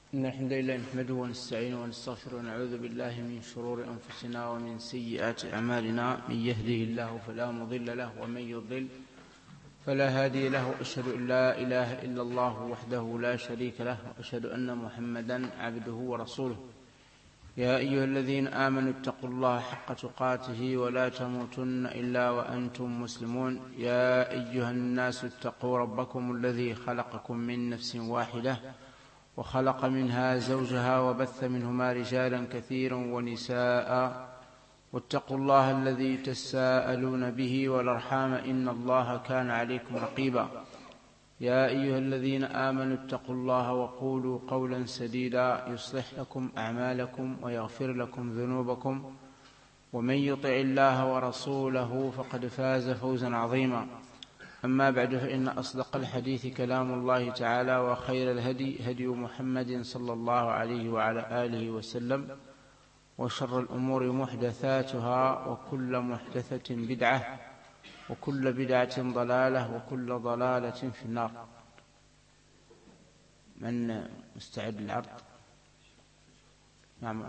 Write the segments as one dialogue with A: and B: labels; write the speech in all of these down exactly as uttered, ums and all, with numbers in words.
A: إن الحمد لله نحمده ونستعينه ونستغفره ونعوذ بالله من شرور أنفسنا ومن سيئات أعمالنا. من يهده الله فلا مضل له ومن يضلل فلا هادي له. وأشهد أن لا إله إلا الله وحده لا شريك له، وأشهد أن محمدا عبده ورسوله. يا أيها الذين آمنوا اتقوا الله حق تقاته ولا تموتن إلا وأنتم مسلمون. يا أيها الناس اتقوا ربكم الذي خلقكم من نفس واحدة وخلق منها زوجها وبث منهما رجالا كثيرا ونساء، واتقوا الله الذي تساءلون به والأرحام إن الله كان عليكم رقيبا. يا أيها الذين آمنوا اتقوا الله وقولوا قولا سديدا يصلح لكم أعمالكم ويغفر لكم ذنوبكم، ومن يطع الله ورسوله فقد فاز فوزا عظيما. أما بعد، فإن أصدق الحديث كلام الله تعالى، وخير الهدي هدي محمد صلى الله عليه وعلى آله وسلم، وشر الأمور محدثاتها، وكل محدثة بدعة، وكل بدعة ضلالة، وكل ضلالة في النار. من مستعد للعرض؟ نعم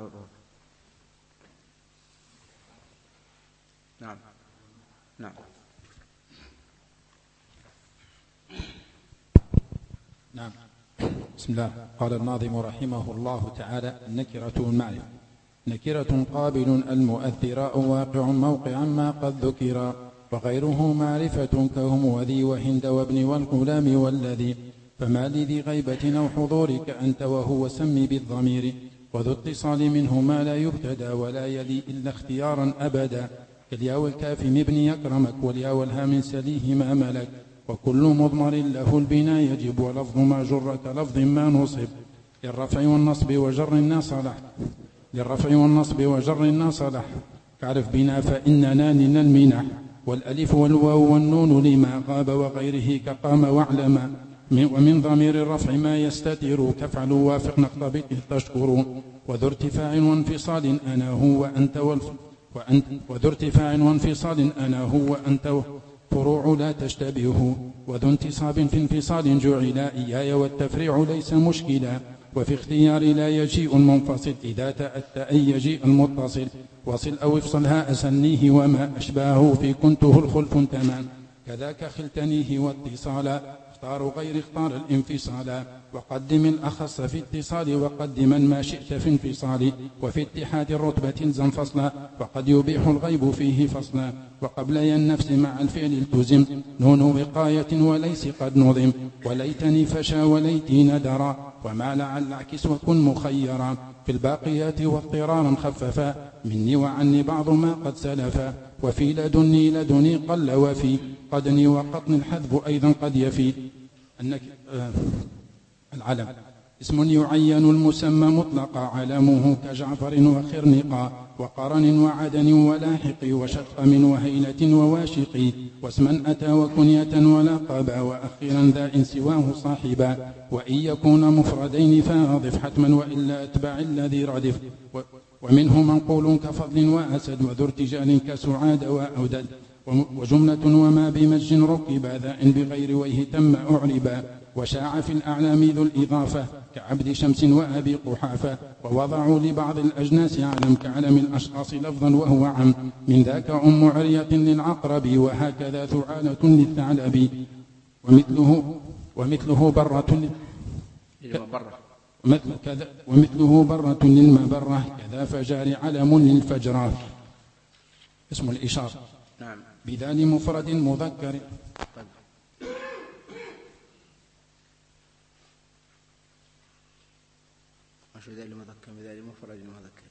A: نعم نعم
B: نعم بسم الله. قال الناظم رحمه الله تعالى: النكرة والمعرفة. نكرة قابل المؤثراء واقع موقعا ما قد ذكرا، وغيره معرفة كهم وذي وهند وابن والغلام والذي، فما لذي غيبة أو حضورك أنت وهو سم بالضمير، وذو اتصال منه ما لا يبتدى ولا يلي إلا اختيارا أبدا، كاليا والكاف ابن يكرمك واليا والها من سليه ما ملك، وكل مضمر له البناء يجب، ولفظ ما جر كلفظ ما نصب، للرفع والنصب وجر الناصلح للرفع والنصب وجر الناصلح كعرف بنا فإننا لنا المنح، والألف والواو والنون لما غاب وغيره كقام واعلما، ومن ضمير الرفع ما يستتر كفعل وافق نقطبت تشكر، وذو ارتفاع وانفصال أنا هو وأنت وأنت وذو ارتفاع وانفصال أنا هو وأنت فروع لا تشتبه، وذو انتصاب في انفصال جعل إياي والتفريع ليس مشكلا، وفي اختيار لا يجيء المنفصل إذا تأتى أن يجيء المتصل، وصل أو افصل هاء سنيه وما أشباهه في كنته الخلف تمام، كذاك خلتنيه واتصالا اختار غير اختار الانفصالا، وقدم الأخص في اتصال وقدما ما شئت في انفصال، وفي اتحاد الرتبة الزم فصلا وقد يبيح الغيب فيه فصلا، وقبلي النفس مع الفعل التزم نون وقاية وليس قد نظم، وليتني فشا وليتي ندرا وما لعل اعكس وكن مخيرا، في الباقيات واضطرارا خففا مني وعني بعض ما قد سلفا، وفي لدني لدني قل وفي قدني وقطن الحذف أيضا قد يفي. أنك آه العلم اسم يعين المسمى مطلقا، علمه كجعفر وخرنقا وقرن وعدن ولاحق وشقم وهيلة وواشق، واسما أتى وكنية ولقبا وأخيرا ذا سواه صاحبا، وإن يكون مفردين فأضف حتما وإلا أتبع الذي ردف، ومنه منقول كفضل وأسد وذو ارتجال كسعاد وأودد، وجملة وما بمج ركب ذا بغير ويه تم أعربا، وشاع في الأعلام ذو الإضافة كعبد شمس وأبي قحافة، ووضعوا لبعض الأجناس علم كعلم الأشخاص لفظا وهو عم، من ذاك أم عرية للعقرب وهكذا ثعالة للثعلب، ومثله ومثله برة ومثله برة للمبرة كذا فجار علم للفجرة. اسم الإشارة
A: نعم
B: بذال مفرد مذكر.
A: ماشي بذال مذكر بذال مفرد مذكر.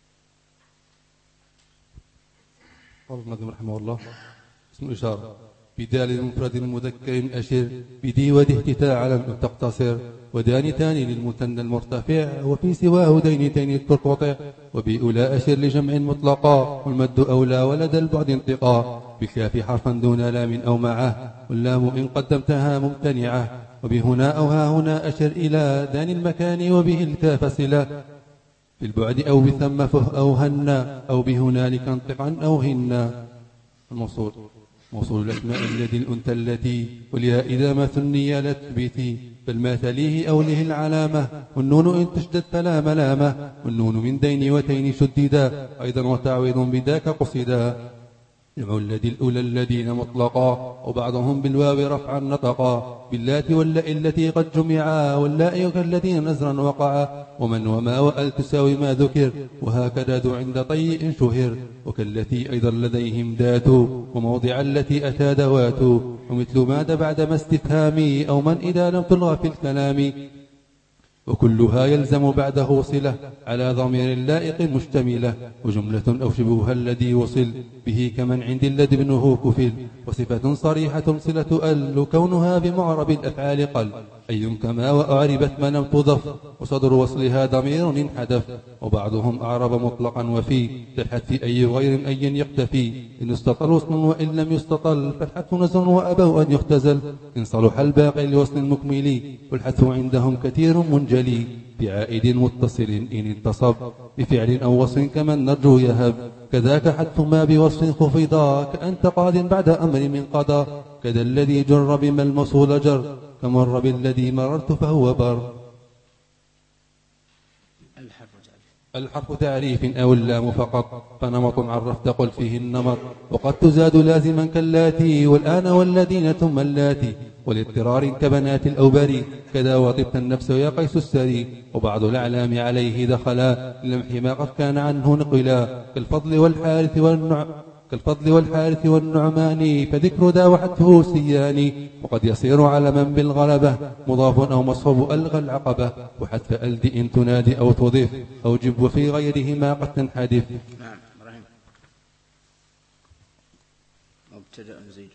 C: قال الناظم رحمه الله: اسم الإشارة بدال المفرد المذكر أشر بدي وده تتاعلا تقتصر ودان تاني للمثنى المرتفع وفي سواه دين تين تنقطع وبأولى أشر لجمع مطلقا والمد أولى ولدى البعد انتقا بكاف حرفا دون لام أو معه واللام إن قدمتها ممتنعة وبهنا أو ها هنا أشر إلى دان المكان وبه الكاف صلة في البعد أو بثم فه أو هنا أو بهنالك انطقا أو هنا. الموصول موصول الأسماء الذي الأنثى التي والياء إذا ما ثني لا تثبتي بل ما تليه أو له العلامة والنون إن تشدد فلا ملامة والنون من دين وتين شددا أيضا وتعويض بذاك قصدا جمع الذي الأولى الذين مطلقا وبعضهم بالواو رفعا نطقا باللات واللاء التي قد جمعا واللاء كالذين نزرا وقعا ومن وما وأل تساوي ما ذكر وهكذا ذو عند طيء شهر وكالتي أيضا لديهم ذات وموضع التي أتى دوات ومثل ماد بعد ما استفهامي أو من إذا لم تلغى في الكلام وكلها يلزم بعده صلة على ضمير لائق مشتملة وجملة أو شبهها الذي وصل به كمن عند الذي ابنه كفل وصفة صريحة صلة أل كونها بمعرب الأفعال قل أي كما وأعربت ما لم تضف وصدر وصلها ضمير انحدف وبعضهم أعرب مطلقا وفي للحذف أي غير أي يقتفي إن استطل وصل وإن لم يستطل فالحذف نزر وأبوا أن يختزل إن صلح الباقي لوصل المكمل والحذف عندهم كثير منجلي بعائد متصل إن انتصب بفعل أو وصل كمن نرجو يهب كذاك حذف ما بوصف خفضا كأنت قاد بعد أمر من قضى كذا الذي جر بما الموصول جر كمر بالذي مررت فهو بر. الحرف تعريف أو اللام فقط فنمط عرفت قل فيه النمط وقد تزاد لازما كاللاتي والآن والذين ثم اللاتي والاضطرار كبنات الأوبري كذا وطبت النفس يا قيس السري وبعض الأعلام عليه دخلا لمح ما قد كان عنه نقلا كالفضل والحارث والنعم كالفضل والحارث والنعمان فذكر ذا وحده سياني وقد يصير على من بالغلبة مضاف أو مصحوب ألغى العقبة وحذف ألد إن تنادي أو تضيف أو جب وفي غيرهما قد تنحدف.
A: نعم رحمه. مبتدأ زيد.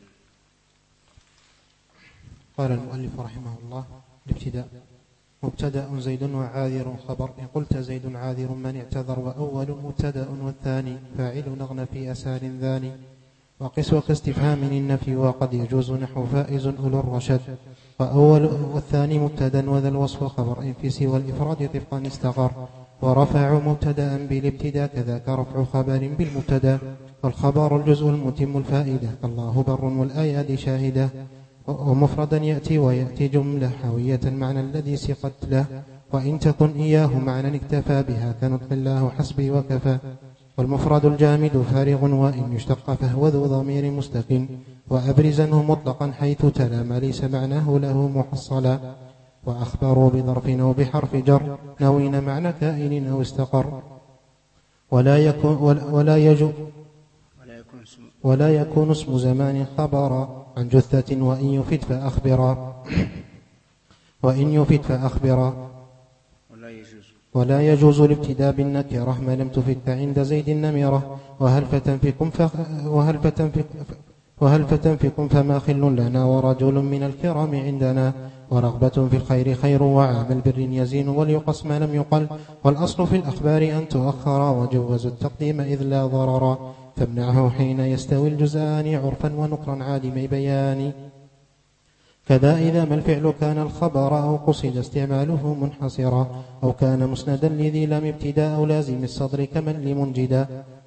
D: قال المؤلف رحمه الله الابتداء مبتدأ زيد وعاذر خبر إن قلت زيد عاذر من اعتذر وأول مبتدأ والثاني فاعل نغن في أسار ذاني وقس وكاستفهام النفي وقد يجوز نحو فائز أولو الرشد وأول والثاني مبتدأ وذا الوصف خبر إن في سوى الإفراد طبقا استقر ورفع مبتدأ بالابتداء كذاك رفع خبر بالمبتدأ والخبر الجزء المتم الفائدة الله بر والآيات شاهدة ومفردا يأتي ويأتي جملة حاوية معنى الذي سقت له وإن تكن إياه معنى اكتفى بها كنطق الله حسبي وكفى والمفرد الجامد فارغ وإن يشتق فهو ذو ضمير مستقم وأبرزنه مطلقا حيث تلا ما ليس معناه له محصلا وأخبروا بظرف أو بحرف جر نوين معنى كائن أو استقر ولا يكون ولا يجو ولا يكون اسم زمان خبرا عن جثة وإن يفد فأخبرا وإن يفد فأخبرا
A: ولا يجوز
D: ولا يجوز الابتداء بالنكرة ما لم تفد فعند زيد النمرة وهل فتنفكم فخ وهل فتنفك وهل فتنفكم فما خل لنا ورجل من الكرام عندنا ورغبة في الخير خير وعمل بر يزين وليقص ما لم يقل والأصل في الأخبار أن تؤخر وجوز التقديم إذ لا ضرر فامنعه حين يستوي الجزآن عرفا ونقرا عادمي بيان كذا إذا ما الفعل كان الخبر أو قصد استعماله منحصرا أو كان مسندا لذي لم ابتداء أو لازم الصدر كمن لمنجدا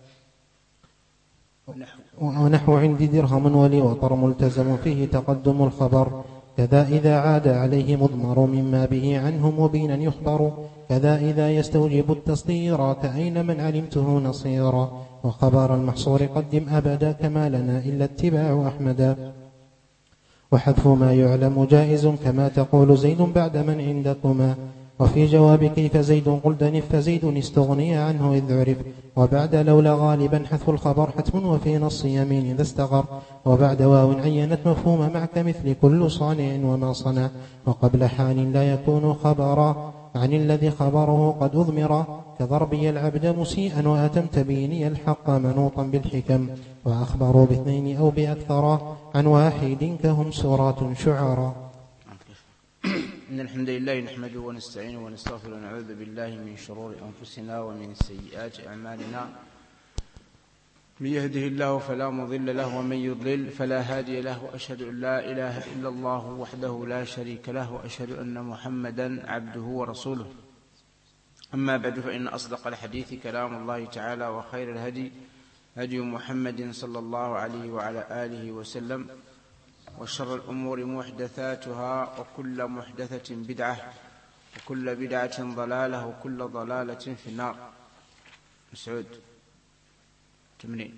D: ونحو عندي درهم ولي وطر ملتزم فيه تقدم الخبر كذا إذا عاد عليه مضمر مما به عنه مبينا يخبر كذا إذا يستوجب التصدير كأين من علمته نصيرا وخبر المحصور قدم أبدا كما لنا إلا اتباع أحمدا وحذف ما يعلم جائز كما تقول زيد بعد من عندكما وفي جواب كيف زيد قل دنف فزيد استغني عنه إذ عرف وبعد لولا غالبا حذف الخبر حتم وفي نص يمين إذا استغر وبعد واو عينت مفهوم معك مثل كل صانع وما صنع وقبل حال لا يكون خبرا عن الذي خبره قد أضمر كضربي العبد مسيئا وأتمت بيني الحق منوطا بالحكم وأخبروا باثنين أو بأكثر عن واحد كهم سورات شعرا.
A: إن الحمد لله نحمده ونستعينه ونستغفره ونعوذ بالله من شرور أنفسنا ومن سيئات أعمالنا. من يهده الله فلا مضل له ومن يضلل فلا هادي له وأشهد أن لا إله إلا الله وحده لا شريك له وأشهد أن محمدا عبده ورسوله. أما بعد فإن أصدق الحديث كلام الله تعالى وخير الهدي هدي محمد صلى الله عليه وعلى آله وسلم وشر الأمور محدثاتها وكل محدثة بدعة وكل بدعة ضلالة وكل ضلالة في النار. مسعود تمرين.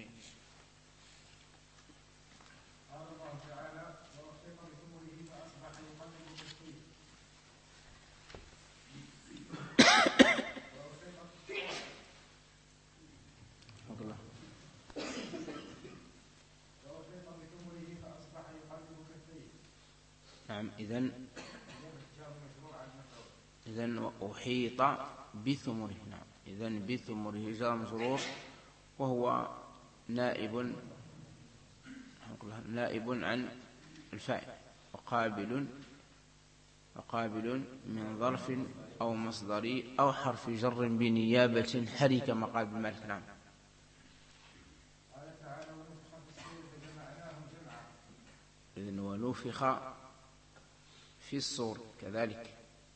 B: قال الله تعالى ورفق بثمره فأصبح يقلب كفيه ورفق بثمره فأصبح يقلب كفيه.
A: نعم. إذن إذن أحيط بثمره. نعم. إذن بثمره جار مجرور وهو نائب نائب عن الفاعل وقابل وقابل من ظرف أو مصدري أو حرف جر بنيابة حرك مقابل مالك. نعم.
B: قال تعالى ونفخ في الصور فجمعناهم جمعا.
A: إذن ونفخ في الصور كذلك.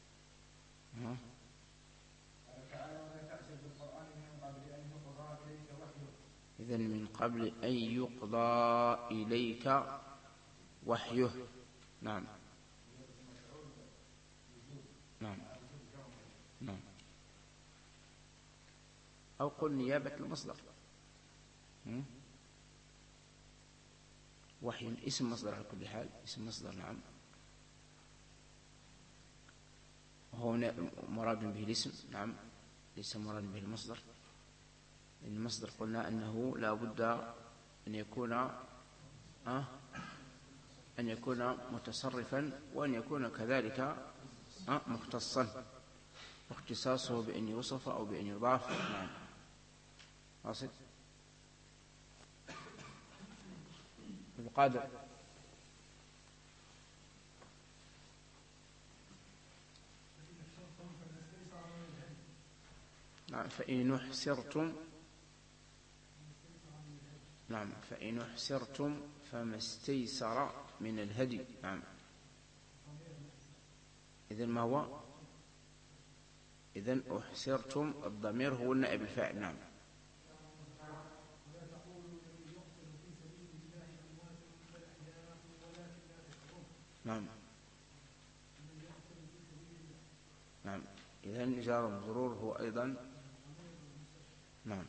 A: إذن من قبل أن يقضى إليك وحيه. نعم. نعم. نعم. أو قل نيابة المصدر. وحي اسم مصدر على كل حال، اسم مصدر. نعم. وهو مراد به الاسم. نعم. ليس مراد به المصدر. المصدر قلنا أنه لا بد أن يكون أه أن يكون متصرفا وأن يكون كذلك أه مختصا واختصاصه بأن يوصف أو بأن يضاف. نعم. واصل. القادر. نعم. فإن احسرتم. نعم. فإن احسرتم فما استيسر من الهدي. نعم. إذن ما هو؟ إذن احسرتم الضمير هو النائب الفاعل. نعم. نعم. نعم. إذن جار مجرور هو أيضا. نعم.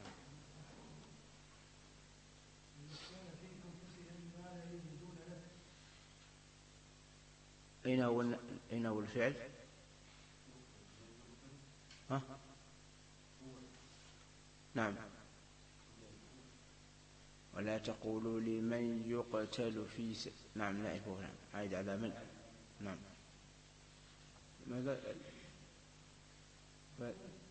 A: أين هو أين هو الفعل؟ ها؟ نعم. ولا تقولوا لمن يقتل في س... نعم. نائب. نعم. عائد على من؟ نعم. ماذا؟ ف...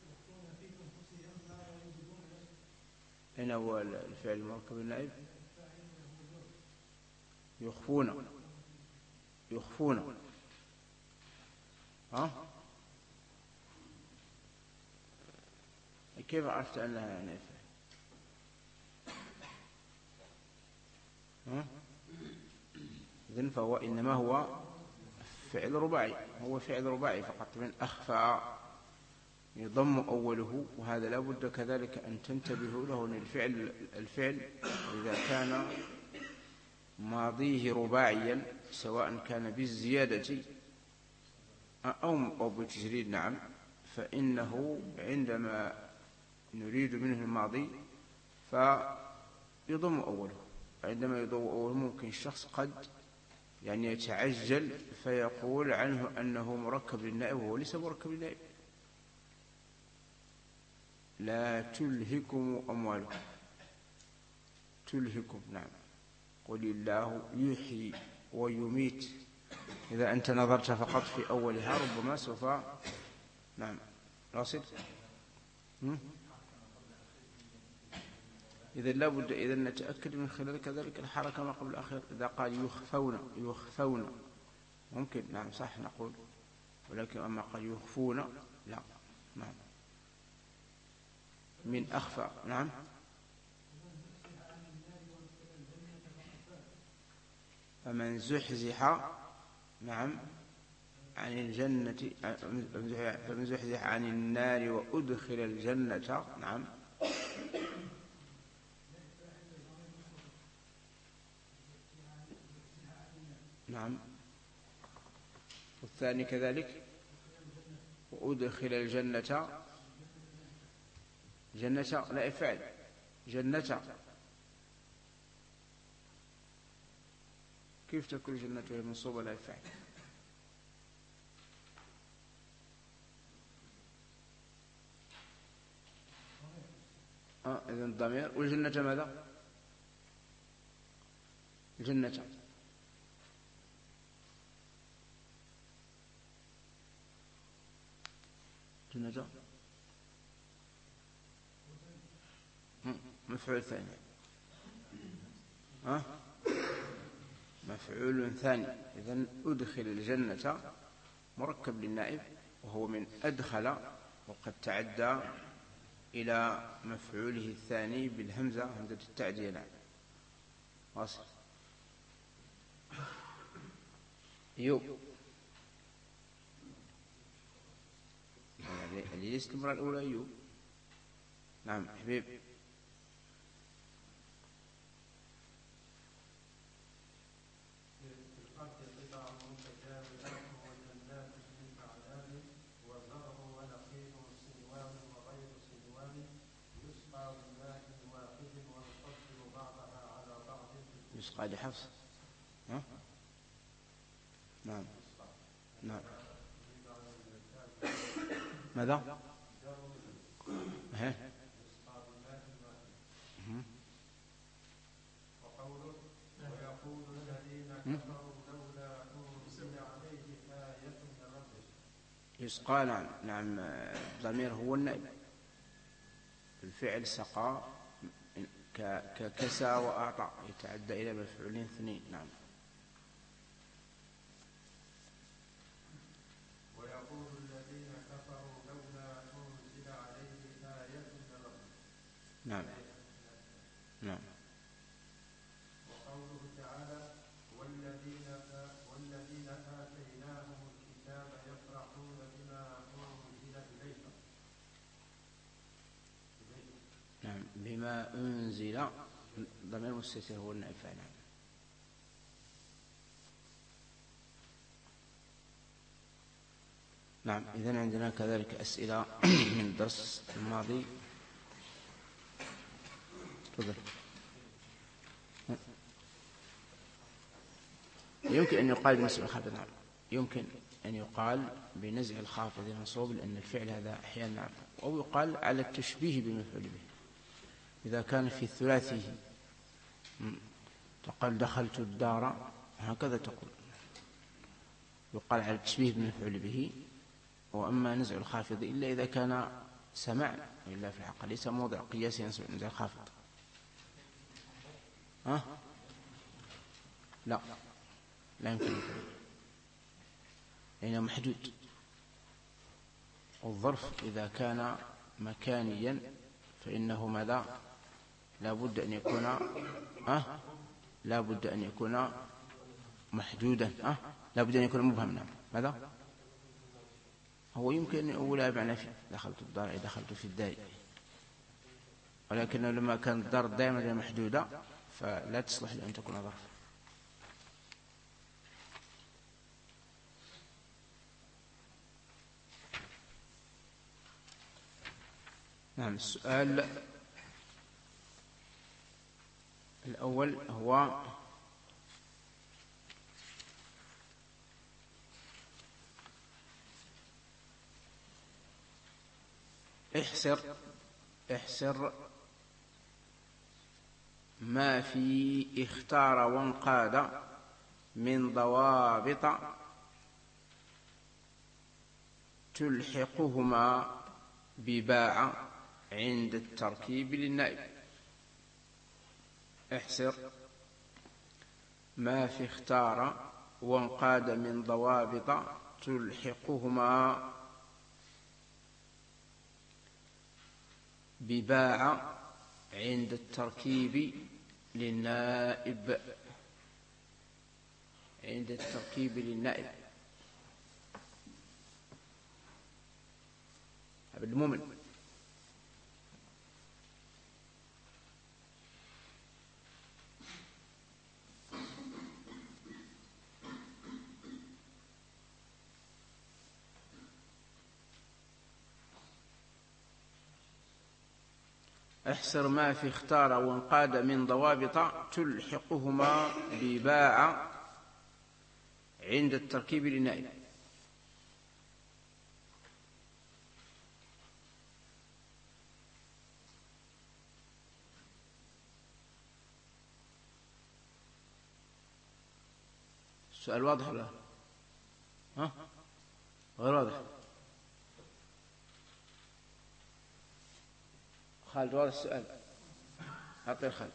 A: أين هو الفعل المركب النائب؟ يخفون. يخفون. ها؟ كيف عرفت أنها نافع؟ ها؟ إذن فهو إنما هو فعل رباعي. هو فعل رباعي فقط. من أخفى يضم أوله، وهذا لا بد كذلك أن تنتبهوا له أن الفعل الفعل إذا كان ماضيه رباعيا سواء كان بالزيادة أو بالتجريد. نعم. فإنه عندما نريد منه الماضي فيضم أوله. عندما يضم أوله ممكن الشخص قد يعني يتعجل فيقول عنه أنه مركب للنائب وهو ليس مركب للنائب. لا تلهكم أموالكم. تلهكم. نعم. قل الله يحيي ويميت. إذا أنت نظرت فقط في أولها ربما سوف نعم راشد. إذا لابد إذا نتأكد من خلال كذلك الحركة ما قبل الأخير. إذا قال يخفون يخفون ممكن نعم صح نقول، ولكن أما قال يخفون لا. نعم من أخفى. نعم فمن زحزح نعم عن الجنة فمن زحزح عن النار وأدخل الجنة. نعم نعم والثاني كذلك وأدخل الجنة. جنة لا إفعال جنة، كيف تكون جنة وهي منصوبة لا إفعال؟ آه إذن الضمير. والجنة ماذا؟ الجنة جنة مفعول ثاني. ها مفعول ثاني. إذن أدخل الجنة مركب للنائب وهو من أدخل، وقد تعدى إلى مفعوله الثاني بالهمزة همزة التعدية. نعم واصل. يوب اللي ليست المرة الأولى أيوب. نعم حبيب. يسقى لحفص. ها نعم نعم ماذا؟ ها وقوله ويقول الذين كفروا لولا أنزل عليه آية من ربه. يسقى. نعم نعم الضمير هو النائب. الفعل سقى ككسى وأعطى يتعدى إلى مفعولين اثنين. نعم ويقول الذين كفروا لولا أنزل عليه آية من ربه. نعم نعم وقوله تعالى والذين والذين آتيناهم الكتاب يفرحون بما أنزل إليك. نعم بما أنزل ضمير مستتر هو النائب. نعم نعم إذن عندنا كذلك أسئلة من الدرس الماضي. تفضل. يمكن أن يقال بنزع الخافض. نعم يمكن أن يقال بنزع الخافض المنصوب لأن الفعل هذا أحيانا. نعم أو يقال على التشبيه بمفعول به إذا كان في ثلاثيه. تقال دخلت الدار هكذا تقول، يقال على التشبيه بمفعول به. وأما نزع الخافض إلا إذا كان سمع، إلا في الحق ليس موضع قياس ينزع نزع الخافض. ها لا لا يمكن لأنه محدود. والظرف إذا كان مكانيا فإنه ماذا؟ لا بد أن يكون أه؟ لا بد أن يكون محدودا. أه؟ لا بد أن يكون مبهما. ماذا؟ هو يمكن أن أولى بمعنى في دخلت الدار أي دخلت في الدار، ولكن لما كانت الدار دائما محدودة فلا تصلح لأن تكون ظرف. نعم السؤال الأول هو احسر احسر ما في اختار وانقاد من ضوابط تلحقهما بباع عند التركيب للنائب. احسر ما في اختار وانقاد من ضوابط تلحقهما بباع عند التركيب للنائب. عند التركيب للنائب بالمؤمن. احسر ما في اختار وانقاد من ضوابط تلحقهما بباع عند التركيب للنائب. السؤال واضح ولا ها غير واضح؟ خالد واضح السؤال؟ أعطي خالد.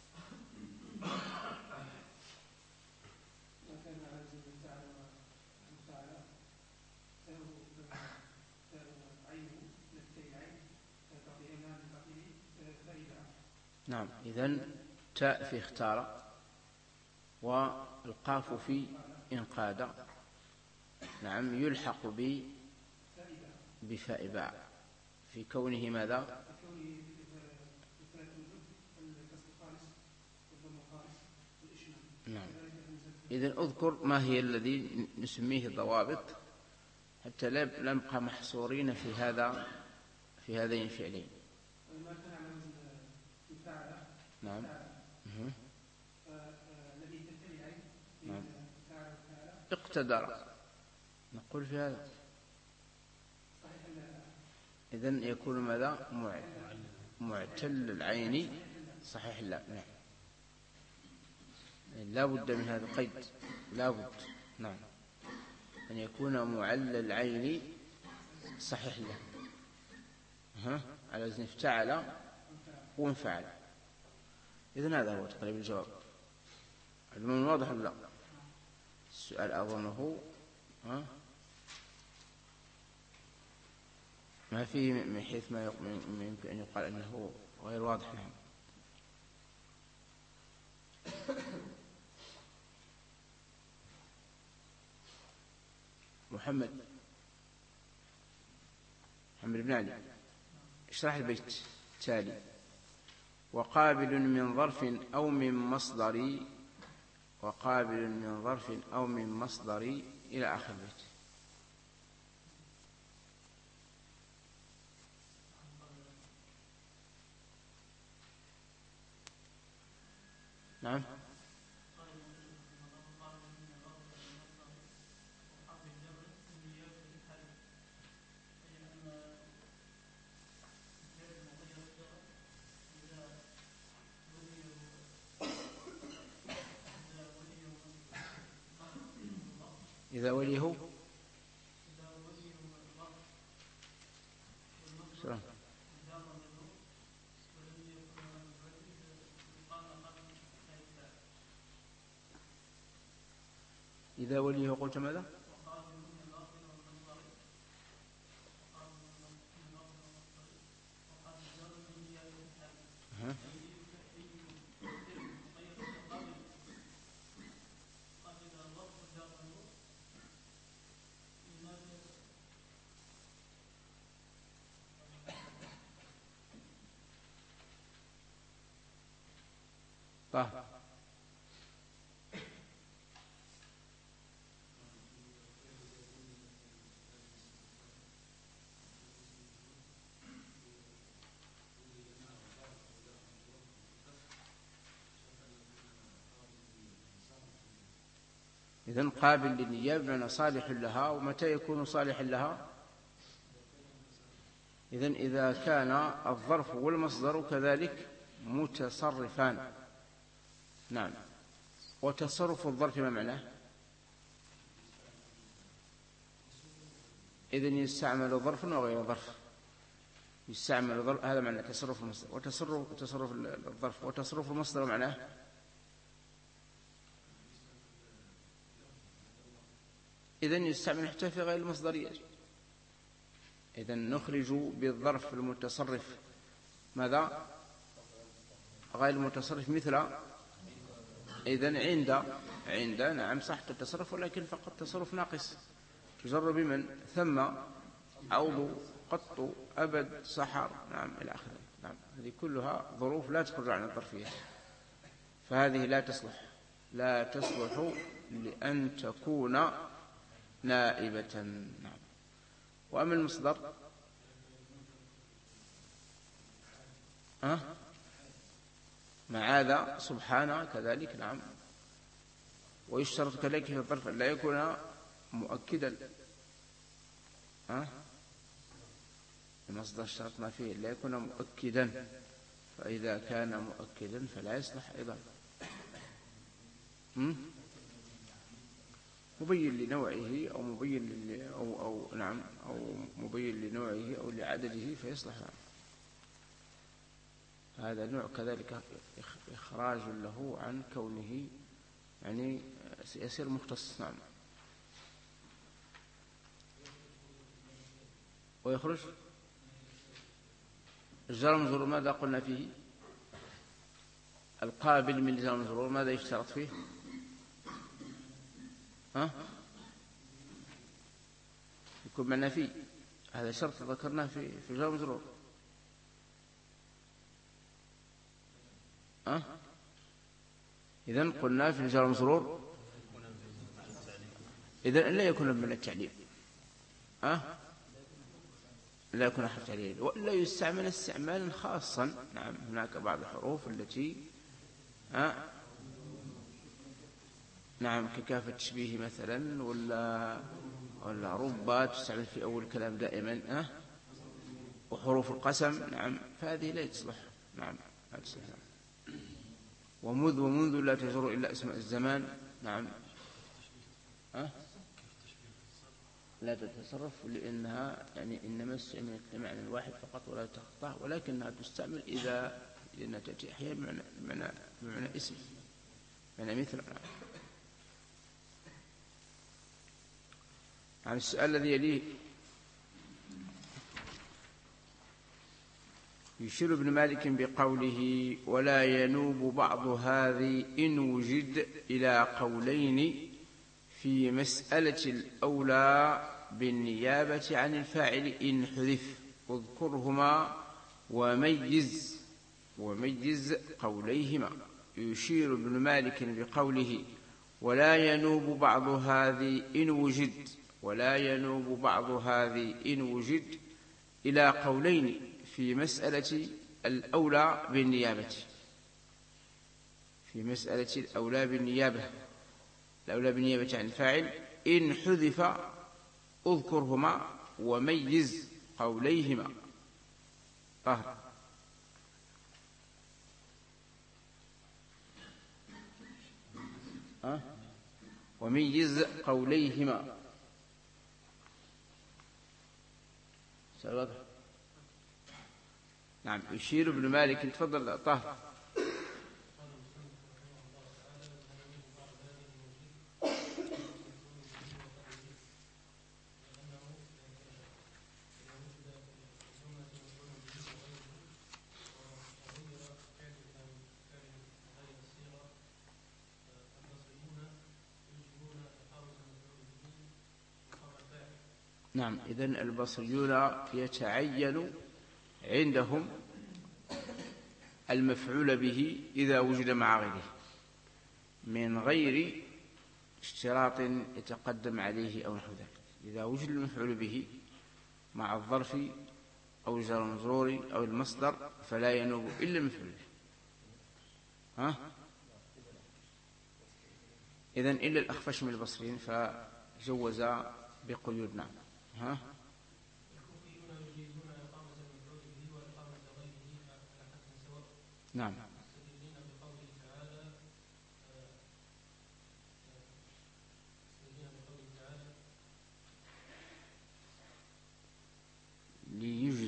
A: نعم، إذن تاء في اختار والقاف في انقاد. نعم، يلحق ب بفاء باع في كونه ماذا؟ نعم. إذن أذكر ما هي الذي نسميه ضوابط حتى لا نبقى محصورين في هذا في هذين الفعلين. نعم. نعم. اقتدر نقول في هذا. إذن يكون ماذا؟ معتل العين صحيح لا. نعم، لا بد من هذا القيد، لا بد. نعم، أن يكون معل العين صحيح له. ها، على وزن افتعل وانفعل. إذن هذا هو تقريب الجواب. المهم واضح ولا لا؟ السؤال أظنه ها ما فيه من حيث ما يمكن أن يقال أنه غير واضح. نعم. محمد محمد بن علي اشرح البيت التالي: وقابل من ظرف أو من مصدر، وقابل من ظرف أو من مصدر إلى آخر البيت. نعم. إذا وليه سلام. إذا وليه قلت ماذا؟ ها؟ طه. إذن قابل للنيابة بمعنى صالح لها. ومتى يكون صالحا لها؟ إذن إذا كان الظرف والمصدر كذلك متصرفان. نعم. وتصرف الظرف ما معناه؟ إذن يستعمل ظرف وغير ظرف. يستعمل ظرف، هذا معنى تصرف المصدر. وتصرف تصرف الظرف وتصرف المصدر معناه إذن يستعمل حتى في غير المصدرية. إذن نخرج بالظرف المتصرف ماذا؟ غير المتصرف مثل إذن عند عند نعم صح التصرف، ولكن فقط تصرف ناقص تجر بمن ثم عوض قط أبد سحر نعم إلى آخره. نعم هذه كلها ظروف لا تخرج عن الظرفية، فهذه لا تصلح لا تصلح لأن تكون نائبة. نعم. وأما المصدر أه؟ معاذ سبحانه كذلك. نعم. ويشترط كذلك في الظرف أن لا يكون مؤكدا. أه؟ المصدر اشترطنا فيه لا يكون مؤكدا، فإذا كان مؤكدا فلا يصلح أيضا. مبين لنوعه أو مبين أو أو نعم أو مبين لنوعه أو لعدده فيصلح. نعم. هذا نوع كذلك إخراج له عن كونه يعني يصير مختص. نعم. ويخرج الجار المجرور ماذا قلنا فيه؟ القابل من الجار المجرور ماذا يشترط فيه؟ ها؟ يكون معنا فيه، هذا شرط ذكرناه في في الجار المجرور. ها؟ إذن قلنا في الجار المجرور إذن لا يكون من التعليل. ها؟ لا يكون حرف تعليل، وإلا يستعمل استعمالا خاصا. نعم هناك بعض الحروف التي ها نعم ككاف التشبيه مثلا ولا ولا ربا تستعمل في أول الكلام دائما. ها وحروف القسم. نعم فهذه لا تصلح. نعم لا تصلح. ومذ ومنذ لا تجر إلا اسم الزمان. نعم ها لا تتصرف لأنها يعني إنما استعملت لمعنى الواحد فقط ولا تخطأ، ولكنها تستعمل إذا لأنها تأتي أحيانا بمعنى, بمعنى, بمعنى اسم بمعنى مثل. عن السؤال الذي يليه يشير ابن مالك بقوله ولا ينوب بعض هذه إن وجد إلى قولين في مسألة الأولى بالنيابة عن الفاعل إن حذف اذكرهما وميز وميز قوليهما. يشير ابن مالك بقوله ولا ينوب بعض هذه إن وجد ولا ينوب بعض هذه إن وجد إلى قولين في مسألة الأولى بالنيابة في مسألة الأولى بالنيابة الأولى بالنيابة عن الفاعل إن حذف اذكرهما وميز قوليهما. طهر أه؟ وميز قوليهما. سألوضح. نعم يشير ابن مالك. تفضل طهر. نعم إذن البصريون يتعين عندهم المفعول به إذا وجد مع غيره من غير اشتراط يتقدم عليه أو نحو ذلك. إذا وجد المفعول به مع الظرف أو الجار المجرور أو المصدر فلا ينوب إلا المفعول به. ها إذن إلا الأخفش من البصريين فجوز بقيود. نعم ها نعم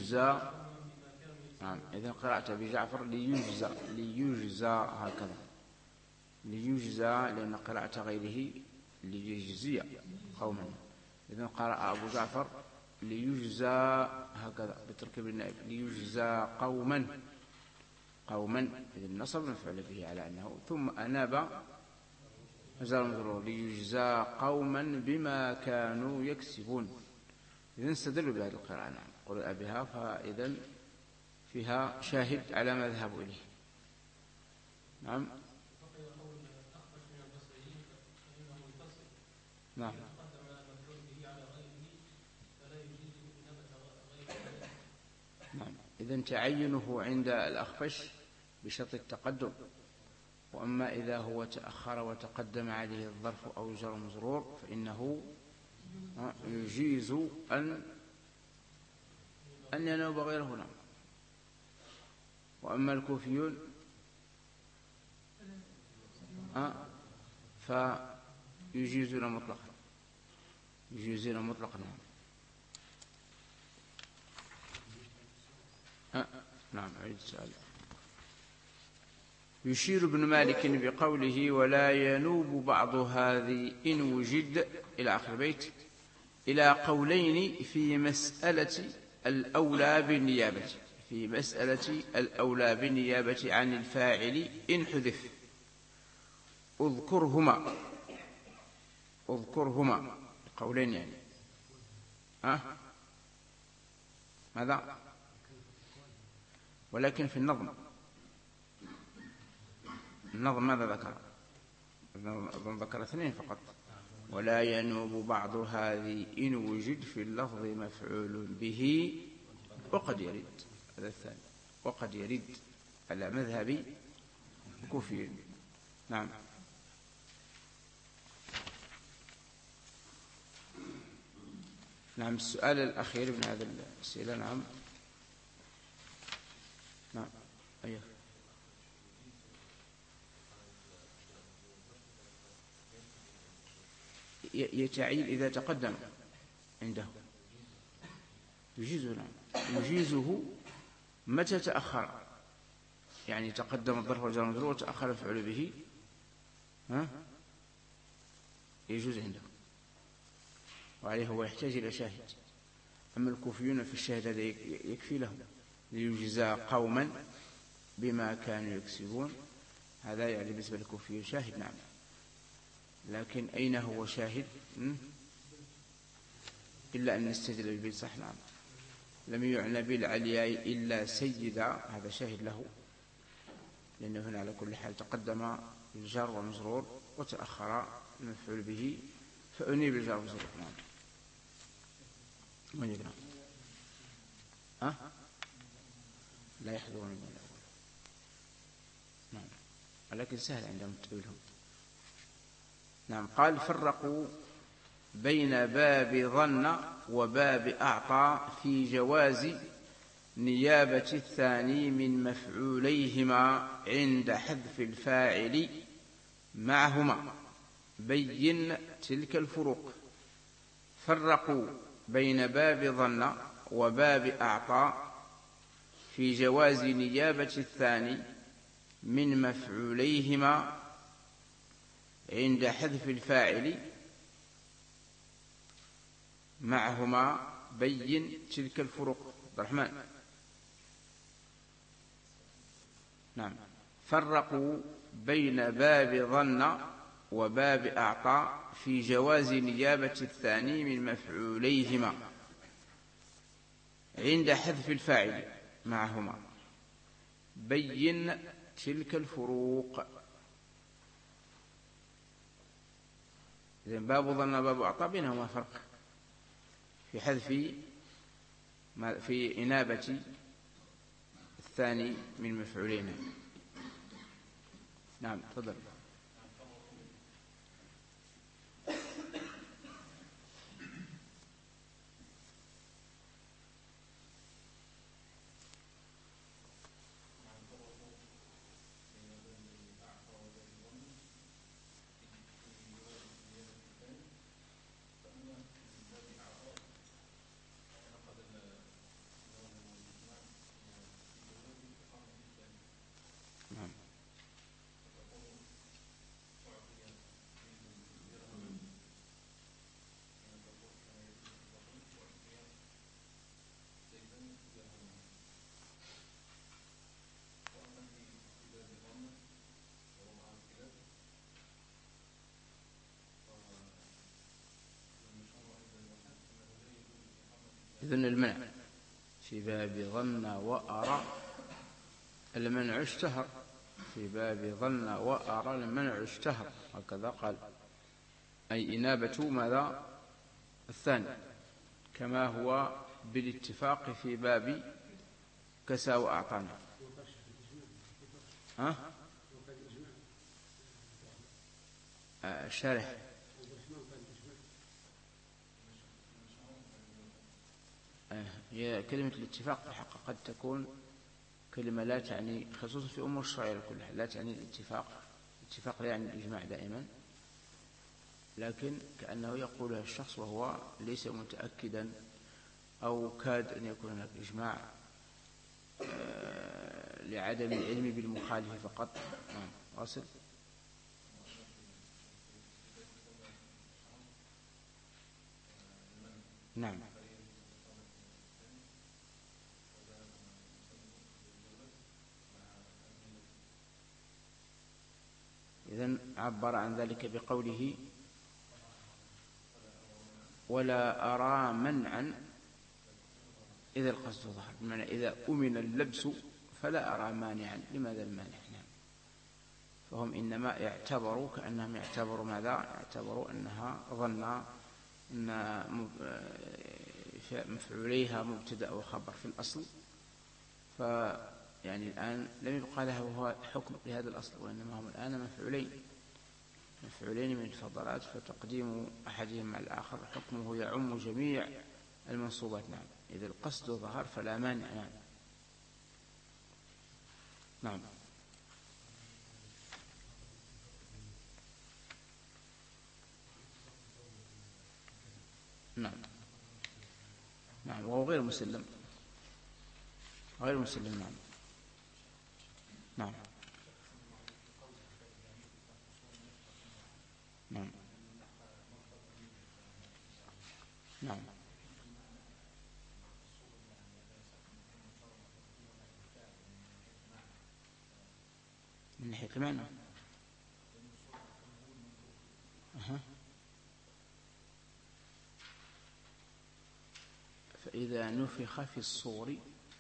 A: ليجزى. نعم إذن قرأت بجعفر ليجزى ليجزى هكذا ليجزى، لأن قراءة غيره ليجزي قوما. إذن قرأ أبو جعفر ليجزى هكذا بتركيب النائب ليجزى قوما قوما. إذن نصب مفعول به على أنه، ثم أناب مجرور مجرور ليجزى قوما بما كانوا يكسبون. إذن استدلوا بهذه القراءة. نعم قرأ بها، فإذن فيها شاهد على ما ذهبوا إليه. نعم نعم نعم إذن تعينه عند الأخفش بشرط التقدم. وأما إذا هو تأخر وتقدم عليه الظرف أو جر مجرور فإنه يجيز أن أن ينوب غيره. نعم. وأما الكوفيون أه فيجيزون مطلقا يجيزون مطلقا. أه نعم عيد السؤال. يشير ابن مالك بقوله ولا ينوب بعض هذه إن وجد إلى آخر البيت إلى قولين في مسألة الأولى بالنيابة في مسألة الأولى بالنيابة عن الفاعل إن حذف. اذكرهما اذكرهما قولين يعني أه؟ ماذا؟ ولكن في النظم النظم ماذا ذكر؟ أظن ذكر اثنين فقط. ولا ينوب بعض هذه إن وجد في اللفظ مفعول به وقد يرد. هذا الثاني وقد يرد على مذهب كوفي. نعم نعم السؤال الأخير من هذا الأسئلة. نعم نعم أيه يتعيل إذا تقدم عنده يجيزه. نعم يجيزه متى تأخر، يعني تقدم الظرف والجر والمجرور وتأخر الفعل به ها يجوز عنده، وعليه هو يحتاج إلى شاهد. أما الكوفيون في الشاهد هذا يكفي لهم ليجزى قوما بما كانوا يكسبون. هذا يعني بالنسبة للكوفيين شاهد. نعم لكن أين هو شاهد؟ إلا أن نستدل بالبيت صح. نعم لم يعنى بالعلياء إلا سيدا، هذا شاهد له، لأنه هنا على كل حال تقدم الجار والمجرور وتأخر المفعول به فأنيب الجار والمجرور. نعم من يقرأ؟ أه؟ لا يحضرون من الأول. نعم ولكن سهل عندهم تأويلهم. نعم قال فرقوا بين باب ظن وباب أعطى في جواز نيابة الثاني من مفعوليهما عند حذف الفاعل معهما. بين تلك الفروق. فرقوا بين باب ظن وباب أعطى في جواز نيابة الثاني من مفعوليهما عند حذف الفاعل معهما. بين تلك الفروق. عبد الرحمن. نعم فرقوا بين باب ظن وباب أعطى في جواز نيابة الثاني من مفعوليهما عند حذف الفاعل معهما. بين تلك الفروق. إذن باب ظن وباب أعطى بينهما فرق في حذف في إنابة الثاني من مفعولين. نعم تفضل. المنع. في باب ظن وأرى المنع اشتهر، في باب ظن وأرى المنع اشتهر، هكذا قال، أي إنابة ماذا الثاني، كما هو بالاتفاق في باب كسى وأعطانا. ها؟ آه شارح آه هي كلمة الاتفاق في الحق قد تكون كلمة لا تعني، خصوصا في أمور الشرعية كلها، لا تعني الاتفاق. الاتفاق لا يعني الإجماع دائما، لكن كأنه يقولها الشخص وهو ليس متأكدا أو كاد أن يكون هناك إجماع آه لعدم العلم بالمخالف فقط. نعم واصل. نعم إذن عبر عن ذلك بقوله ولا أرى منعا إذا القصد ظهر، بمعنى إذا أمن اللبس فلا أرى مانعا. لماذا المانع؟ نعم. فهم إنما اعتبروا كأنهم يعتبروا ماذا؟ اعتبروا أنها ظن أن مفعوليها مبتدأ وخبر في الأصل، فيعني الآن لم يبقى لها وهو حكم لهذا الأصل، وإنما هم الآن مفعولين مفعولين من الفضلات، فتقديم أحدهم مع الآخر حكمه يعم جميع المنصوبات. نعم إذا القصد ظهر فلا مانع. نعم نعم نعم نعم وهو غير مسلم، غير مسلم. نعم نعم نعم نعم من ناحية المعنى. أه. فإذا نفخ في الصور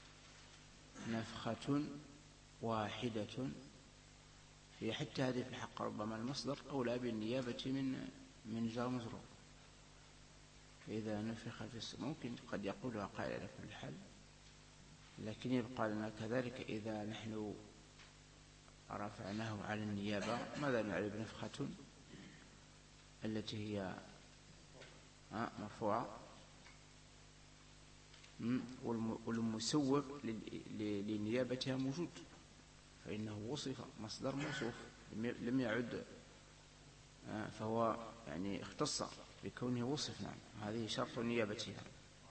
A: نفخة واحدة، هي حتى هذه في الحق ربما المصدر أولى بالنيابة من من جار مجرور. فإذا نفخ في الصور ممكن قد يقولها قائل على كل حال، لكن يبقى لنا كذلك إذا نحن رفعناه على النيابة ماذا نعرف؟ نفخة التي هي مرفوعة، والمسوغ لنيابتها موجود، فإنه وصف مصدر موصوف لم يعد، فهو يعني اختص بكونه وصف. نعم هذه شرط نيابتها.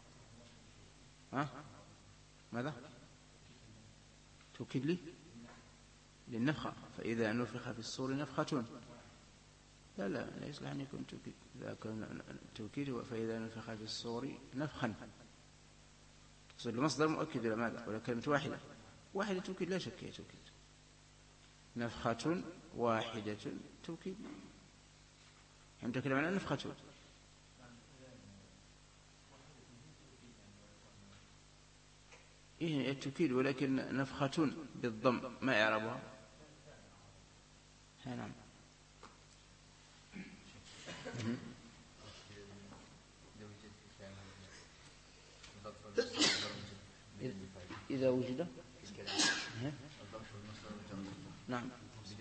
A: ها ماذا؟ توكيد لي للنفخة. فإذا نفخ في الصور نفخة، لا لا لا يصلح أن يكون توكيد. إذا كان توكيد فإذا نفخ في الصور نفخا، تصير المصدر مؤكد ولا ماذا؟ ولا كلمة واحدة؟ واحدة توكيد لا شك هي توكيد. نفخة واحدة توكيد. هم تكلم عن نفخة. إيه التوكيد، ولكن نفخة بالضم ما يعربها؟ نعم إذا وجد نعم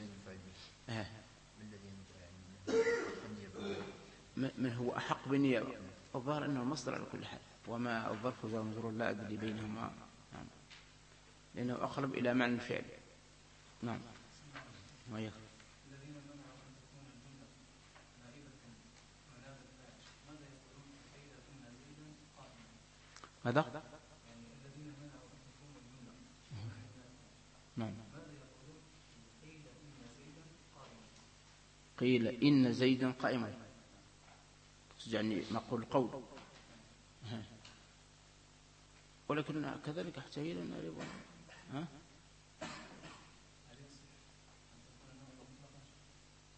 A: من هو أحق بالنيابة؟ الظاهر أنه المصدر على كل حال، وما الظرف ذا مجرور لا أدري بينهما. نعم لأنه أقرب إلى معنى الفعل. نعم ما يكفي. هذا نعم قيل إن زيدا قائما، يعني نقول قول، ولكن كذلك احتاج إلى نعرف ها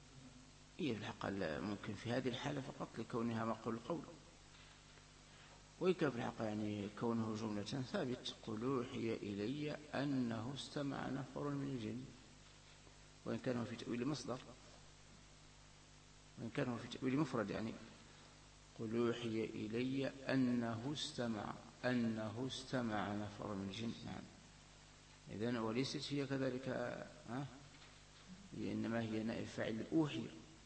A: إيه الحق ممكن في هذه الحالة فقط لكونها مقول قول، ويكفي الحق يعني كونه جملة ثابت. قل أوحي إلي أنه استمع نفر من الجن، وإن كانوا في تأويل مصدر، وإن كانوا في تأويل مفرد يعني قل أوحي إلي أنه استمع أنه استمع نفر من الجن. نعم. إذن وليست هي كذلك، ها؟ إنما هي نائب فاعل أوحي.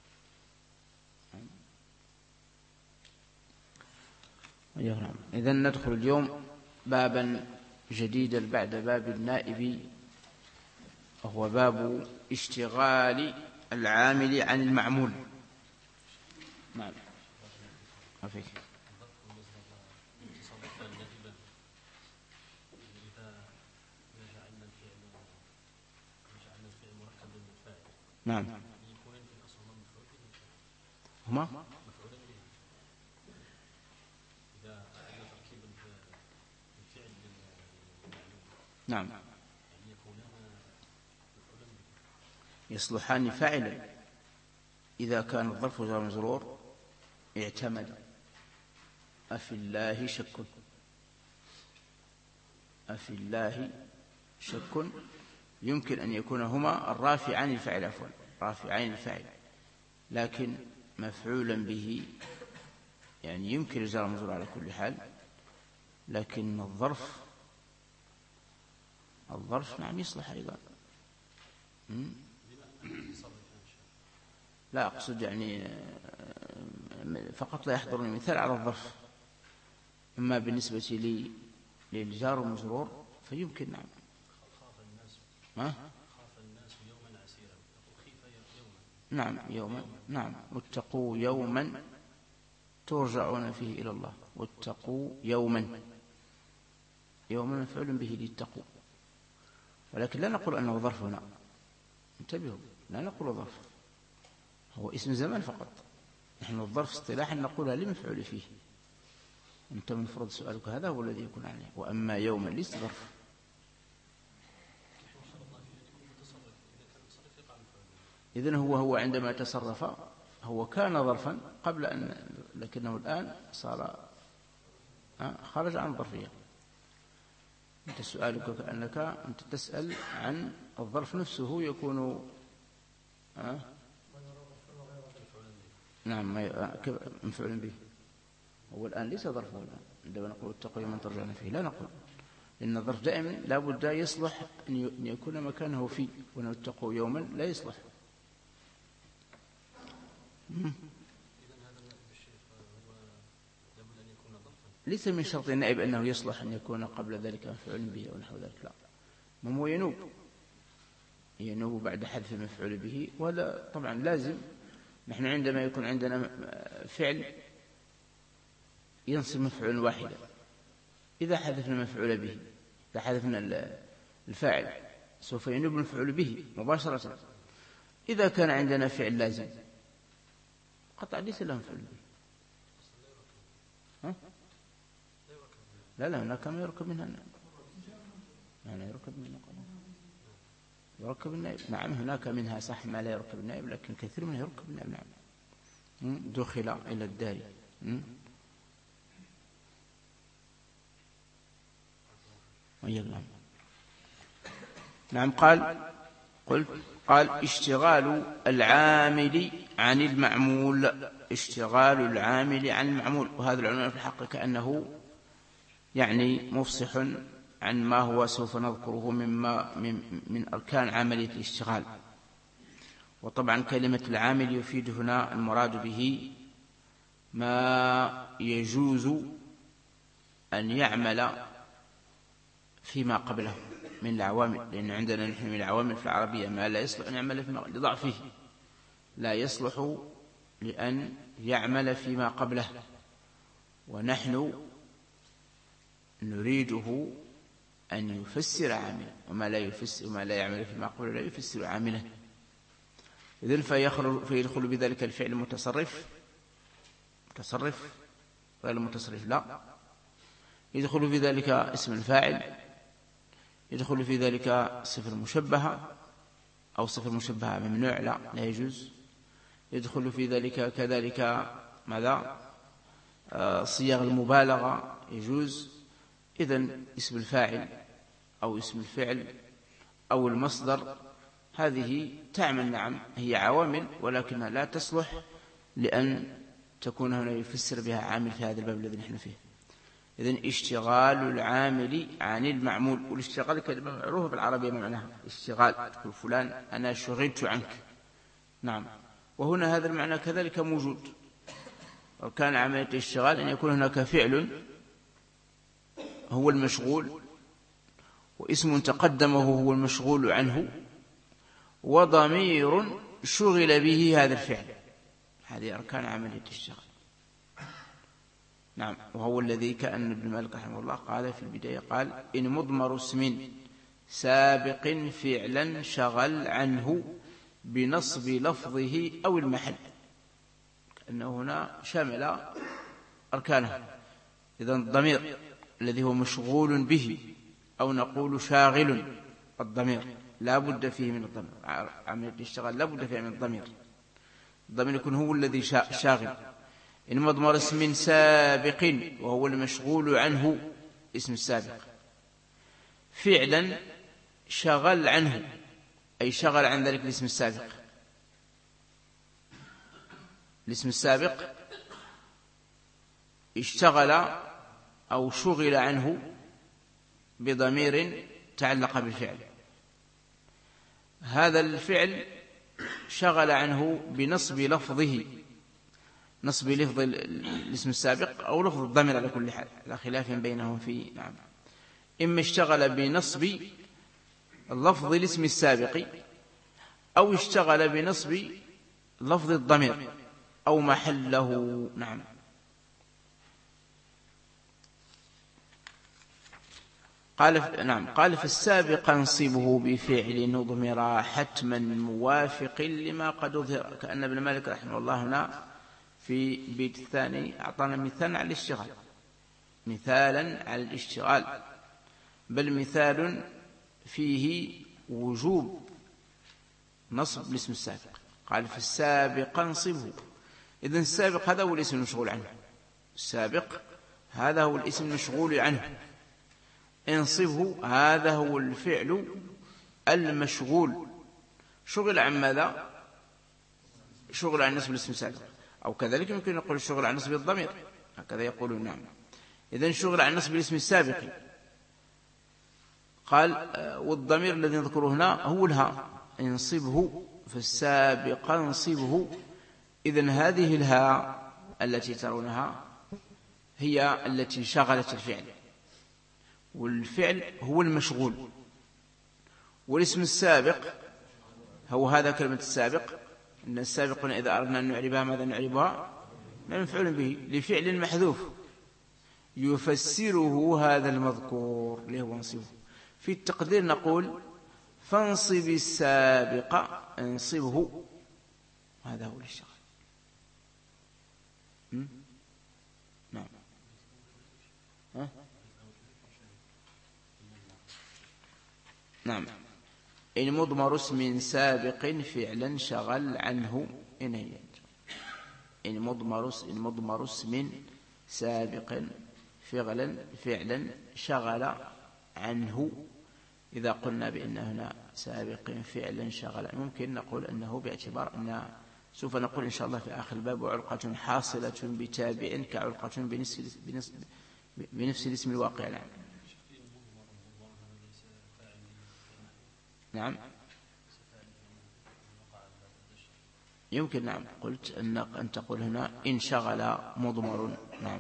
A: نعم. إذن ندخل اليوم بابا جديدا بعد باب النائب، وهو باب اشتغال العامل عن المعمول. نعم. أفيك. نعم. هما نعم يصلحان فاعلا إذا كان الظرف جار مجرور اعتمد. أفي الله شك، أفي الله شك يمكن أن يكون هما الرافعان الفاعل، عفوا رافعين الفاعل، لكن مفعولا به يعني يمكن الجار مجرور على كل حال، لكن الظرف الظرف نعم يصلح أيضا. لا أقصد يعني فقط لا يحضرني مثال على الظرف. أما بالنسبة لي للجار والمجرور فيمكن. نعم. ما؟ نعم يوما. نعم. واتقوا يوما ترجعون فيه إلى الله. واتقوا يوما، يوما مفعول به للتقوا، ولكن لا نقول أنه ظرف هنا. انتبهوا، لا نقول ظرف، هو اسم زمان فقط. نحن الظرف اصطلاحا نقولها لمفعول فيه. أنت من فرض سؤالك هذا هو الذي يكون عليه. وأما يوما ليس ظرف. إذن هو هو عندما تصرف هو كان ظرفا قبل أن، لكنه الآن صار خرج عن الظرفية. أنت سؤالك كأنك أنت تسأل عن الظرف نفسه يكون أه؟ نعم مفعول به. هو الآن ليس ظرفه الآن. عندما نقول اتقوا يوما ترجعون فيه لا نقول، لأن الظرف دائما لا بد يصلح أن يكون مكانه فيه، وأن اتقوا يوما لا يصلح. ليس من شرط النائب أنه يصلح أن يكون قبل ذلك مفعول به أو نحو ذلك، لا. ما هو ينوب ينوب بعد حذف المفعول به، وهذا طبعا لازم. نحن عندما يكون عندنا فعل ينصب مفعول واحدا، إذا حذفنا المفعول به، إذا حذفنا الفاعل سوف ينوب المفعول به مباشرة. إذا كان عندنا فعل لازم قطع ليس له مفعول به. ها؟ لا لا هناك ما يركب منها يعني يركب منها يركب النائب. نعم هناك منها صح ما لا يركب النائب، لكن كثير منها يركب النائب. نعم. دخل إلى الدار. نعم. قال قلت قال اشتغال العامل عن المعمول. اشتغال العامل عن المعمول، وهذا العنوان في الحق كأنه يعني مفصح عن ما هو سوف نذكره مما من, من أركان عملية الاشتغال. وطبعا كلمة العامل يفيد هنا المراد به ما يجوز أن يعمل فيما قبله من العوامل، لأن عندنا نحن من العوامل في العربية ما لا يصلح أن يعمل فيما لضعفه، لا يصلح لأن يعمل فيما قبله، ونحن نريده أن يفسر عامله، وما لا يفسر وما لا يعمل فيما قبله لا يفسر عامله. إذن فيدخل بذلك الفعل المتصرف متصرف غير المتصرف لا، يدخل في ذلك اسم الفاعل، يدخل في ذلك صفة مشبهة أو صفة مشبهة ممنوع لا لا يجوز، يدخل في ذلك كذلك ماذا صيغ المبالغة يجوز. إذن اسم الفاعل أو اسم الفعل أو المصدر هذه تعمل، نعم هي عوامل، ولكنها لا تصلح لأن تكون هنا يفسر بها عامل في هذا الباب الذي نحن فيه. إذن اشتغال العامل عن المعمول، والاشتغال كلمة معروفة بالعربية معناها اشتغال، تقول فلان أنا شغلت عنك، نعم. وهنا هذا المعنى كذلك موجود. وكان عملية الاشتغال أن يكون هناك فعل هو المشغول، واسم تقدمه هو المشغول عنه، وضمير شغل به هذا الفعل. هذه أركان عملية الاشتغال، نعم. وهو الذي كأن ابن مالك رحمه الله قال في البداية، قال إن مضمر اسم سابق فعلا شغل عنه بنصب لفظه أو المحل، كأنه هنا شمل أركانه. إذن الضمير الذي هو مشغول به، أو نقول شاغل، الضمير لا بد فيه من الضمير، عملية الاشتغال لا بد فيه من الضمير، الضمير يكون هو الذي شاغل. إن مضمر اسم سابق، وهو المشغول عنه اسم السابق، فعلا شغل عنه أي شغل عن ذلك الاسم السابق. الاسم السابق اشتغل أو شغل عنه بضمير تعلق بالفعل. هذا الفعل شغل عنه بنصب لفظه، نصب لفظ الاسم السابق أو لفظ الضمير على كل حال، لا خلاف بينهم فيه، نعم. إما اشتغل بنصب لفظ الاسم السابق، أو اشتغل بنصب لفظ الضمير أو محله، نعم. قال نعم قال في السابق انصبه بفعل نضمر حتما موافق لما قد أظهر. كأن ابن مالك رحمه الله هنا في بيت الثاني أعطانا مثالا على الاشتغال، مثالا على الاشتغال، بل مثال فيه وجوب نصب الاسم السابق. قال في السابق انصبه، إذن السابق هذا هو الاسم المشغول عنه، السابق هذا هو الاسم المشغول عنه، انصبه هذا هو الفعل المشغول، شغل عن ماذا؟ شغل عن نصب الاسم السابق، أو كذلك يمكن نقول الشغل عن نصب الضمير، هكذا يقولون، نعم. إذن شغل عن نصب الاسم السابق. قال والضمير الذي نذكره هنا هو الهاء، انصبه في السابق انصبه. إذن هذه الهاء التي ترونها هي التي شغلت الفعل، والفعل هو المشغول، والاسم السابق هو هذا كلمة السابق. إن السابق إذا أردنا أن نعربها ماذا نعربها؟ مفعول به لفعل محذوف يفسره هذا المذكور اللي هو انصبه. في التقدير نقول فانصب السابق انصبه، هذا هو الاشتغال. نعم. ها؟ نعم. إن مضمر اسم سابق فعلا شغل عنه، إن هي إن مضمر إن مضمر اسم سابق فعلا فعلا شغل عنه. إذا قلنا بأن هنا سابق فعلا شغل، ممكن نقول أنه باعتبار أن سوف نقول إن شاء الله في آخر الباب وعلقة حاصلة بتابع كعلقة بنفس بنفس الاسم الواقع. نعم. نعم يمكن، نعم قلت أن أن تقول هنا إن شغل مضمر، نعم.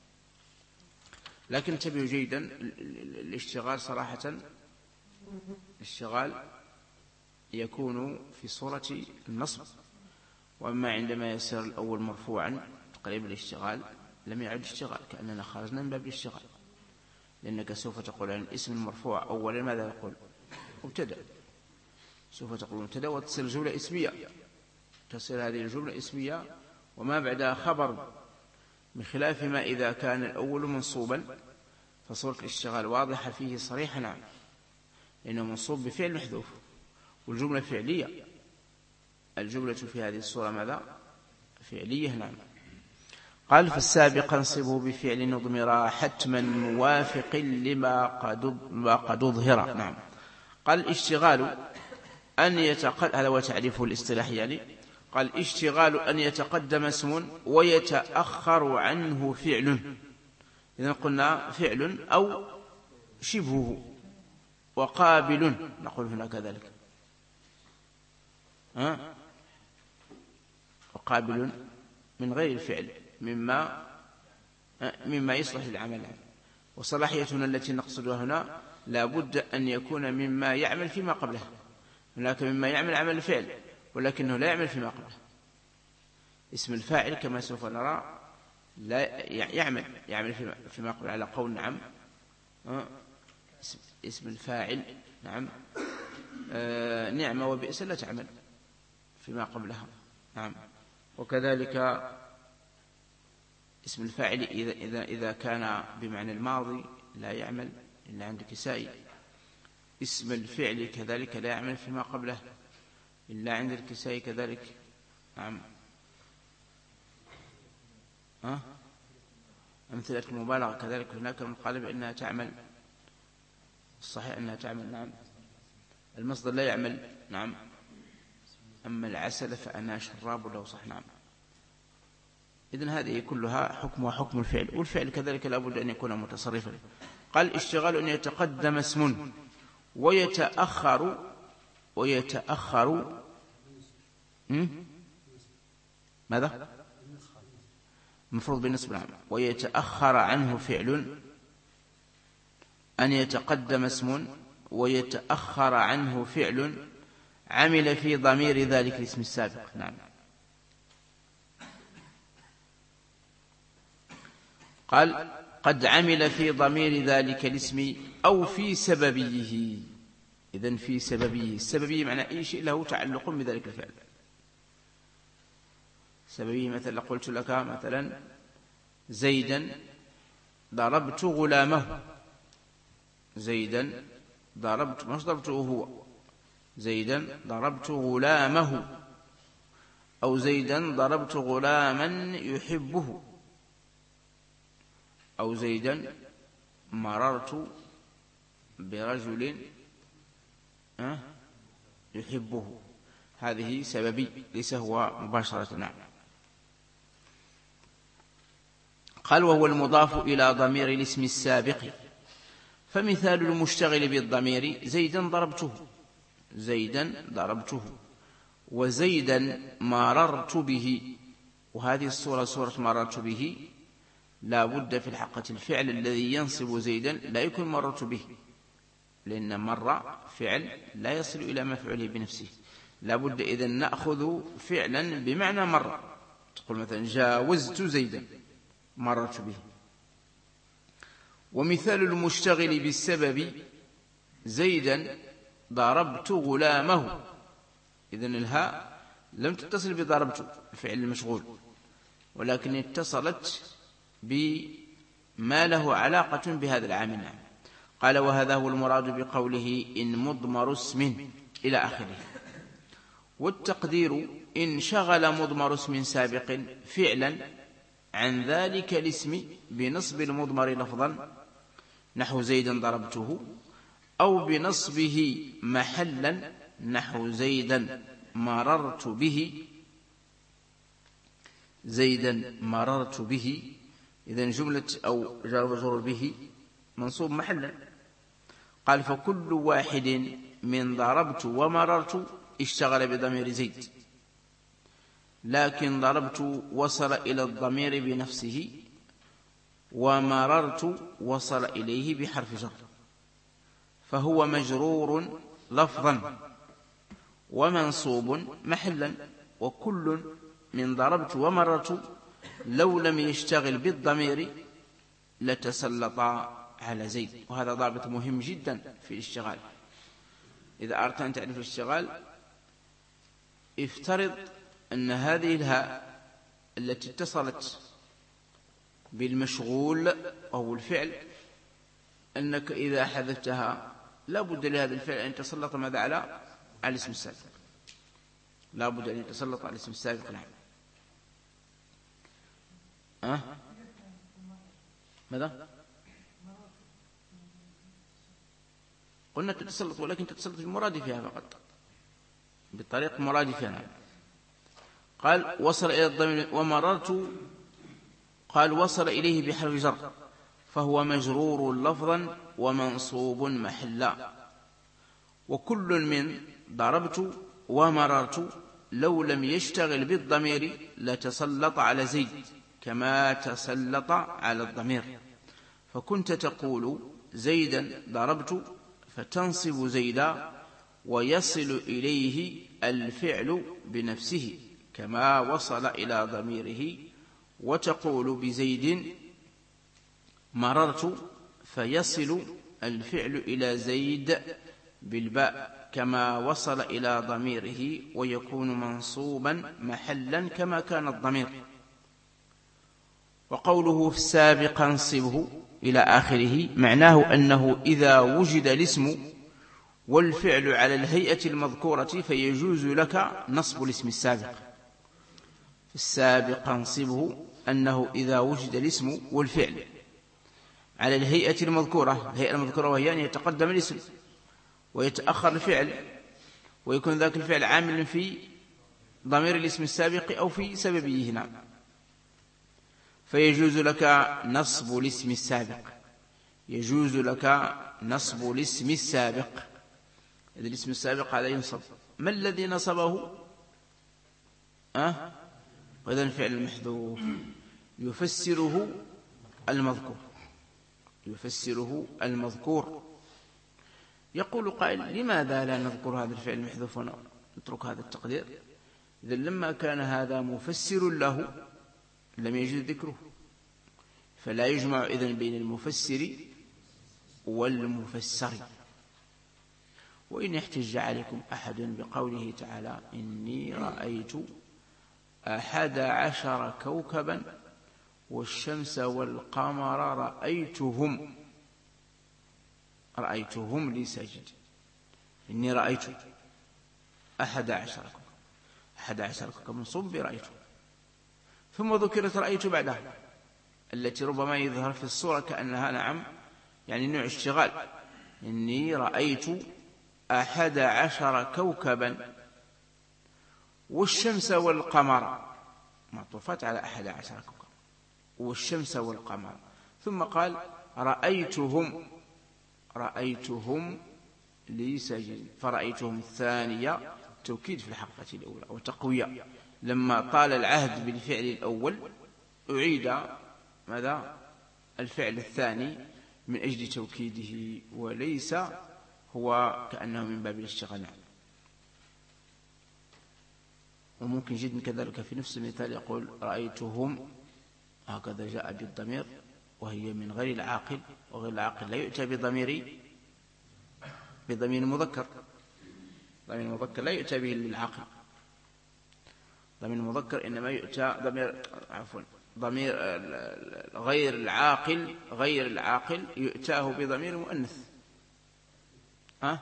A: لكن انتبهوا جيدا، الاشتغال صراحة الاشتغال يكون في صورة النصب، وأما عندما يصير الأول مرفوعا قريب الاشتغال لم يعد اشتغال، كأننا خرجنا من باب الاشتغال، لأنك سوف تقول عن الاسم المرفوع أولا ماذا يقول؟ مبتدأ، سوف تقول مبتدأ وتصير جملة اسمية، تصير هذه الجملة اسمية وما بعدها خبر، بخلاف ما إذا كان الأول منصوبا فصورة الاشتغال واضحة فيه صريحة، نعم، لأنه منصوب بفعل محذوف والجملة فعلية، الجملة في هذه الصورة ماذا؟ فعلية، نعم. قال فالسابق انصبه بفعل نضمرا حتما موافق لما قد ما قد اظهر. نعم. قال الاشتغال أن يتقدم، هذا هو تعريفه الاصطلاحي يعني. قال اشتغال أن يتقدم اسم ويتأخر عنه فعل. إذا قلنا فعل أو شبهه، وقابل نقول هنا كذلك، ها؟ وقابل من غير الفعل مما مما يصلح للعمل. وصلاحيتنا التي نقصدها هنا لا بد أن يكون مما يعمل فيما قبله. هناك مما يعمل عمل الفعل ولكنه لا يعمل فيما قبله. اسم الفاعل كما سوف نرى لا يعمل يعمل فيما, فيما قبله على قول نعم. اسم الفاعل نعم آه نعمة وبئس لا تعمل فيما قبلها. نعم. وكذلك اسم الفاعل إذا, إذا, إذا كان بمعنى الماضي لا يعمل إلا عند الكسائي. اسم الفعل كذلك لا يعمل فيما قبله إلا عند الكسائي كذلك. نعم. ها؟ أمثلة المبالغة كذلك هناك من قال بأنها تعمل، الصحيح أنها تعمل. نعم. المصدر لا يعمل. نعم. أما العسل فأنا شراب لو صح. نعم. إذن هذه كلها حكمها حكم الفعل، والفعل كذلك لا بد أن يكون متصرفا. قال اشتغال أن يتقدم اسم ويتأخر ويتأخر ماذا؟ مفروض بالنسبة. نعم. ويتأخر عنه فعل، أن يتقدم اسم ويتأخر عنه فعل عمل في ضمير ذلك الاسم السابق. نعم. قال قد عمل في ضمير ذلك الاسم أو في سببيه. إذن في سببيه، السببيه معنى أي شيء له تعلق بذلك الفعل. سببيه مثلا قلت لك مثلا زيدا ضربت غلامه. زيدا ضربت، مش ضربته هو، زيدا ضربت غلامه، أو زيدا ضربت غلاما يحبه، أو زيدا مررت برجل يحبه. هذه سببي ليس هو مباشرة. نعم. قال وهو المضاف إلى ضمير الاسم السابق. فمثال المشتغل بالضمير زيدا ضربته، زيدا ضربته، وزيدا مررت به. وهذه الصورة صورة مررت به لا بد في الحقة الفعل الذي ينصب زيدا لا يكون مررت به، لأن مر فعل لا يصل إلى مفعوله بنفسه. لا بد إذن نأخذ فعلا بمعنى مر. تقول مثلا جاوزت زيدا مررت به. ومثال المشتغل بالسبب زيدا ضربت غلامه. إذن الهاء لم تتصل بضربت الفعل المشغول، ولكن اتصلت بما له علاقة بهذا العامل. نعم. قال وهذا هو المراد بقوله إن مضمر اسم إلى آخره. والتقدير إن شغل مضمر اسم سابق فعلا عن ذلك الاسم بنصب المضمر لفظا نحو زيدا ضربته، أو بنصبه محلا نحو زيدا مررت به، زيدا مررت به. إذن جملة أو جار ومجرور به منصوب محلا. قال فكل واحد من ضربت ومررت اشتغل بضمير زيد، لكن ضربت وصل إلى الضمير بنفسه، ومررت وصل إليه بحرف جر، فهو مجرور لفظا ومنصوب محلا. وكل من ضربت ومررت لو لم يشتغل بالضمير لتسلط على زيد. وهذا ضابط مهم جدا في الاشتغال. إذا أردت أن تعرف الاشتغال افترض أن هذه الهاء التي اتصلت بالمشغول أو الفعل أنك إذا حذفتها لا بد لهذا الفعل أن يتسلط ماذا على على الاسم السابق. لا بد أن يتسلط على الاسم السابق. نعم. أه؟ ماذا؟ قلنا تتسلط، ولكن تتسلط بمرادفها فقط، بطريق مرادفها. قال وصل إلى الضمير ومررت، قال وصل إليه بحرف جر فهو مجرور لفظا ومنصوب محلا. وكل من ضربت ومررت لو لم يشتغل بالضمير لتسلط على زيد كما تسلط على الضمير، فكنت تقول زيدا ضربت فتنصب زيدا ويصل إليه الفعل بنفسه كما وصل إلى ضميره، وتقول بزيد مررت فيصل الفعل إلى زيد بالباء كما وصل إلى ضميره ويكون منصوبا محلا كما كان الضمير. وقوله في السابق انصبه إلى آخره معناه أنه إذا وجد الاسم والفعل على الهيئة المذكورة فيجوز لك نصب الاسم السابق. في السابق انصبه أنه إذا وجد الاسم والفعل على الهيئة المذكورة، الهيئة المذكورة وهي أن يتقدم الاسم ويتأخر الفعل ويكون ذاك الفعل عامل في ضمير الاسم السابق أو في سببه هنا، فيجوز لك نصب الاسم السابق، يجوز لك نصب الاسم السابق. إذا الاسم السابق هذا ينصب. ما الذي نصبه؟ أه؟ وإذا الفعل المحذوف يفسره المذكور، يفسره المذكور. يقول قائل لماذا لا نذكر هذا الفعل المحذوف ونترك هذا التقدير؟ إذا لما كان هذا مفسر له لم يجد ذكره، فلا يجمع إذن بين المفسر والمفسر. وإن احتج عليكم أحد بقوله تعالى إني رأيت أحد عشر كوكبا والشمس والقمر رأيتهم، رأيتهم لي ساجد، إني رأيت أحد عشر كوكبا، أحد عشر كوكبا منصوب برأيته، ثم ذكرت رأيت بعدها التي ربما يظهر في الصورة كأنها نعم يعني نوع اشتغال. إني رأيت أحد عشر كوكبا والشمس والقمر، معطوفات على أحد عشر كوكبا والشمس والقمر، ثم قال رأيتهم، رأيتهم لي ساجدين، فرأيتهم الثانية توكيد في الحلقة الأولى وتقوية. لما طال العهد بالفعل الأول أعيد ماذا الفعل الثاني من أجل توكيده، وليس هو كأنه من باب الاشتغال. وممكن جدا كذلك في نفس المثال يقول رأيتهم، هكذا جاء بالضمير وهي من غير العاقل، وغير العاقل لا يؤتى بضمير بضمير المذكر، ضمير المذكر لا يؤتى به للعاقل، ضمير المذكر إنما يؤتى ضمير عفوا ضمير غير العاقل، غير العاقل يؤتاه بضمير مؤنث. أه؟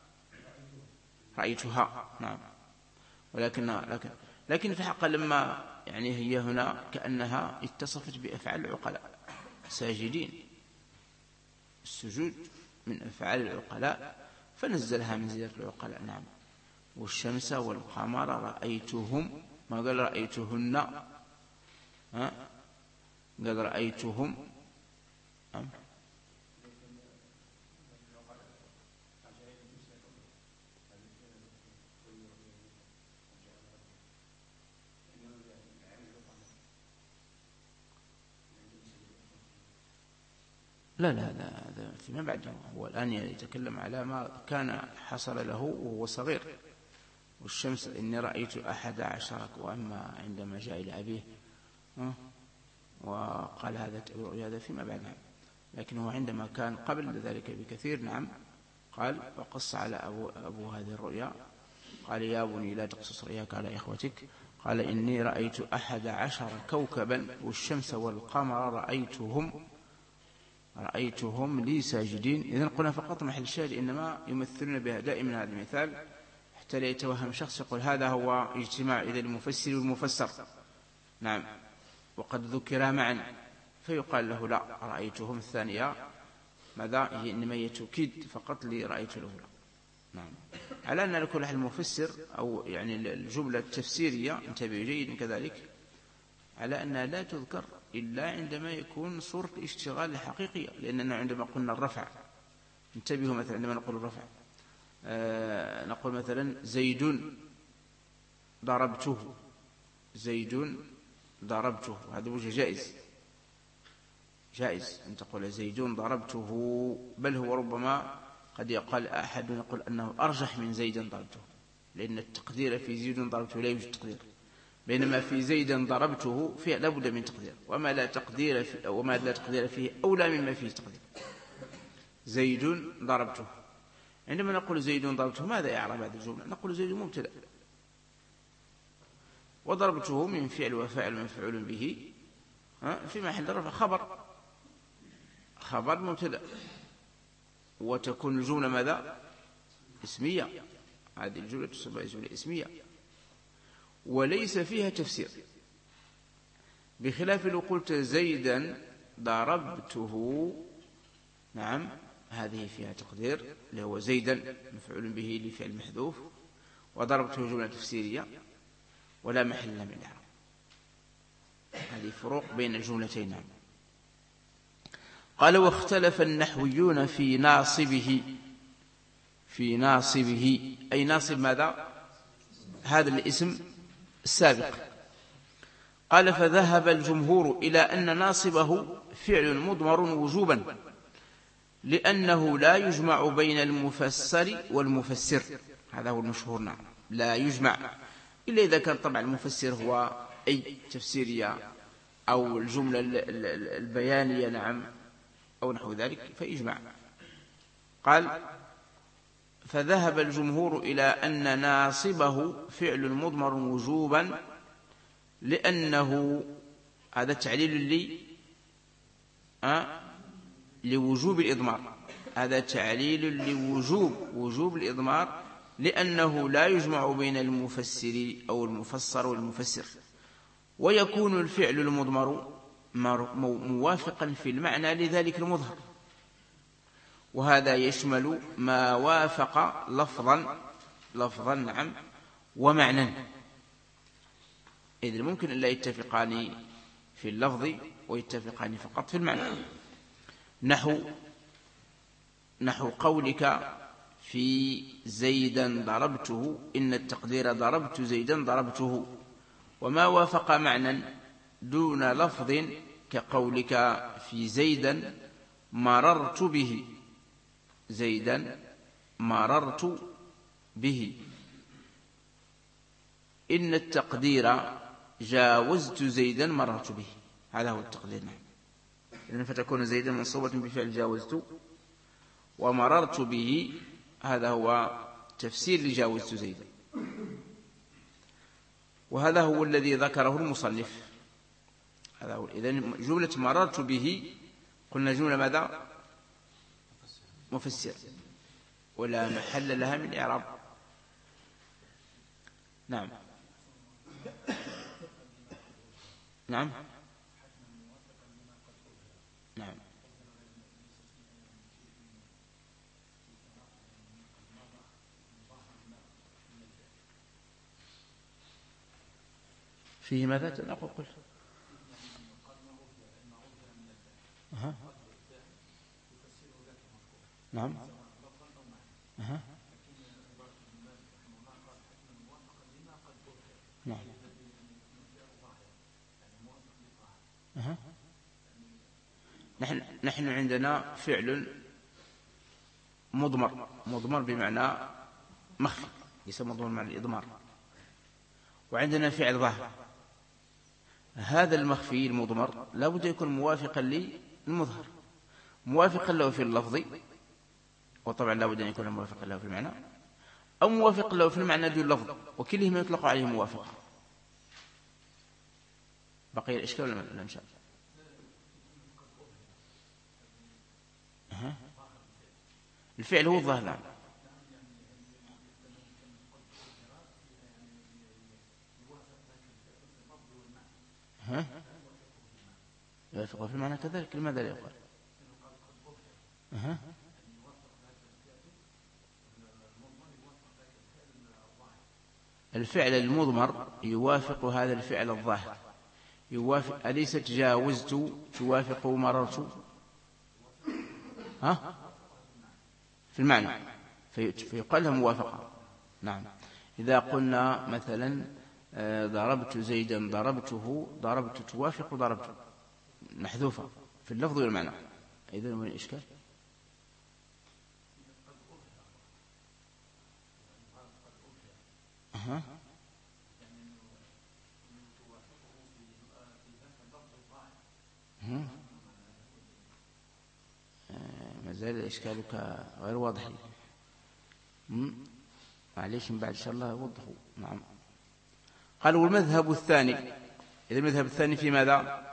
A: رأيتها نعم، ولكن لكن لكن في الحقيقة لما يعني هي هنا كأنها اتصفت بأفعال العقلاء ساجدين، السجود من أفعال العقلاء فنزلها منزلة العقلاء. نعم. والشمس والقمر رأيتهم، ما قال رأيتهن، ها قال رأيتهم. أم؟ لا لا لا هذا فيما بعد، هو الآن يتكلم على ما كان حصل له وهو صغير. والشمس إني رأيت أحد عشر، وأما عندما جاء إلى أبيه وقال هذا الرؤيا هذا فيما بعد، لكن هو عندما كان قبل ذلك بكثير نعم قال وقص على أبو, أبو هذه الرؤيا، قال يا بني لا تقصص رؤياك على إخوتك، قال إني رأيت أحد عشر كوكبا والشمس والقمر رأيتهم رأيتهم لي ساجدين. إذن قلنا فقط محل الشاهد إنما يمثلون بها دائما هذا المثال حتى لا يتوهم شخص يقول هذا هو اجتماع إذا المفسر والمفسر. نعم. وقد ذكرا معا، فيقال له لا، رأيتهم الثانية ماذا هي إنما هي توكيد فقط لرأيت الأولى. نعم. على أن لكل حال المفسر أو يعني الجملة التفسيرية انتبهوا جيدا كذلك على أنها لا تذكر إلا عندما يكون صورة الاشتغال الحقيقية، لأننا عندما قلنا الرفع انتبهوا مثلا عندما نقول الرفع آه نقول مثلا زيد ضربته، زيد ضربته، هذا وجه جائز، جائز أن تقول زيد ضربته، بل هو ربما قد يقال أحد يقول أنه أرجح من زيد ضربته، لأن التقدير في زيد ضربته لا يوجد تقدير، بينما في زيد ضربته فيه لابد من تقدير، وما لا تقدير فيه وما لا تقدير فيه أولى مما فيه تقدير. زيد ضربته، عندما نقول زيد ضربته ماذا يعرف هذه الجملة؟ نقول زيد مبتدأ، وضربته من فعل وفاعل مفعول به في محل رفع خبر، خبر مبتدأ، وتكون الجملة ماذا؟ اسمية، هذه الجملة تسمى جملة اسمية وليس فيها تفسير، بخلاف لو قلت زيدا ضربته، نعم هذه فيها تقدير اللي هو زيدا مفعول به لفعل محذوف، وضربته جملة تفسيرية ولا محل من الإعراب. هذه فروق بين الجملتين. نعم. قال واختلف النحويون في ناصبه، في ناصبه أي ناصب ماذا؟ هذا الاسم السابق. قال فذهب الجمهور إلى أن ناصبه فعل مضمر وجوبا، لأنه لا يجمع بين المفسر والمفسر، هذا هو المشهور. نعم لا يجمع إلا إذا كان طبعا المفسر هو أي تفسيرية أو الجملة البيانية، نعم أو نحو ذلك فيجمع. قال فذهب الجمهور إلى أن ناصبه فعل مضمر وجوبا، لأنه هذا تعليل لي أه لوجوب الإضمار، هذا تعليل لوجوب وجوب الإضمار، لأنه لا يجمع بين المفسر أو المفسر والمفسر، ويكون الفعل المضمر موافقا في المعنى لذلك المظهر، وهذا يشمل ما وافق لفظا لفظا نعم ومعنى، إذن ممكن أن لا يتفقان في اللفظ ويتفقان فقط في المعنى. نحو نحو قولك في زيدا ضربته، إن التقدير ضربت زيدا ضربته، وما وافق معنى دون لفظ كقولك في زيدا مررت به، زيدا مررت به، إن التقدير جاوزت زيدا مررت به، هذا هو التقدير. نعم فتكون زيدا منصوبة بفعل جاوزت، ومررت به هذا هو تفسير لجاوزت زيدا، وهذا هو الذي ذكره المصنف. هذا هو. إذن جملة مررت به قلنا جملة ماذا؟ مفسر، ولا محل لها من إعراب. نعم نعم نعم فيه ماذا تنقل قل أه. نعم أه. نعم أه. نحن نحن عندنا فعل مضمر، مضمر بمعنى مخفي، ليس مضمر معنى الإضمار، وعندنا فعل ظاهر. هذا المخفي المضمر لا بد يكون موافقا للمظهر، موافقا له في اللفظ، وطبعا لا بد أن يكون موافقا له في المعنى، أو موافقا له في المعنى دون اللفظ، وكلهما يطلق عليه موافقة. بقي الإشكال ولا لا؟ إن شاء الله. أه. الفعل هو الظاهر. نعم ها يوافق في المعنى كذلك، لماذا لا يقال؟ أه. الفعل المضمر يوافق هذا الفعل الظاهر، يوافق. أليست جاوزت توافق مررت؟ ها؟ في المعنى فيقال لها موافقة. نعم. إذا قلنا مثلا ضربت زيدا ضربته، ضربت توافق ضربت، محذوفة في اللفظ والمعنى. إذن وين الإشكال؟ أها. ما زال إشكالك غير واضح لي. معليش من بعد إن شاء الله وضحوا. نعم. قال والمذهب الثاني، إذا المذهب الثاني في ماذا؟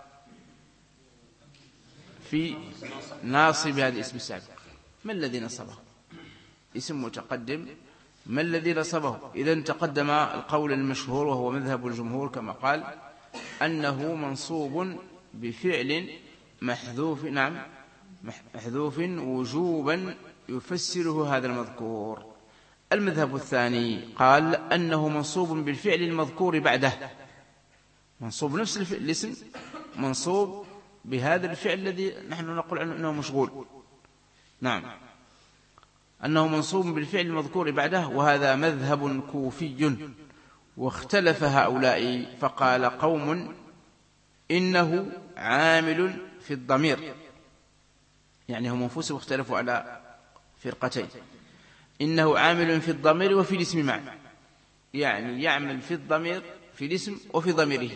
A: في ناصب هذا الاسم السابق. ما الذي نصبه؟ اسم متقدم، ما الذي نصبه؟ إذا تقدم القول المشهور وهو مذهب الجمهور كما قال أنه منصوب بفعل محذوف. نعم، محذوف وجوبا يفسره هذا المذكور. المذهب الثاني قال أنه منصوب بالفعل المذكور بعده، منصوب نفس الاسم منصوب بهذا الفعل الذي نحن نقول عنه أنه مشغول. نعم، أنه منصوب بالفعل المذكور بعده، وهذا مذهب كوفي. واختلف هؤلاء فقال قوم إنه عامل في الضمير، يعني هم أنفسهم اختلفوا على فرقتين، إنه عامل في الضمير وفي الاسم معا، يعني يعمل في الضمير في الاسم وفي ضميره.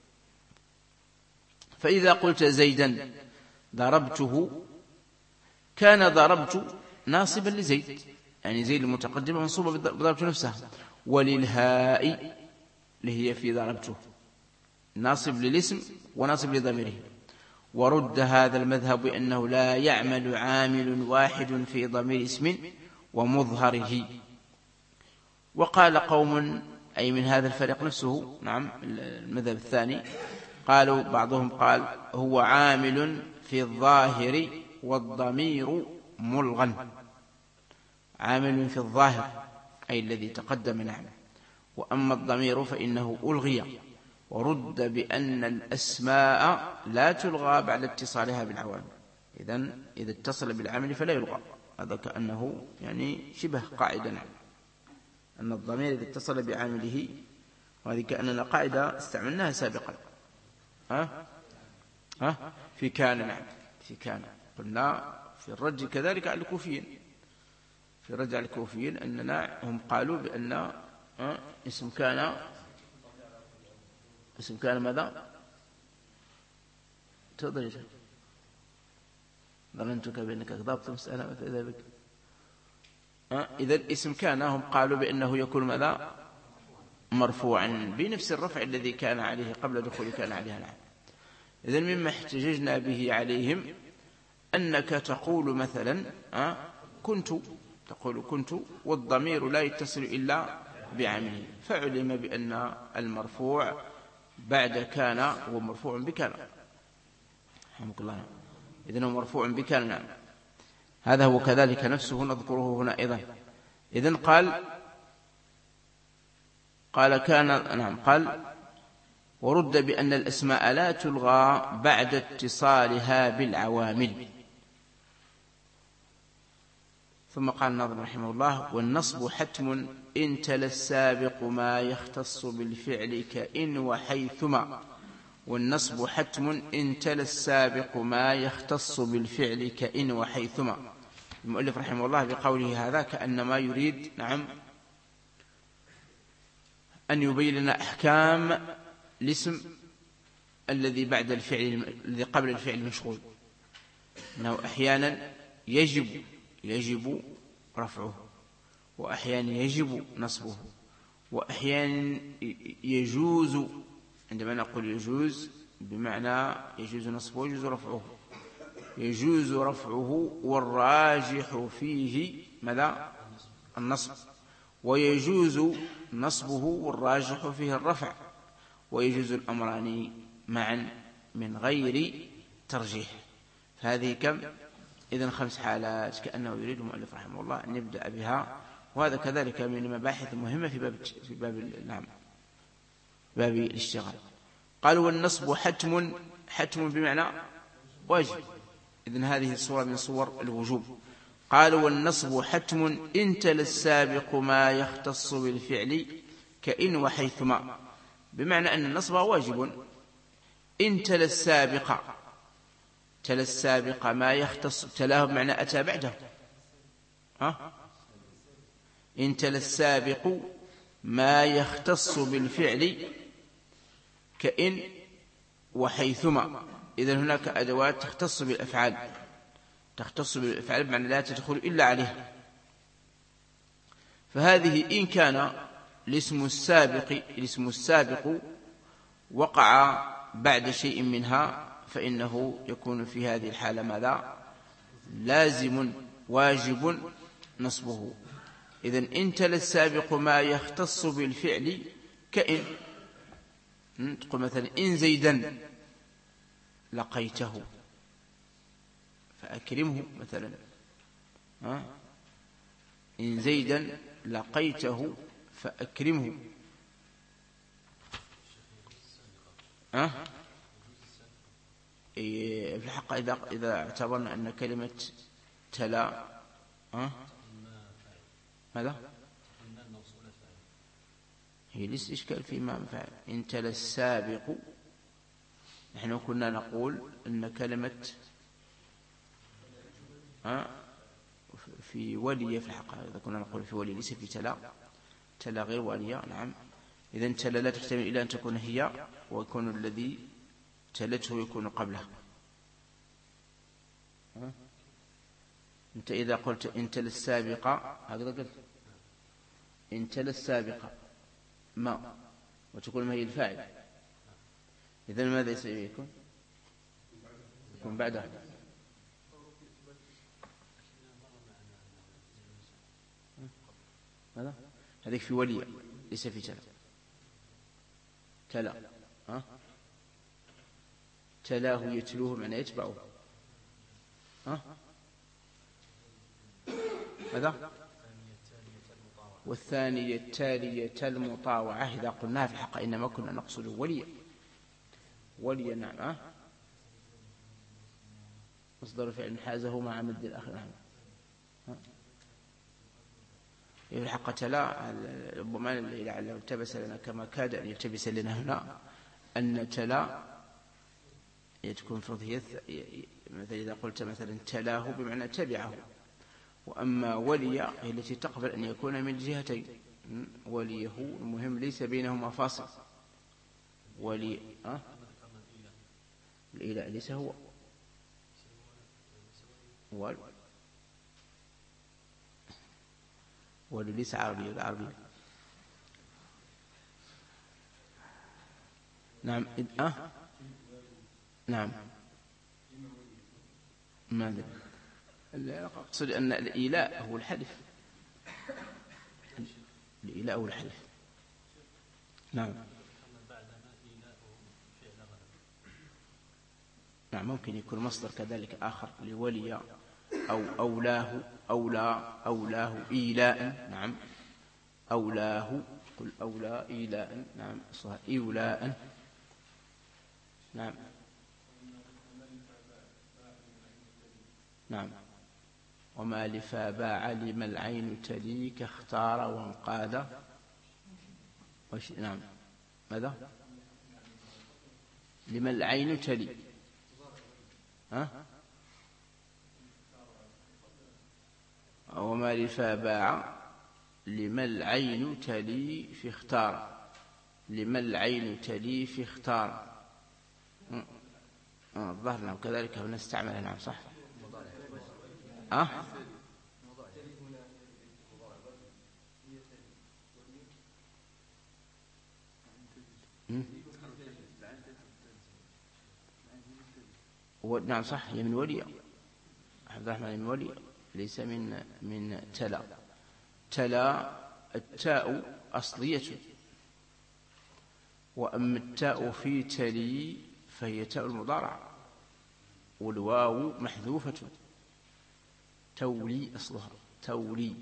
A: فإذا قلت زيدا ضربته كان ضربت ناصبا لزيد، يعني زيد المتقدمة منصوبة بضربت نفسها، وللهاء اللي هي في ضربته ناصب للاسم وناصب لضميره. ورد هذا المذهب بأنه لا يعمل عامل واحد في ضمير اسم ومظهره. وقال قوم أي من هذا الفريق نفسه، نعم المذهب الثاني، قالوا بعضهم قال هو عامل في الظاهر والضمير ملغى، عامل في الظاهر أي الذي تقدم. نعم. وأما الضمير فإنه ألغي. ورد بأن الأسماء لا تلغى بعد اتصالها بالعوامل، إذن إذا اتصل بالعامل فلا يلغى. هذا كأنه يعني شبه قاعدة. نعم، أن الضمير إذا اتصل بعامله، وهذه كأننا قاعدة استعملناها سابقا ها ها في كان. نعم، في كان قلنا في الرجل كذلك على الكوفيين، في الرجل على الكوفيين أننا هم قالوا بأن اسم كان اسم كان ماذا؟ تفضل يا شيخ. ظننتك بأنك أغضبت مسألة فإذا بك. إذا اسم كان هم قالوا بأنه يكون ماذا؟ مرفوعا بنفس الرفع الذي كان عليه قبل دخول كان عليها. نعم. إذا مما احتججنا به عليهم أنك تقول مثلا كنت، تقول كنت والضمير لا يتصل إلا بعامله، فعلم بأن المرفوع بعد كان هو مرفوع بكان. رحمك الله. إذن هو مرفوع بكان. نعم. هذا هو كذلك نفسه نذكره هنا أيضا. إذن قال قال كان. نعم، قال ورد بأن الأسماء لا تلغى بعد اتصالها بالعوامل. ثم قال الناظم رحمه الله والنصب حتم إن تلا السابق ما يختص بالفعل كإن وحيثما. والنصب حتم إن تلا السابق ما يختص بالفعل كإن وحيثما. المؤلف رحمه الله بقوله هذا كأنما يريد نعم أن يبين لنا أحكام الاسم الذي بعد الفعل الذي قبل الفعل المشغول، أنه أحيانا يجب يجب رفعه، وأحيانا يجب نصبه، وأحيانا يجوز. عندما نقول يجوز بمعنى يجوز نصبه ويجوز رفعه، يجوز رفعه والراجح فيه ماذا؟ النصب، ويجوز نصبه والراجح فيه الرفع، ويجوز الأمران معا من غير ترجيح. فهذه كم؟ إذن خمس حالات كأنه يريد المؤلف رحمه الله أن يبدأ بها، وهذا كذلك من المباحث المهمة في باب في باب نعم باب الاشتغال. قالوا والنصب حتم، حتم بمعنى واجب، إذن هذه صورة من صور الوجوب. قالوا والنصب حتم إن تلا السابق ما يختص بالفعل كإن وحيثما، بمعنى أن النصب واجب إن تلا السابق، تلا السابق ما يختص، تلاه بمعنى أتى بعده، ها؟ إن تلا السابق ما يختص بالفعل كإن وحيثما، إذن هناك أدوات تختص بالأفعال، تختص بالأفعال بمعنى لا تدخل إلا عليها. فهذه إن كان الاسم السابق الاسم السابق وقع بعد شيء منها فإنه يكون في هذه الحالة ماذا؟ لازم واجب نصبه. إذن إن تلا السابق ما يختص بالفعل كإن، تقول مثلا إن زيدا لقيته فأكرمه مثلا، ها؟ إن زيدا لقيته فأكرمه، ها؟ في الحق إذا إذا اعتبرنا أن كلمة تلا، ها؟ ماذا؟ هي ليس إشكال في ما فعل. إن تلا السابق، نحن كنا نقول أن كلمة ها في ولي في الحق، إذا كنا نقول في ولي ليس في تلا، تلا غير ولي. نعم. إذن تلا لا تحتمل إلى أن تكون هي، ويكون الذي تلته يكون قبله. أنت إذا قلت إن تلا السابقة، هكذا قلت إن تلا السابقة ما، وتقول ما هي الفاعل، إذن ماذا يكون؟ يكون بعدها. ماذا؟ هذيك في ولي ليس في تلا. تلا، ها؟ تلاه يتلوه معنى يتبعه، ها؟ ماذا؟ والثانية التالية المطاوعة، إذا قلنا في الحق إنما كنا نقصد ولي ولي. نعم. ها؟ مصدر فعل حازه مع مد الآخر. نعم. في الحق تلا ربما لعله التبس لنا كما كاد أن يلتبس لنا هنا أن تلا تكون فضية، مثلا إذا قلت مثلا تلاه بمعنى تبعه، وأما ولي هي التي تقبل أن يكون من الجهتين. وليه المهم ليس بينهما فاصل. ولي أه؟ الإله ليس هو ولي، ولي ليس عربي ولا عربي. نعم. أه؟ نعم. ماذا؟ أقصد أن الإيلاء هو الحلف، الإيلاء هو الحلف. نعم. نعم. ممكن يكون مصدر كذلك آخر لولي أو أولاه، أولى أولاه إيلاء. نعم. أولاه، قل أولى إيلاء. نعم. صح. إولاء. نعم. نعم. وما لفا باع لما العين تليك اختار وانقاد. وش... نعم. ماذا؟ لما العين تلي، ها؟ وما لفا باع لما العين تلي في اختار، لما العين تلي في اختار. الظاهر نعم كذلك نستعملها. نعم صح. أه؟ نعم صح. هي من ولي، عبد الرحمن من ولي، ليس من من تلا. تلا التاء أصلية، وأما التاء في تلي فهي تاء المضارعة. والواو محذوفة. تولي أصلها تولي،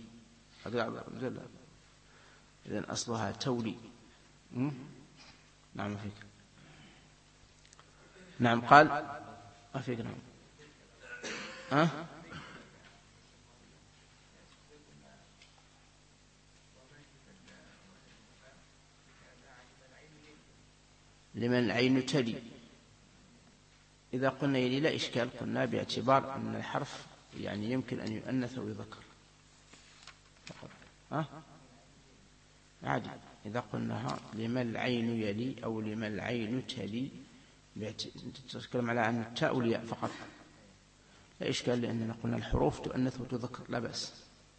A: إذن أصلها تولي. نعم فيك. نعم قال ما فيك. نعم أه؟ لمن العين تلي. إذا قلنا يلي لا إشكال، قلنا باعتبار أن الحرف يعني يمكن أن يؤنث ويذكر فقط. ها عادي. إذا قلناها لمن العين يلي أو لمن العين تلي تتكلم على أن التاء والياء فقط، لا إشكال، لأننا قلنا الحروف تؤنث وتذكر لا بأس.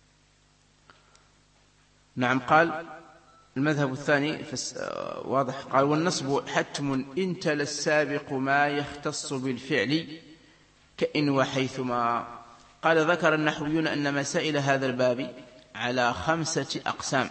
A: نعم قال المذهب الثاني واضح. قال والنصب حتم إن تلا السابق ما يختص بالفعل كإن وحيثما. قال ذكر النحويون أن مسائل هذا الباب على خمسة أقسام.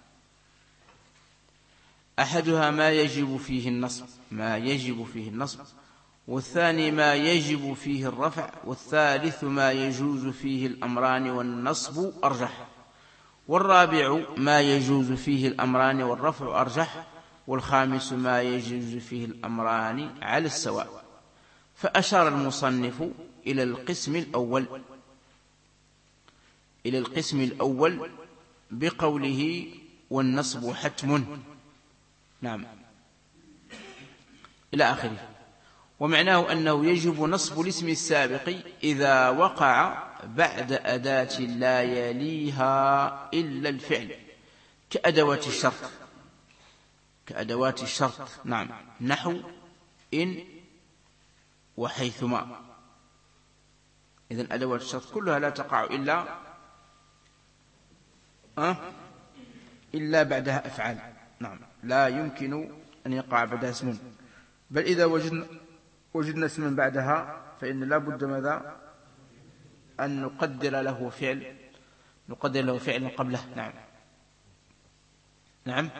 A: أحدها ما يجب فيه النصب ما يجب فيه النصب والثاني ما يجب فيه الرفع، والثالث ما يجوز فيه الأمران والنصب أرجح، والرابع ما يجوز فيه الأمران والرفع أرجح، والخامس ما يجوز فيه الأمران على السواء. فأشار المصنف إلى القسم الأول إلى القسم الأول بقوله والنصب حتم. نعم إلى آخره. ومعناه أنه يجب نصب الاسم السابق إذا وقع بعد أداة لا يليها إلا الفعل كأدوات الشرط كأدوات الشرط نعم، نحو إن وحيثما. إذن أدوات الشرط كلها لا تقع إلا أه؟ إلا بعدها أفعال. نعم لا يمكن أن يقع بعدها اسم، بل إذا وجدنا وجدنا اسما بعدها فإن لا بد ماذا أن نقدر له فعل نقدر له فعل قبله. نعم نعم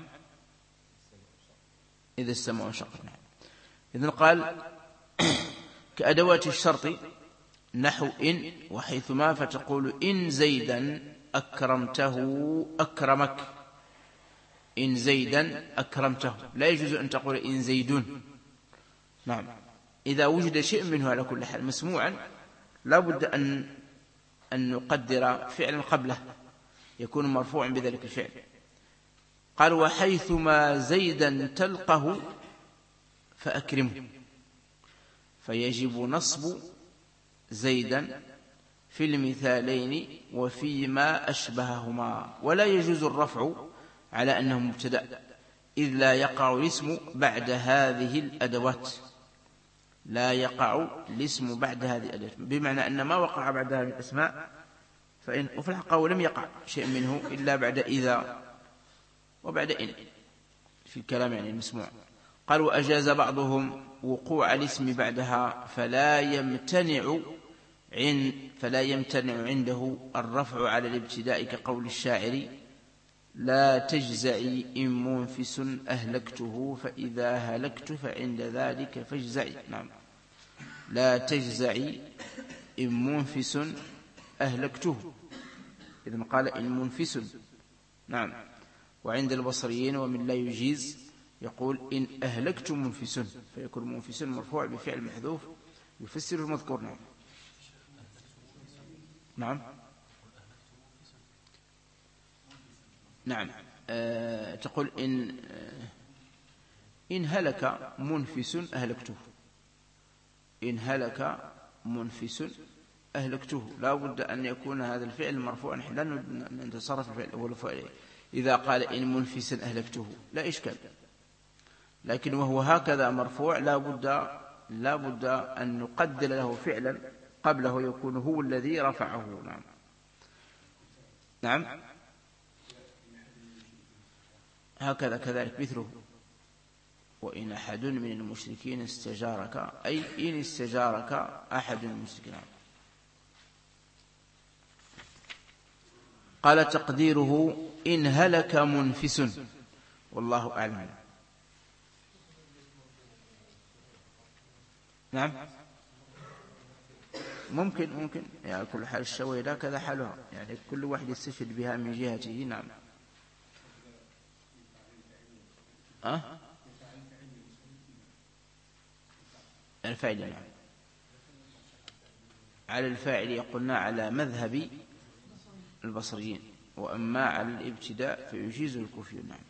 A: إذا السماء انشقت. نعم إذن قال كأدوات الشرط نحو إن وحيثما، فتقول إن زيدا أكرمته أكرمك، إن زيدا أكرمته. لا يجوز أن تقول إن زيدون. نعم إذا وجد شيء منه على كل حال مسموعا لا بد أن أن نقدر فعلا قبله يكون مرفوعا بذلك الفعل. قال وحيثما زيدا تلقه فأكرمه، فيجب نصب زيدا في المثالين وفيما أشبههما، ولا يجوز الرفع على أنه مبتدأ إذ لا يقع الاسم بعد هذه الأدوات لا يقع الاسم بعد هذه الأدوات، بمعنى أن ما وقع بعدها من أسماء فإن وفي الحقيقة لم يقع شيء منه إلا بعد إذا وبعد إن في الكلام يعني المسموع. قال وأجاز بعضهم وقوع الاسم بعدها فلا يمتنع عند فلا يمتنع عنده الرفع على الابتداء كقول الشاعر لا تجزعي إن منفس أهلكته فإذا هلكت فعند ذلك فاجزعي. نعم لا تجزعي إن منفس أهلكته، إذن قال إن منفس. نعم وعند البصريين ومن لا يجيز يقول إن أهلكت منفس، فيكون منفس مرفوع بفعل محذوف يفسر المذكور. نعم نعم نعم أه تقول إن أه إن هلك منفس أهلكته، إن هلك منفس أهلكته. لا بد أن يكون هذا الفعل مرفوعا، لا نتصرف الفعل أول فعل. إذا قال إن منفس أهلكته لا إشكال، لكن وهو هكذا مرفوع لا بد لا بد أن نقدر له فعلا قبله يكون هو الذي رفعه. نعم نعم هكذا كذلك مثله وإن أحد من المشركين استجارك، أي إن استجارك أحد من المشركين. قال تقديره إن هلك منفس، والله أعلم. نعم ممكن ممكن يعني كل حال الشويلة كذا حالها، يعني كل واحد يستشهد بها من جهته. نعم. أه؟ الفاعل نعم على الفاعل يقولنا على مذهب البصريين، وأما على الابتداء فيجيز الكوفي. نعم.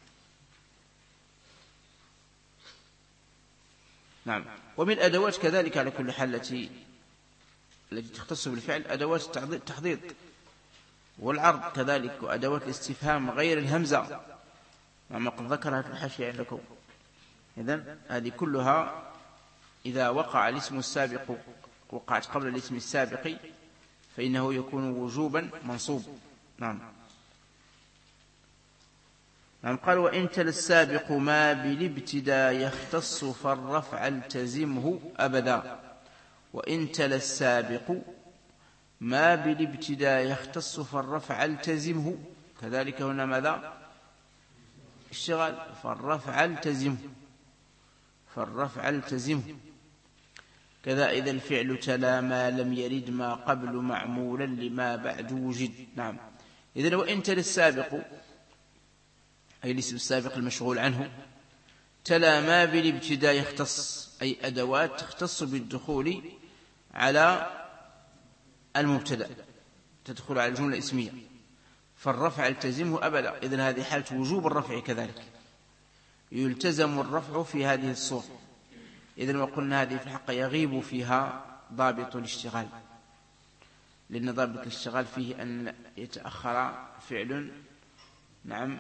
A: نعم. ومن الأدوات كذلك على كل حال التي التي تختص بالفعل أدوات التحضيض والعرض كذلك، وأدوات الاستفهام غير الهمزة مما قد ذكرها في الحاشية عندكم. إذن هذه كلها إذا وقع الاسم السابق وقعت قبل الاسم السابق فإنه يكون وجوبا منصوب. نعم. نعم. قال وإن تل السابق ما بالابتداء يختص فالرفع التزمه أبدا. وإن تل السابق ما بالابتداء يختص فالرفع التزمه، كذلك هنا ماذا؟ اشتغال، فالرفع التزمه فالرفع التزمه. كذا إذا الفعل تلا ما لم يرد ما قبل معمولا لما بعد وجد. نعم. إذن وإن تل السابق أي الاسم السابق المشغول عنه تلا ما بالابتداء يختص، أي أدوات تختص بالدخول على المبتدأ، تدخل على الجملة الاسمية، فالرفع التزمه أبدا. إذن هذه حالة وجوب الرفع كذلك، يلتزم الرفع في هذه الصورة. إذن وقلنا هذه في الحق يغيب فيها ضابط الاشتغال، لأن ضابط الاشتغال فيه أن يتأخر فعل نعم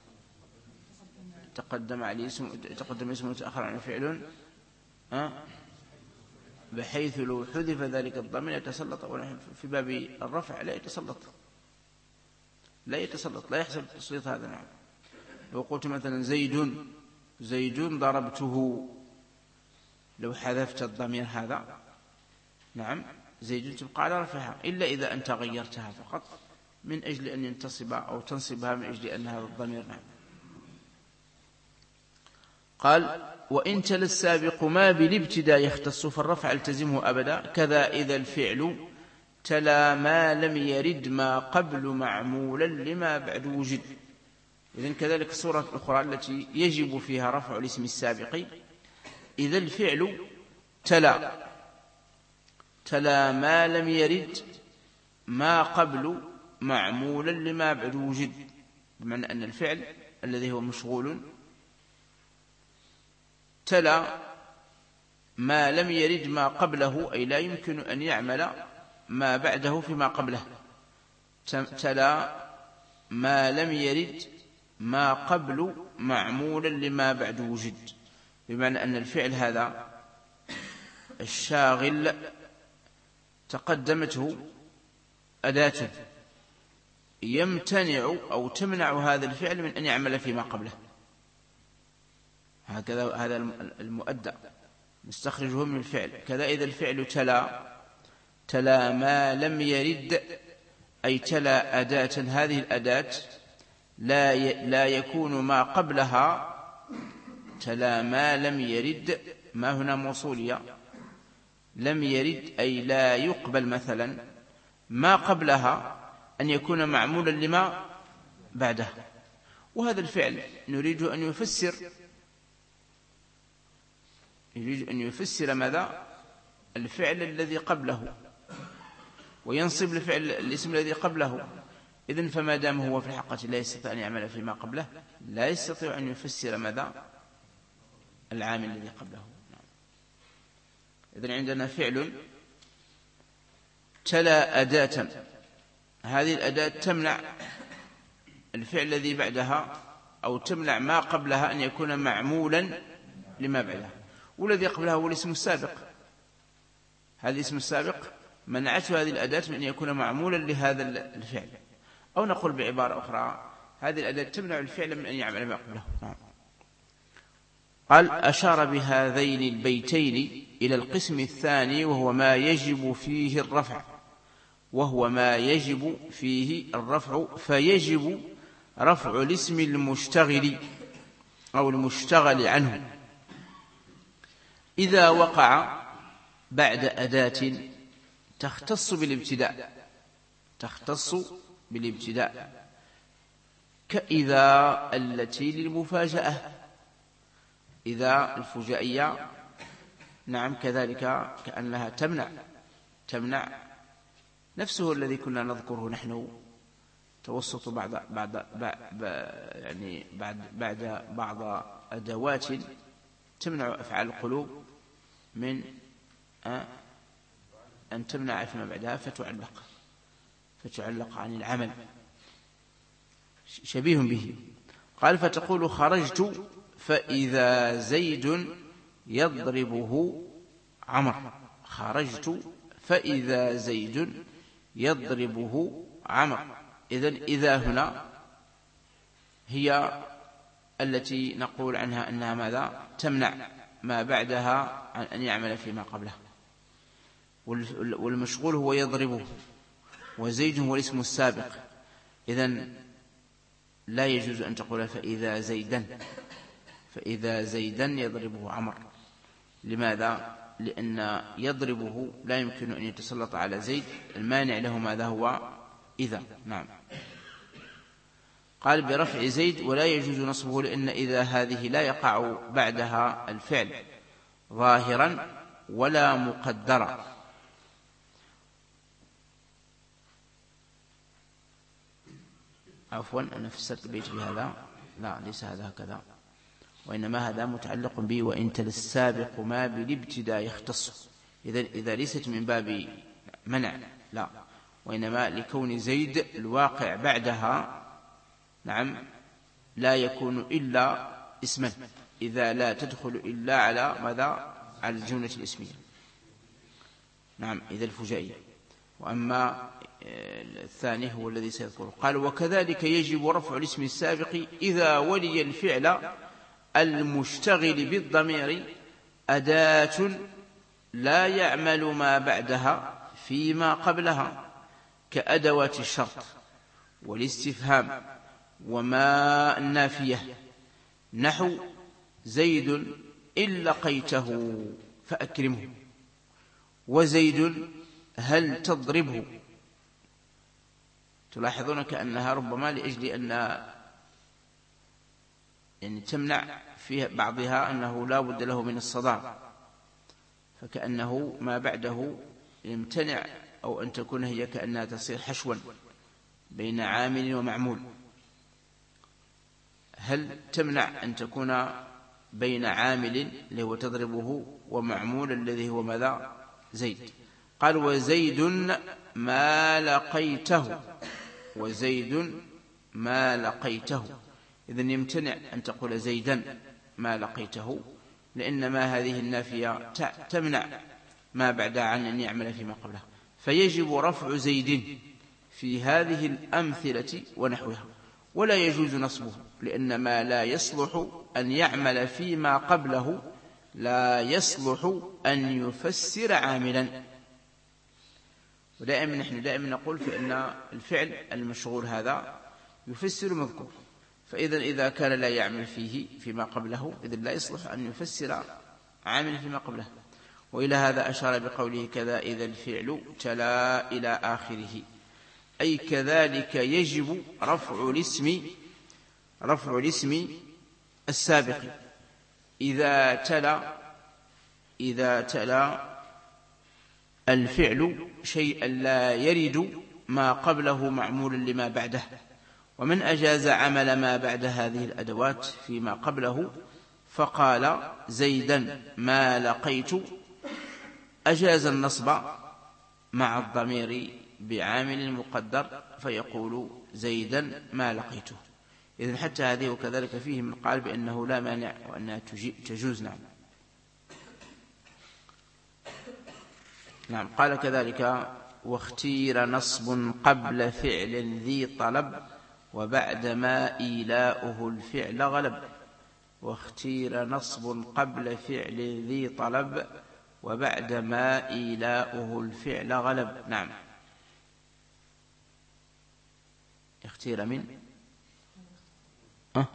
A: تقدم عليه اسم تقدم اسمه وتأخر عن فعل أه؟ بحيث لو حذف ذلك الضمير يتسلط. في باب الرفع لا يتسلط لا يتسلط لا يحصل التسليط هذا. نعم. لو قلت مثلا زيد زيد ضربته، لو حذفت الضمير هذا نعم زيد تبقى على رفعها، إلا إذا أنت غيرتها فقط من أجل أن ينتصب أو تنصبها من أجل أن هذا الضمير. نعم. قال وإن تل السابق ما بالابتداء يختص فالرفع التزمه أبدا. كذا إذا الفعل تلا ما لم يرد ما قبل معمولا لما بعد وجد. إذن كذلك الصورة الأخرى التي يجب فيها رفع الاسم السابق إذا الفعل تلا تلا ما لم يرد ما قبل معمولا لما بعد وجد، بمعنى أن الفعل الذي هو مشغول تلا ما لم يرد ما قبله، أي لا يمكن أن يعمل ما بعده فيما قبله. تلا ما لم يرد ما قبل معمولا لما بعد وجد، بمعنى أن الفعل هذا الشاغل تقدمته أداة يمتنع أو تمنع هذا الفعل من أن يعمل فيما قبله. هكذا هذا المؤدى نستخرجه من الفعل. كذا إذا الفعل تلا تلا ما لم يرد أي تلا أداة، هذه الأداة لا لا يكون ما قبلها تلا ما لم يرد، ما هنا موصولية، لم يرد أي لا يقبل مثلا ما قبلها أن يكون معمولا لما بعده. وهذا الفعل نريد أن يفسر يريد أن يفسر ماذا؟ الفعل الذي قبله، وينصب الفعل الاسم الذي قبله. إذن فما دام هو في الحقيقة لا يستطيع أن يعمل فيما قبله، لا يستطيع أن يفسر ماذا؟ العامل الذي قبله. إذن عندنا فعل تلا أداة، هذه الأداة تمنع الفعل الذي بعدها أو تمنع ما قبلها أن يكون معمولا لما بعدها، والذي قبلها هو الاسم السابق. هذا الاسم السابق منعته هذه الأداة من أن يكون معمولا لهذا الفعل. أو نقول بعبارة أخرى هذه الأداة تمنع الفعل من أن يعمل ما قبله. قال أشار بهذين البيتين إلى القسم الثاني وهو ما يجب فيه الرفع وهو ما يجب فيه الرفع فيجب رفع الاسم المشتغل أو المشتغل عنه إذا وقع بعد أداة تختص بالابتداء تختص بالابتداء كإذا التي للمفاجأة، إذا الفجائية نعم كذلك كأنها تمنع تمنع نفسه الذي كنا نذكره نحن توسط بعد بعد بعد يعني بعد بعد بعض أدوات تمنع أفعال القلوب من أن تمنع فيما بعدها فتعلق فتعلق عن العمل، شبيه به. قال فتقول خرجت فإذا زيد يضربه عمر، خرجت فإذا زيد يضربه عمر. إذن إذا هنا هي التي نقول عنها أنها ماذا؟ تمنع ما بعدها عن أن يعمل فيما قبله، والمشغول هو يضربه وزيد هو الاسم السابق. إذن لا يجوز أن تقول فإذا زيدا فإذا زيدا يضربه عمر. لماذا؟ لأن يضربه لا يمكن أن يتسلط على زيد، المانع له ماذا هو إذا. نعم. قال برفع زيد ولا يجوز نصبه، لأن إذا هذه لا يقع بعدها الفعل ظاهرا ولا مقدرا. عفوا أنا فسرت البيت بهذا، لا ليس هذا هكذا، وإنما هذا متعلق به وإن تل السابق ما بالابتداء يختص. إذا إذا ليست من باب منع لا، وإنما لكون زيد الواقع بعدها نعم لا يكون إلا اسما، إذا لا تدخل إلا على ماذا؟ على الجملة الاسمية. نعم إذا الفجائية. وأما الثاني هو الذي سيذكره. قال وكذلك يجب رفع الاسم السابق إذا ولي الفعل المشتغل بالضمير أداة لا يعمل ما بعدها فيما قبلها، كأدوات الشرط والاستفهام وما النافية، نحو زيد إن لقيته فأكرمه، وزيد هل تضربه. تلاحظون كأنها ربما لأجل أن يعني تمنع في بعضها أنه لا بد له من الصدار، فكأنه ما بعده يمتنع، أو أن تكون هي كأنها تصير حشوا بين عامل ومعمول. هل تمنع أن تكون بين عامل اللي هو تضربه ومعمول الذي هو ماذا؟ زيد. قال وزيد ما لقيته، وزيد ما لقيته. إذن يمتنع أن تقول زيدا ما لقيته، لأن ما هذه النافية تمنع ما بعدها عن أن يعمل فيما قبله، فيجب رفع زيد في هذه الأمثلة ونحوها، ولا يجوز نصبه، لأن ما لا يصلح أن يعمل فيما قبله لا يصلح أن يفسر عاملا. ودائما نحن دائما نقول فإن الفعل المشغول هذا يفسر مذكور، فإذا إذا كان لا يعمل فيه فيما قبله إذن لا يصلح أن يفسر عامل فيما قبله. وإلى هذا أشار بقوله كذا إذا الفعل تلا إلى آخره، أي كذلك يجب رفع الاسم رفع الاسم السابق إذا تلا إذا تلا الفعل شيئا لا يرد ما قبله معمول لما بعده. ومن أجاز عمل ما بعد هذه الأدوات فيما قبله فقال زيدا ما لقيت، أجاز النصب مع الضمير بعامل مقدر فيقول زيدا ما لقيته. إذن حتى هذه وكذلك فيه من قال بأنه لا مانع وأنها تجوز. نعم. نعم. قال كذلك واختير نصب قبل فعل ذي طلب وبعد ما إيلاؤه الفعل غلب. واختير نصب قبل فعل ذي طلب وبعد ما إيلاؤه الفعل غلب. نعم. اختير من أه؟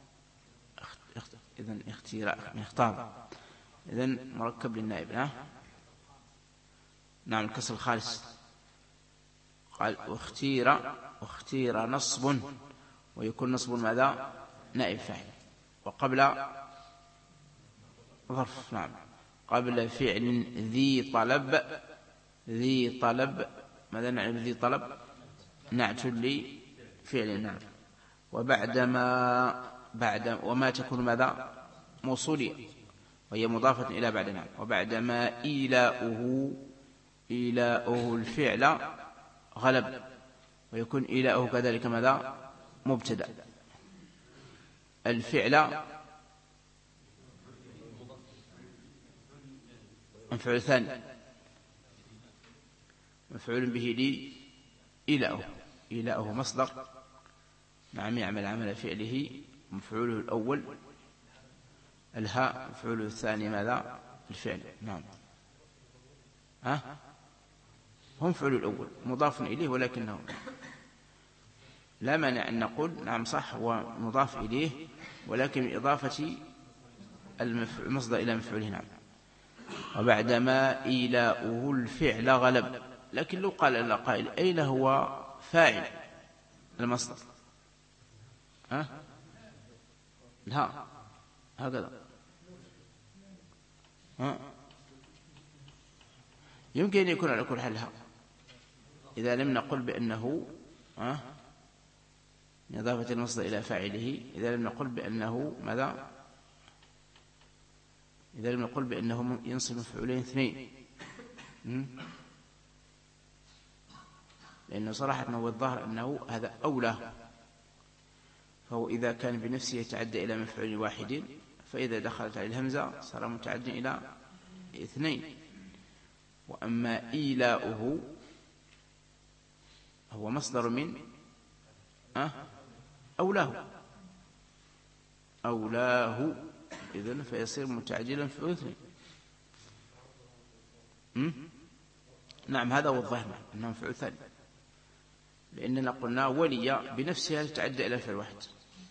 A: إذن اختير من اختار، إذن مركب للنائب. ها نعم الكسر الخالص. قال واختير واختير نصب، ويكون نصب ماذا؟ نائب فاعل. وقبل ظرف، نعم قبل فعل ذي طلب. ذي طلب ماذا نعني بذي طلب؟ نعت لفعل، نعم. وبعدما بعد وما تكون ماذا؟ موصولية، وهي مضافة إلى بعد، نعم. وبعدما إيلاؤه، إيلاؤه الفعل غلب، ويكون إيلاؤه كذلك ماذا؟ مبتدأ. الفعل مفعول ثاني، مفعول به لي إيلاؤه. إيلاؤه مصدر، نعم يعمل عمل فعله. مفعوله الأول الهاء، مفعوله الثاني ماذا؟ الفعل، نعم. ها هم مفعول الأول مضاف إليه، ولكنه لا مانع أن نقول نعم صح هو مضاف إليه، ولكن إضافة المصدر إلى مفعوله، نعم. وبعدما إيلاؤه الفعل غلب، لكن لو قال لنا قائل أين هو فاعل المصدر؟ ها لا هكذا، ها يمكن أن يكون على كل حال ها، إذا لم نقل بأنه ها من إضافة المصدر إلى فاعله، إذا لم نقل بأنه ماذا؟ إذا لم نقل بأنه ينصب مفعولين اثنين، لأنه صراحة هو الظاهر أنه هذا أولى. فهو إذا كان بنفسه يتعدى إلى مفعول واحد، فإذا دخلت عليه الهمزة صار متعدى إلى اثنين. وأما إيلاؤه هو مصدر من أه؟ أولاه، أولاه، إذن فيصير متعدلا في اثنين. نعم هذا هو الظاهر أنه مفعول ثاني، لأننا قلنا ولي بنفسها تتعدى إلى فعل واحد.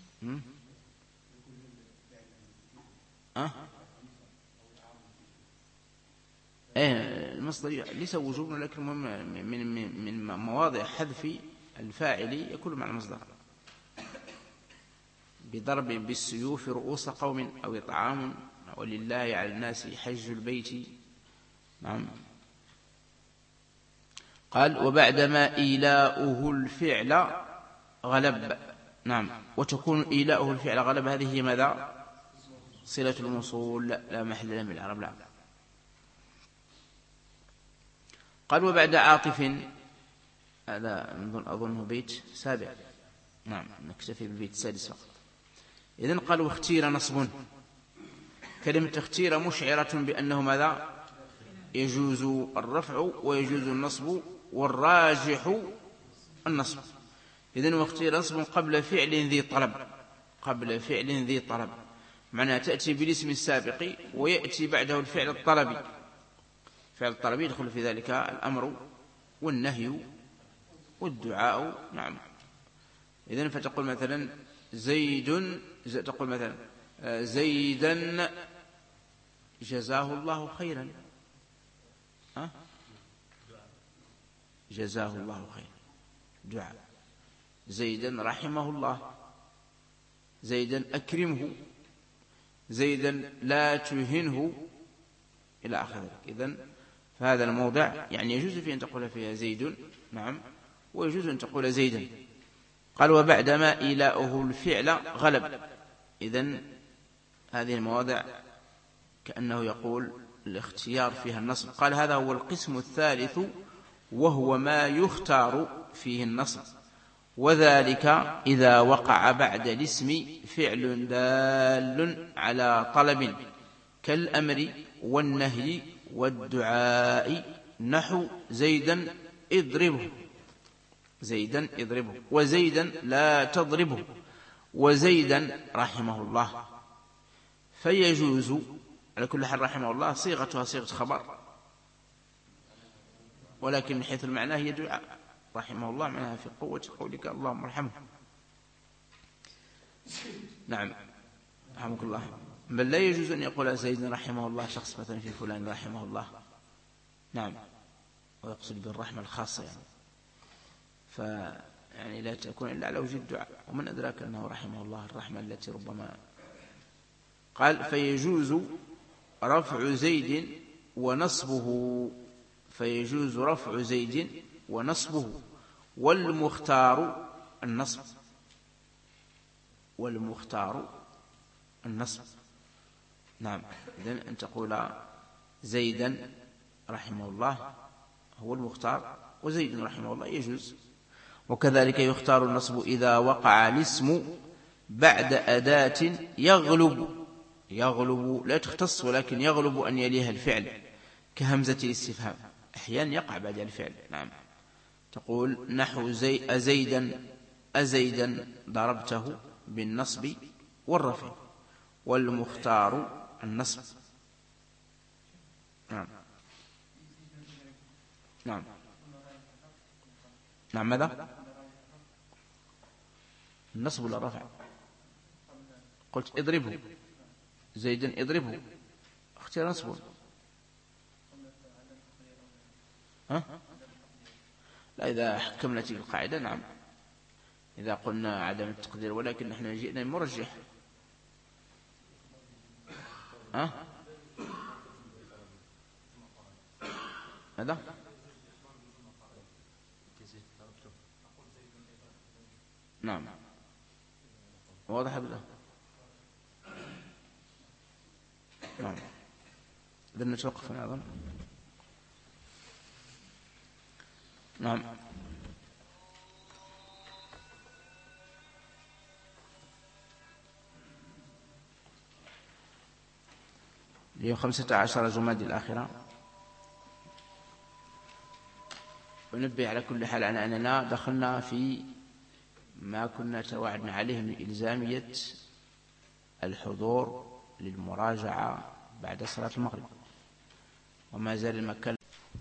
A: أه؟ أه المصدر ليس وجوبا، لكن من من من مواضع حذف الفاعل يكون مع المصدر. بضرب بالسيوف رؤوس قوم، أو إطعام، ولله على الناس حج البيت، نعم. قال وبعدما إيلاؤه الفعل غلب، نعم. وتكون إيلاؤه الفعل غلب هذه هي ماذا؟ صلة الموصول، لا محل لها من العرب، لا. قال وبعد عاطف، هذا أظنه بيت سابع، نعم نكتفي بالبيت السادس فقط. إذن قال واختير نصب. كلمة اختير مشعرة بأنه ماذا؟ يجوز الرفع ويجوز النصب، والراجح النصب. إذن واختير نصب قبل فعل ذي طلب، قبل فعل ذي طلب معناها تأتي بالاسم السابق ويأتي بعده الفعل الطلبي. فعل الطلبي يدخل في ذلك الأمر والنهي والدعاء، نعم. إذن فتقول مثلا زيد، تقول مثلا زيدا جزاه الله خيرا، ها؟ جزاه الله خيرا دعاء. زيدا رحمه الله، زيدا أكرمه، زيدا لا تهنه، إلى آخر ذلك. إذن فهذا الموضع يعني يجوز فيه أن تقول فيها زيد، نعم، ويجوز أن تقول زيدا. قال وبعدما إيلاؤه الفعل غلب. إذن هذه المواضع كأنه يقول الاختيار فيها النصب. قال هذا هو القسم الثالث، وهو ما يختار فيه النصب، وذلك إذا وقع بعد الاسم فعل دال على طلب كالأمر والنهي والدعاء، نحو زيدا اضربه، زيدا اضربه، وزيدا لا تضربه، وزيدا رحمه الله. فيجوز على كل حال رحمه الله صيغتها صيغة خبر، ولكن من حيث المعنى هي دعاء. رحمه الله معناها في قوة قولك اللهم ارحمه، نعم رحمك الله. بل لا يجوز أن يقول زيد رحمه الله شخص مثلا في فلان رحمه الله، نعم، ويقصد بالرحمة الخاصة يعني، فيعني لا تكون إلا على وجه الدعاء. ومن أدراك أنه رحمه الله الرحمة التي ربما قال فيجوز رفع زيد ونصبه، فيجوز رفع زيد ونصبه والمختار النصب، والمختار النصب. نعم، إذن أن تقول زيدا رحمه الله هو المختار وزيد رحمه الله يجوز. وكذلك يختار النصب إذا وقع الاسم بعد أداة يغلب، يغلب لا تختص ولكن يغلب أن يليها الفعل كهمزة الاستفهام، أحيانا يقع بعد الفعل. نعم، تقول نحو زي أزيدا أزيدا ضربته بالنصب والرفع، والمختار النصب. نعم نعم نعم ماذا؟ النصب ولا الرفع؟ قلت اضربه زيدا اضربه، اختيار نصب. ها؟ لا، إذا حكمنا تلك القاعدة نعم، إذا قلنا عدم التقدير، ولكن نحن جئنا مرجح. ها؟ هذا نعم واضح بلا. نعم، إذن نتوقف هذا. نعم، اليوم خمسة عشر جمادى الآخرة. ونبه على كل حال على أننا دخلنا في ما كنا توعدنا عليه من إلزامية الحضور للمراجعة بعد صلاة المغرب، وما زال المكان.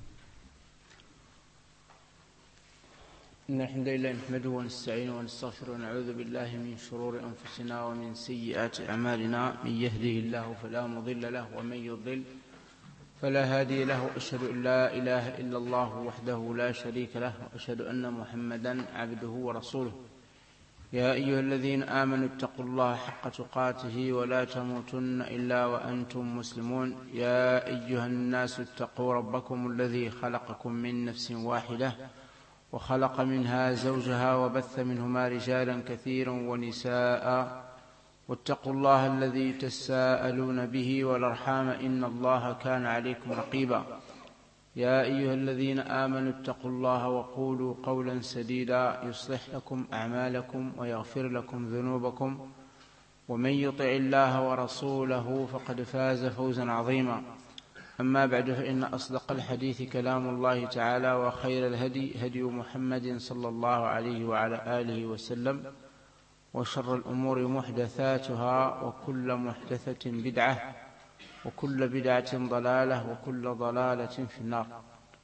A: إن الحمد لله نحمده ونستعينه ونستغفره ونعوذ بالله من شرور أنفسنا ومن سيئات أعمالنا، من يهده الله فلا مضل له ومن يضلل فلا هادي له. أشهد أن لا إله إلا الله وحده لا شريك له، وأشهد أن محمدا عبده ورسوله. يا أيها الذين آمنوا اتقوا الله حق تقاته ولا تموتن إلا وأنتم مسلمون. يا أيها الناس اتقوا ربكم الذي خلقكم من نفس واحدة وخلق منها زوجها وبث منهما رجالا كثيرا ونساء، واتقوا الله الذي تساءلون به والأرحام إن الله كان عليكم رقيبا. يا أيها الذين آمنوا اتقوا الله وقولوا قولا سديدا يصلح لكم أعمالكم ويغفر لكم ذنوبكم، ومن يطع الله ورسوله فقد فاز فوزا عظيما. أما بعد، فإن أصدق الحديث كلام الله تعالى، وخير الهدي هدي محمد صلى الله عليه وعلى آله وسلم، وشر الأمور محدثاتها، وكل محدثة بدعة، وكل بدعة ضلالة، وكل ضلالة في النار.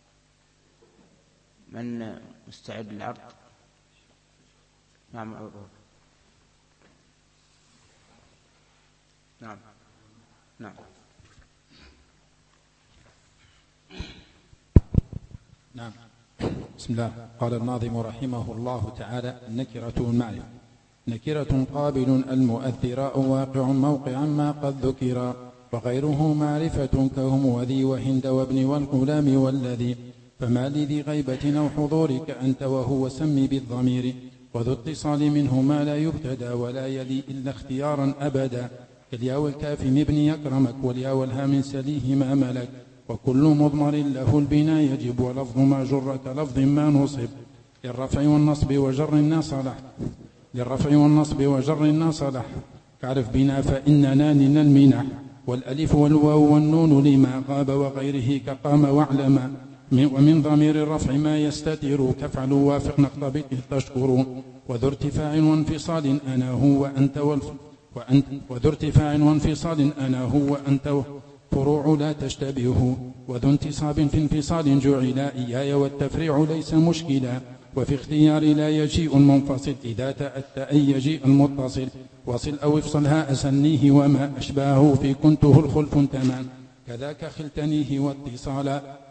A: من مستعد للعرض؟ نعم نعم نعم
B: نعم بسم الله. قال الناظم رحمه الله تعالى: النكرة والمعرفة. نكرة قابل المؤثراء واقع موقعا ما قد ذكرا، وغيره معرفة كهم وذي وهند وابن والغلام والذي، فما لذي غيبة أو حضورك أنت وهو سمي بالضمير، وذو اتصال منه ما لا يبتدى ولا يلي إلا اختيارا أبدا، كالياء والكاف من ابن يكرمك والياء والها من سليه ما ملك، وكل مضمر له البناء يجب ولفظ ما جر كلفظ ما نصب، للرفع والنصب وجر الناصلح للرفع والنصب وجر الناصلح كعرف بنا فإننا لنا المنح، والألف والواو والنون لما غاب وغيره كقام واعلما، ومن ضمير الرفع ما يستتر كفعل وافق نقطة تشكر، وذو ارتفاع وانفصال أنا هو وأنت وأنت وذو ارتفاع وانفصال أنا هو وأنت فروع لا تشتبه، وذو انتصاب في انفصال جعل إياي والتفريع ليس مشكلا، وفي اختيار لا يجيء المنفصل إذا تأتى أن يجيء المتصل، وصل أو افصلها أسنيه وما أشباهه في كنته الخلف تمام، كذاك خلتنيه واتصالا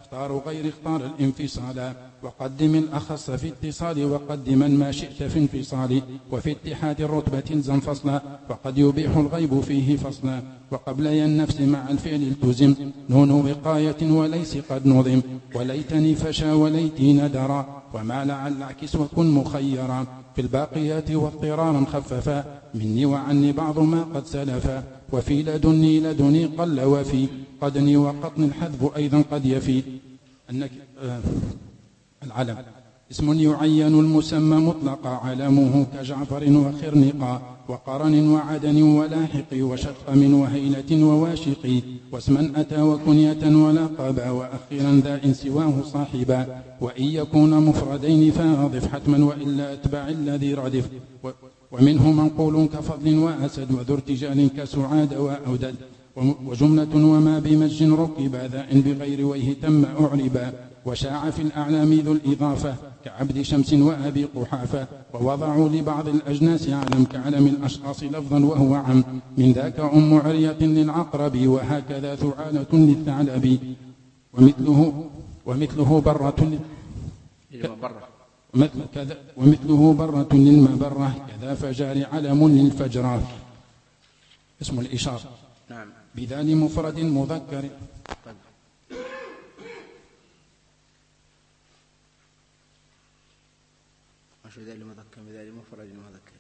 B: اختار غير اختار الانفصال وقدم الأخص في اتصال وقدما ما شئت في انفصال وفي اتحاد الرتبة الزم فصلا وقد يبيح الغيب فيه فصلا وقبلي النفس مع الفعل التزم نون وقاية وليس قد نظم وليتني فشا وليتي ندرا وما لعل اعكس وكن مخيرا في الباقيات واضطرارا خففا مني وعني بعض ما قد سلفا وفي لدني لدني قل وفي قدني وقطن الحذف أيضا قد يفي أنك آه العلم اسم يعين المسمى مطلقا علمه كجعفر وخرنقا وقرن وعدن ولاحق وشطأم وهيلة وواشق واسما أتى وكنية ولقبا وأخيرا ذا إن سواه صاحبا وإن يكون مفردين فاضف حتما وإلا أتبع الذي ردف ومنه منقول كفضل وأسد وذو ارتجال كسعاد وأودد وجملة وما بمج ركب ذا إن بغير ويه تم أعربا وشاع في الأعلام ذو الإضافة كعبد شمس وأبي قحافة ووضعوا لبعض الأجناس علم كعلم الأشخاص لفظا وهو عم من ذاك أم عرية للعقرب وهكذا ثعالة للثعلب ومثله ومثله برة كذا ومثله برة للمبرة كذا فجار علم للفجرة اسم الإشارة
A: نعم
B: بذا لمفرد مذكر
A: طيب. وش بذا لمذكر بذا لمفرد مذكر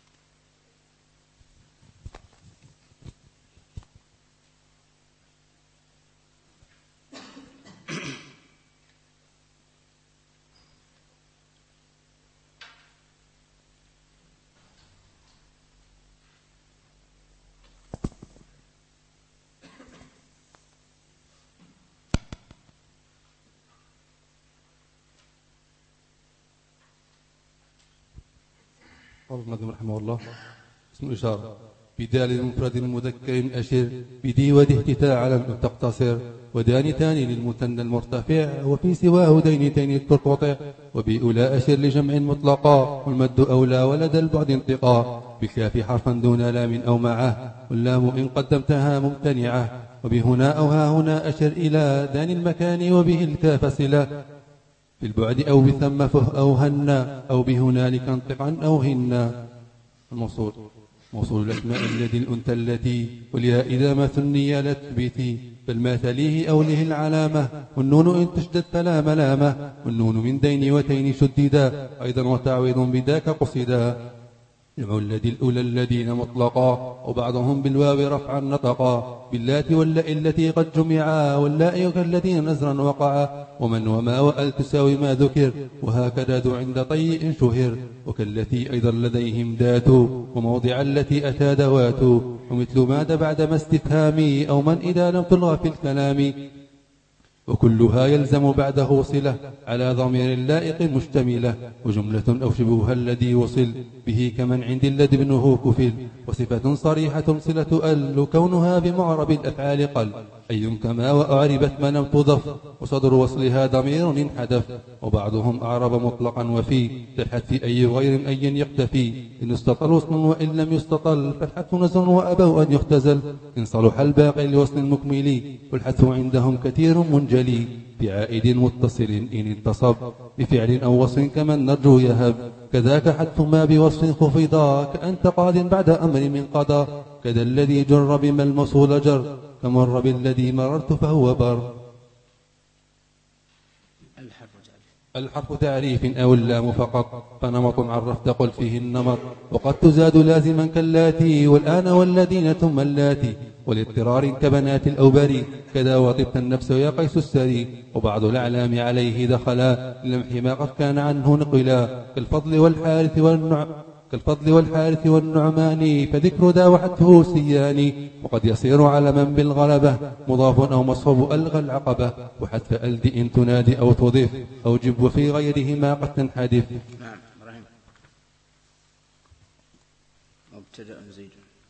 C: قال الناظم رحمه الله اسم الإشارة بدال مفرد مذكر أشر بدي ودي اهتتاء على تقتصر ودان تاني للمثنى المرتفع وفي سواه دينتين تنقطع وبأولى أشر لجمع مطلقا والمد أولى ولدى البعد انتقا بكاف حرفا دون لام أو معه واللام إن قدمتها ممتنعة وبهنا أو ها هنا أشر إلى دان المكان وبه الكاف صلة في البعد أو بثم فه أو هنا أو بهنالك انطقا أو هنا الموصول موصول الأسماء الذي الأنثى التي والياء إذا ما ثني لا تثبتي بل ما تليه أو له العلامة والنون إن تشدد فلا ملامة والنون من دين وتين شددا أيضا وتعويض بذاك قصدا جمع الذي الأولى الذين مطلقا وبعضهم بالواو رفعا نطقا باللات واللاء التي قد جمعا واللاء كالذين نزرا وقعا ومن وما وأل تساوي ما ذكر وهكذا ذو عند طيء شهر وكالتي أيضا لديهم ذات وموضع التي أتى ذوات ومثل ماذا بعد ما استفهامي أو من إذا لم تلغى في الكلام وكلها يلزم بعده صلة على ضمير اللائق مشتملة وجملة أو شبهها الذي وصل به كمن عند الذي ابنه كفل وصفة صريحة صلة أل كونها بمعرب الأفعال قل أي كما وأعربت ما لم تضف وصدر وصلها ضمير انحدف وبعضهم أعرب مطلقا وفي كالحذف أي غير أي يقتفي إن استطل وصل وإن لم يستطل فالحذف نزل وأبوا أن يختزل إن صلح الباقي لوصل مكمل والحذف عندهم كثير منجلي بعائد متصل إن اتصب بفعل أو وصف كمن نرجو يهب كذاك حذف ما بوصف خفضا كأنت قاد بعد أمر من قضى كذا الذي جر بما الموصول جر كمر بالذي مررت فهو بر الحرف تعريف أو اللام فقط فنمط عرفت قل فيه النمط وقد تزاد لازما كاللاتي والآن والذين ثم اللاتي والاضطرار كبنات الأوبري كذا وطبت النفس يا قيس السري وبعض الأعلام عليه دخلا لمح ما قد كان عنه نقلا كالفضل والحارث والنعم كالفضل والحارث والنعمان فذكر ذا وحده سياني وقد يصير على من بالغلبة مضاف أو مصحوب ألغى العقبة وحذف ألد إن تنادي أو تضيف أو جب وفي غيرهما قد تنحدف.
A: نعم رحمه. مبتدأ زيد.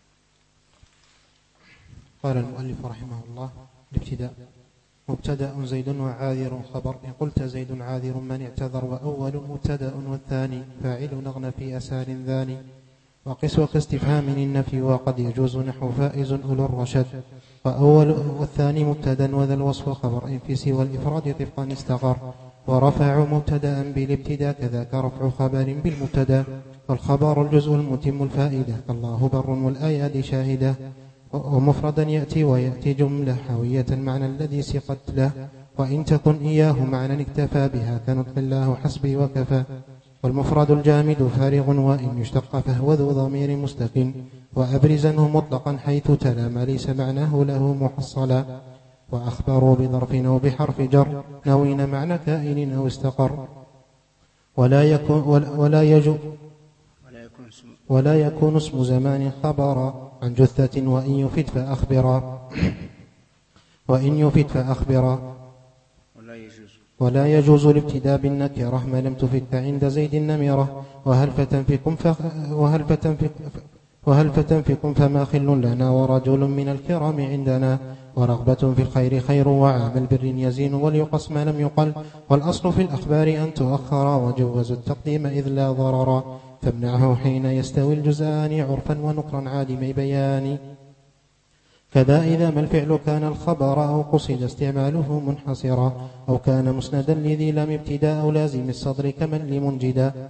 D: قال المؤلف رحمه الله الابتداء مبتدأ زيد وعاذر خبر إن قلت زيد عاذر من اعتذر وأول مبتدأ والثاني فاعل نغن في أسار ذاني وقس وكاستفهام النفي وقد يجوز نحو فائز أولو الرشد. وأول والثاني مبتدا وذا الوصف خبر إن في سوى الإفراد طبقا استقر. ورفع مبتدا بالابتداء كذاك رفع خبر بالمبتدا. والخبر الجزء المتم الفائدة كالله بر والآيات شاهدة. ومفردا يأتي ويأتي جملة حاوية المعنى الذي سقت له. وإن تكن إياه معنى اكتفى بها كنطق الله حسبي وكفى. والمفرد الجامد فارغ وإن يشتق فهو ذو ضمير مستقل. وأبرزنه مطلقا حيث تلا ما ليس معناه له محصلا. وأخبروا بظرف أو بحرف جر نوين معنى كائن أو استقر. ولا يكون ولا يجو ولا يكون اسم زمان خبرا عن جثة وإن يفد فأخبرا. وإن يفد فأخبرا.
A: ولا يجوز
D: ولا يجوز الابتداء بالنكرة ما لم تفد فعند زيد النمرة. وهل فتنفكم ف... وهل فتنفك وهل فتنفكم فما خل لنا ورجل من الكرام عندنا. ورغبة في الخير خير وعام البر يزين وليقص ما لم يقل. والأصل في الأخبار أن تؤخر وجوز التقديم إذ لا ضرر. فامنعه حين يستوي الجزآن عرفا ونكرا عادم بيان. كذا إذا ما الفعل كان الخبر أو قصد استعماله منحصرا أو كان مسندا لذي لم ابتداء أو لازم الصدر كمن لمنجدا.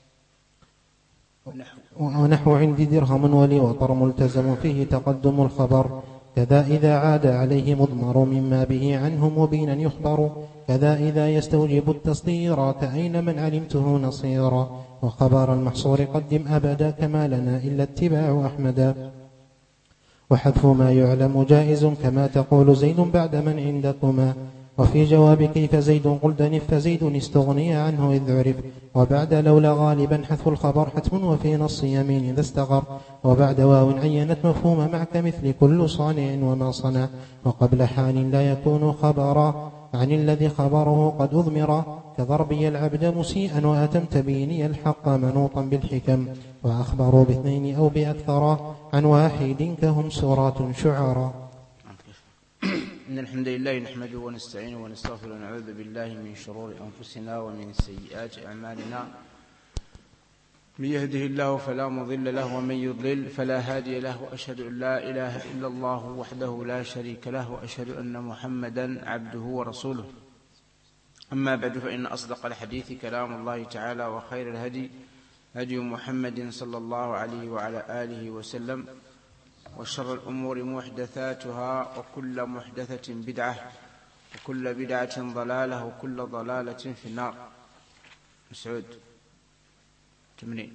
D: ونحو عندي درهم ولي وطر ملتزم فيه تقدم الخبر. كذا إذا عاد عليه مضمر مما به عنه مبينا يخبر. كذا إذا يستوجب التصدير كأين من علمته نصيرا. وخبر المحصور قدم أبدا كما لنا إلا اتباع أحمدا. وحذف ما يعلم جائز كما تقول زيد بعد من عندكما. وفي جواب كيف زيد قل دنف فزيد استغني عنه إذ عرف. وبعد لولا غالبا حذف الخبر حتم وفي نص يمين إذا استغر. وبعد واو عينت مفهوم مع كمثل كل صانع وما صنع. وقبل حال لا يكون خبرا عن الذي خبره قد أضمر. كضربي العبد مسيئا وأتمت بيني الحق منوطا بالحكم. وأخبروا باثنين أو بأكثر عن واحد كهم سورات شعرا.
A: إن الحمد لله نحمده ونستعينه ونستغفره ونعوذ بالله من شرور أنفسنا ومن سيئات أعمالنا. من يهده الله فلا مضل له ومن يضلل فلا هادي له. وأشهد أن لا إله إلا الله وحده لا شريك له وأشهد أن محمدا عبده ورسوله. أما بعد فإن أصدق الحديث كلام الله تعالى وخير الهدي هدي محمد صلى الله عليه وعلى آله وسلم. وشر الأمور محدثاتها وكل محدثة بدعة وكل بدعة ضلالة وكل ضلالة في النار. مسعود تمنين.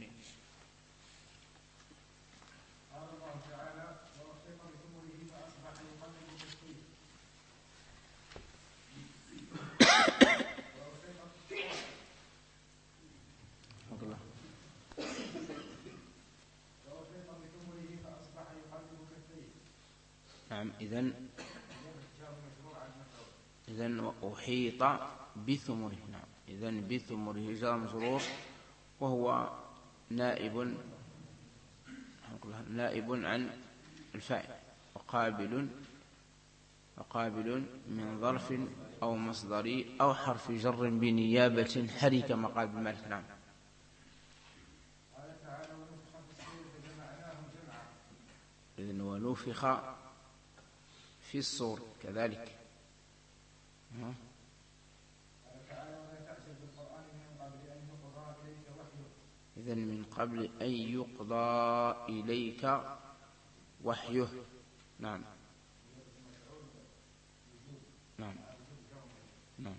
B: قال الله تعالى ورفق بثمره فأصبح يقلب تسقيه.
A: نعم. إذن إذن أحيط بثمره. نعم. إذن بثمره جار مجرور وهو نائب نائب عن الفاعل. وقابل وقابل من ظرف أو مصدري أو حرف جر بنيابة حري كما قال ابن مالك. نعم. إذن ونفخ في الصور كذلك. إذن من قبل أن يقضى إليك وحيه. نعم. نعم. نعم.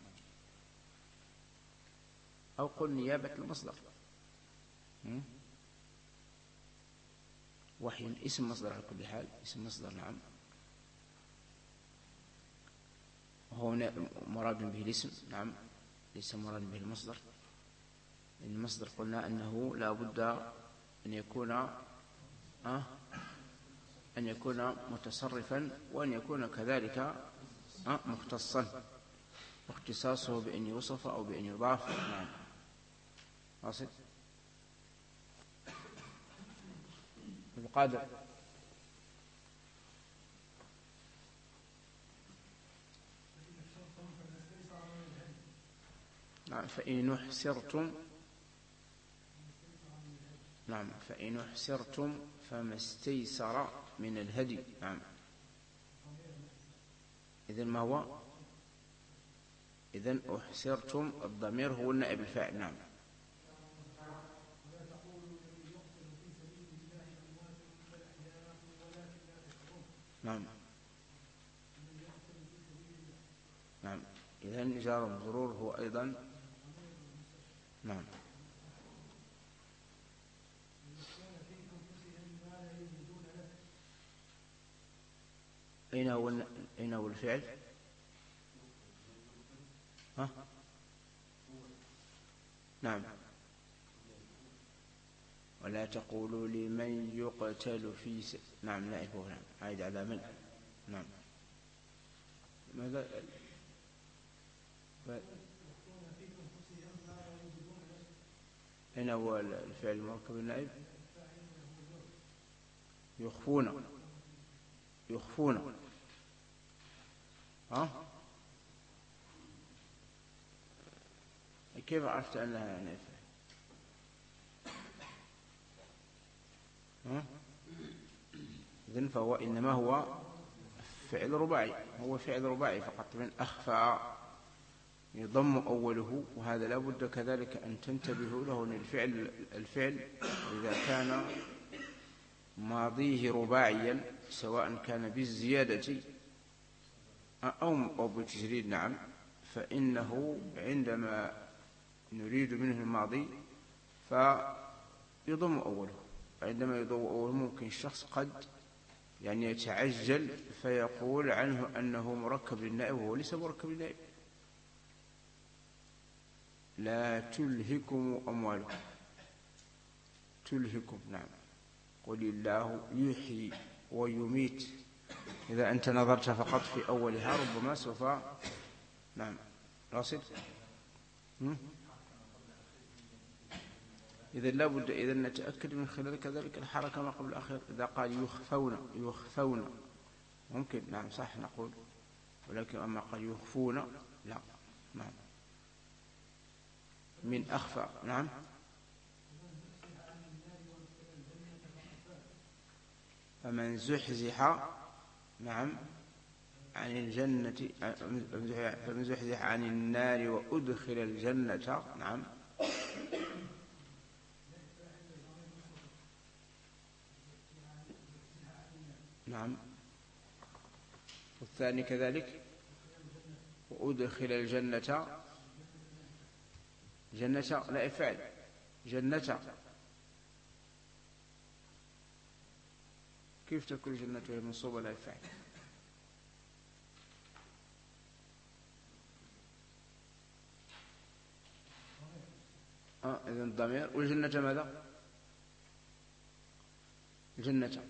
A: أو قل نيابة المصدر. وحي اسم مصدر على كل حال. اسم مصدر. نعم. وهو مراد به الاسم. نعم. ليس مراد به المصدر. المصدر قلنا أنه لا بد أن يكون أه أن يكون متصرفا وأن يكون كذلك أه مختصا. واختصاصه بأن يوصف أو بأن يضاف. نعم. واصل. القادر. نعم. فإن احسرتم نعم فإن احسرتم فما استيسر من الهدي. نعم إذن ما هو؟ إذن احسرتم الضمير هو النائب الفاعل. نعم نعم نعم إذن جار مجرور هو أيضا. نعم أين هو أين هو الفعل؟ ها؟ نعم ولا تقولوا لمن يقتل في س... نعم لا هو نعم عايد على من. نعم ماذا ف... أين هو الفعل المركب النائب؟ يخفون يخفون. ها كيف عرفت أنها نافع؟ ها إذن فهو إنما هو فعل رباعي، هو فعل رباعي فقط من أخفى يضم أوله، وهذا لا بد كذلك أن تنتبهوا له أن الفعل الفعل إذا كان ماضيه رباعيا سواء كان بالزيادة أو بالتجريد نعم فإنه عندما نريد منه الماضي فيضم أوله. عندما يضم أوله ممكن الشخص قد يعني يتعجل فيقول عنه أنه مركب للنائب وهو ليس مركب للنائب. لا تلهكم أموالكم تلهكم. نعم قل الله يحيي ويميت. إذا أنت نظرت فقط في أولها ربما سوف نعم راصد. إذا لا بد إذا نتأكد من خلال كذلك الحركة ما قبل الأخير. إذا قال يخفون يخفون ممكن نعم صح نقول، ولكن أما قال يخفون لا. نعم من أخفى. نعم فمن زحزح نعم عن الجنة فمن زحزح عن النار وأدخل الجنة. نعم نعم والثاني كذلك وأدخل الجنة. جنة لا إفعال جنة كيف تكون جنة وهي منصوبة لا إفعال؟ آه إذن الضمير والجنة ماذا؟ جنة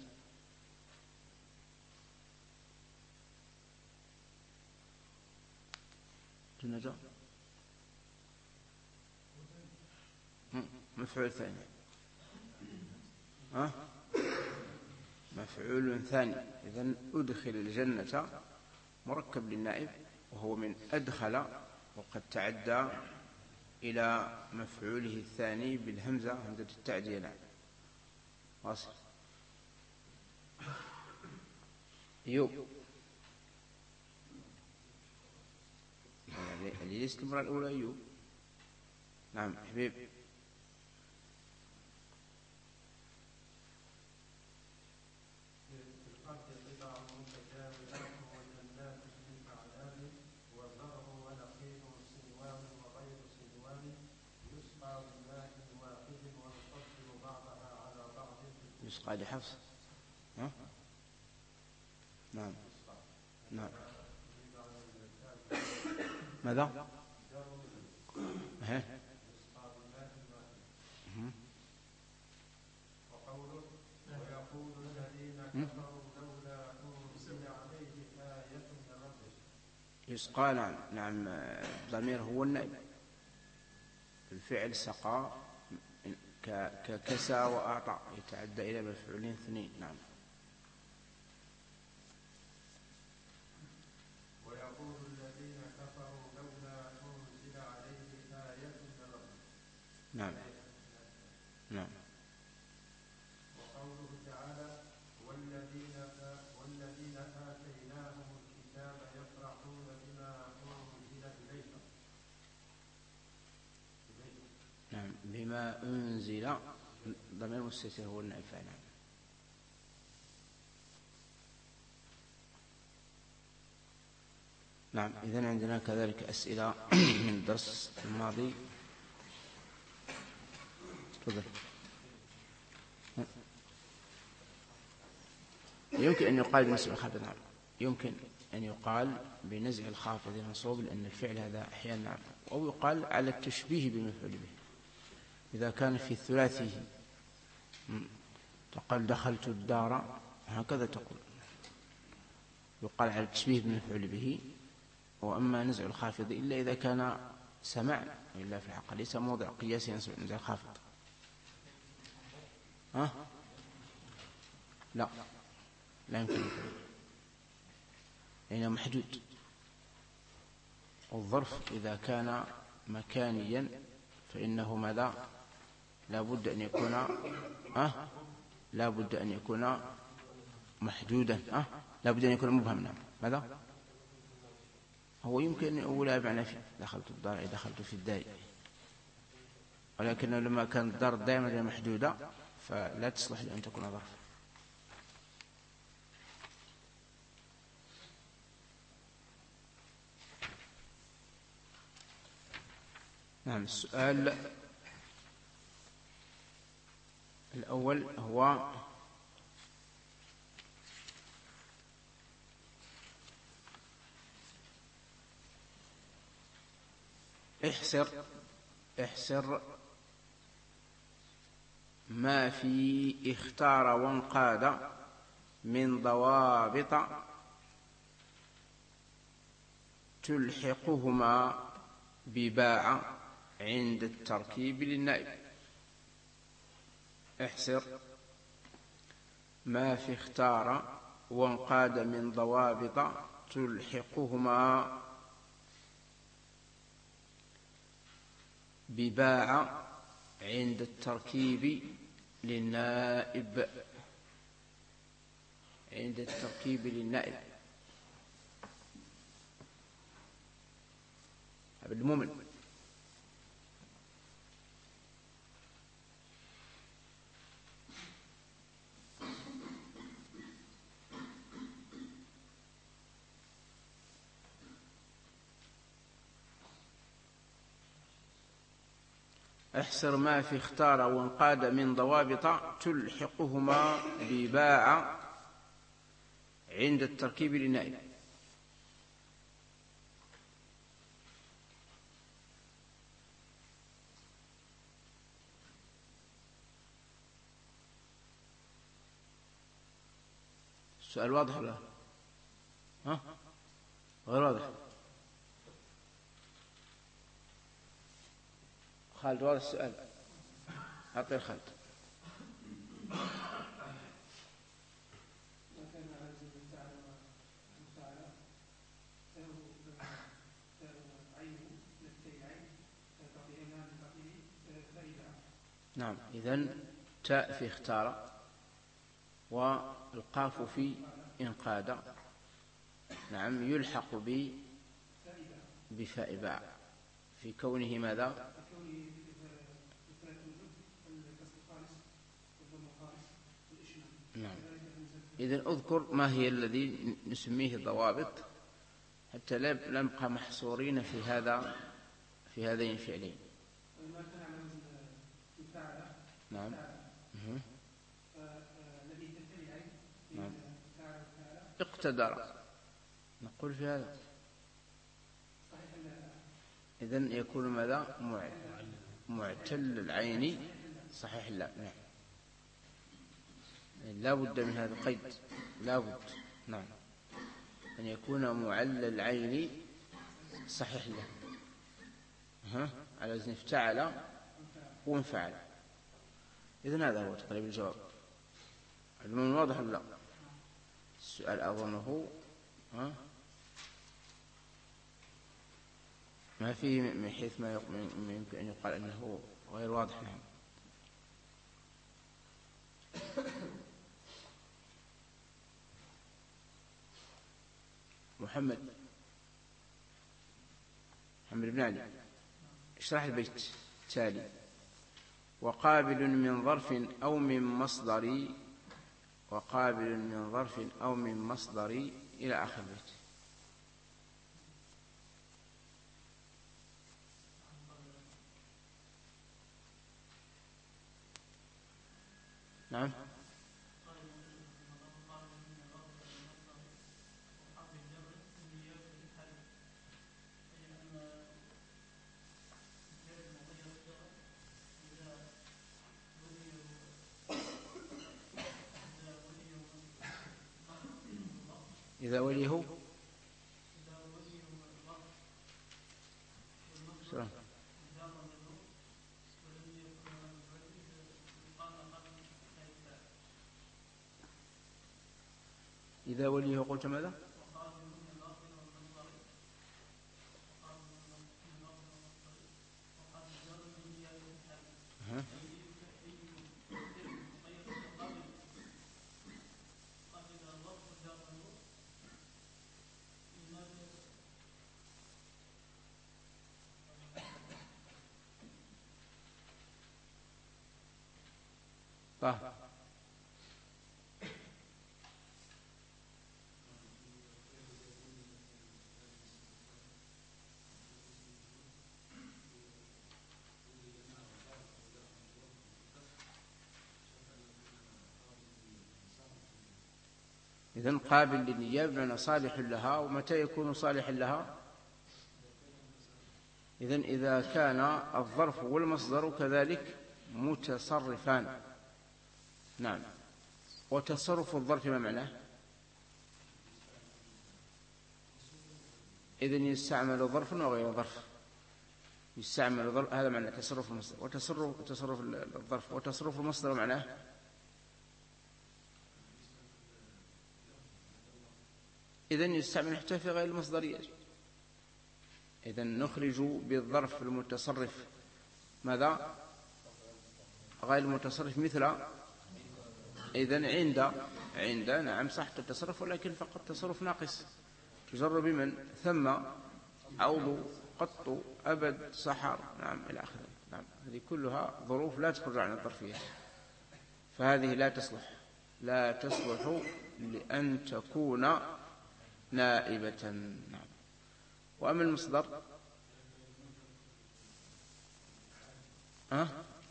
A: جنة مفعول ثاني. ها مفعول ثاني. إذن أدخل الجنة مركب للنائب وهو من أدخل، وقد تعدى إلى مفعوله الثاني بالهمزة همزة التعدية. واصل يوب اللي ليست المرة الأولى أيوب. نعم حبيب يسقى لحفص. ها نعم نعم ماذا؟ ها وقوله ويقول الذين كفروا لولا أنزل عليه آية من ربه. يسقى نعم نعم الضمير هو النائب. الفعل سقى ككسى وأعطى يتعدى إلى مفعولين اثنين. نعم ويقول الذين كفروا لولا أنزل عليه آية من ربه. نعم نعم أنزل ضمير مستتر هو النائب فاعل. نعم. إذن عندنا كذلك أسئلة من الدرس الماضي. تفضل. يمكن أن يقال بنزع الخافض. نعم يمكن أن يقال بنزع الخافض المنصوب لأن الفعل هذا أحيانا نعم. أو يقال على التشبيه بالمفعول به إذا كان في الثلاثي تقال دخلت الدار هكذا تقول، يقال على التشبيه بالمفعول به. وأما نزع الخافض إلا إذا كان سمع إلا في الحق ليس موضع قياس نزع الخافض. ها؟ لا لا يمكن لأنه محدود. والظرف إذا كان مكانيا فإنه ماذا؟ لا بد أن يكون أه؟ لا بد أن يكون محدودا أه؟ لا بد أن يكون مبهما. ماذا؟ هو يمكن أن أولى بمعنى في دخلت الدار دخلت في الدار، ولكن لما كانت الدار دائما محدودة فلا تصلح لأن تكون ظرف. نعم. السؤال الأول هو احسر احسر ما في اختار وانقاد من ضوابط تلحقهما بباع عند التركيب للنائب. احسر ما في اختار وانقاد من ضوابط تلحقهما بباع عند التركيب للنائب. عند التركيب للنائب هذا المؤمن. احسر ما في اختار وانقاد من ضوابط تلحقهما بباع عند التركيب للنائب. السؤال واضح ولا ها؟ غير واضح؟ خالد واضح السؤال؟ أعطي خالد. نعم. إذن تاء في اختار والقاف في انقاد نعم يلحق ب بفاء باع في كونه ماذا؟ نعم. إذن أذكر ما هي الذي نسميه الضوابط حتى لا نبقى محصورين في هذا في هذين الفعلين. نعم. نعم. اقتدر نقول في هذا. إذن يكون ماذا؟ معتل العين صحيح. لا نعم. لا بد من هذا القيد. لا بد نعم أن يكون معلل العين صحيح له ها على وزن افتعل وانفعل. إذن هذا هو تقريبا الجواب. المهم واضح ولا لا؟ السؤال أظنه ها ما فيه من حيث ما يمكن أن يقال أنه غير واضح. نعم. محمد محمد بن علي اشرح البيت التالي. وقابل من ظرف أو من مصدر وقابل من ظرف أو من مصدر إلى آخر البيت. نعم. إذا وليه إذا وليه قلت ماذا؟ ها؟ طيب. إذن قابل للنيابة بمعنى صالح لها. ومتى يكون صالحا لها؟ إذن إذا كان الظرف والمصدر كذلك متصرفان. نعم. وتصرف الظرف ما معناه؟ إذن يستعمل ظرف وغير ظرف. يستعمل ظرف، هذا معنى تصرف المصدر. وتصرف تصرف الظرف وتصرف المصدر معناه إذن يستعمل حتى في غير المصدرية. إذن نخرج بالظرف المتصرف ماذا؟ غير المتصرف مثل إذن عند عند نعم صح التصرف، ولكن فقط تصرف ناقص. تجر بمن؟ ثم، عوض، قط، أبد، سحر، نعم إلى آخره. نعم. هذه كلها ظروف لا تخرج عن الظرفية، فهذه لا تصلح لا تصلح لأن تكون نائبة. نعم. وأما المصدر أه؟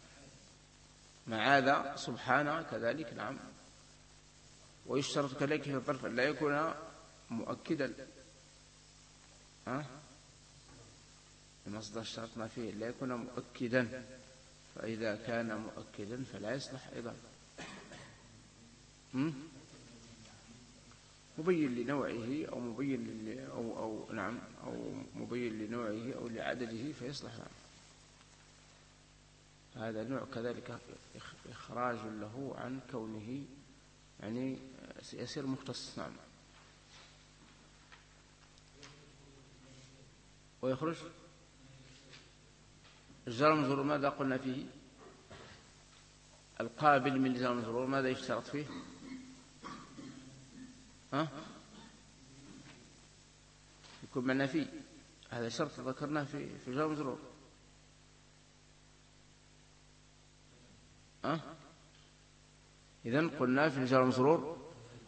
A: معاذ، سبحانه كذلك. نعم. ويشترط كذلك في الظرف أن لا يكون مؤكدا. أه؟ المصدر اشترطنا فيه لا يكون مؤكدا، فإذا كان مؤكدا فلا يصلح أيضا. مبين لنوعه أو مبين أو أو نعم أو مبين لنوعه أو لعدده فيصلح. هذا نوع كذلك إخراج له عن كونه يعني يصير مختص. نعم. ويخرج الجار المجرور ماذا قلنا فيه؟ القابل من الجار المجرور ماذا يشترط فيه؟ ها؟ يكون معنا فيه. هذا شرط ذكرناه في في الجار المجرور. ها؟ إذن قلنا في الجار المجرور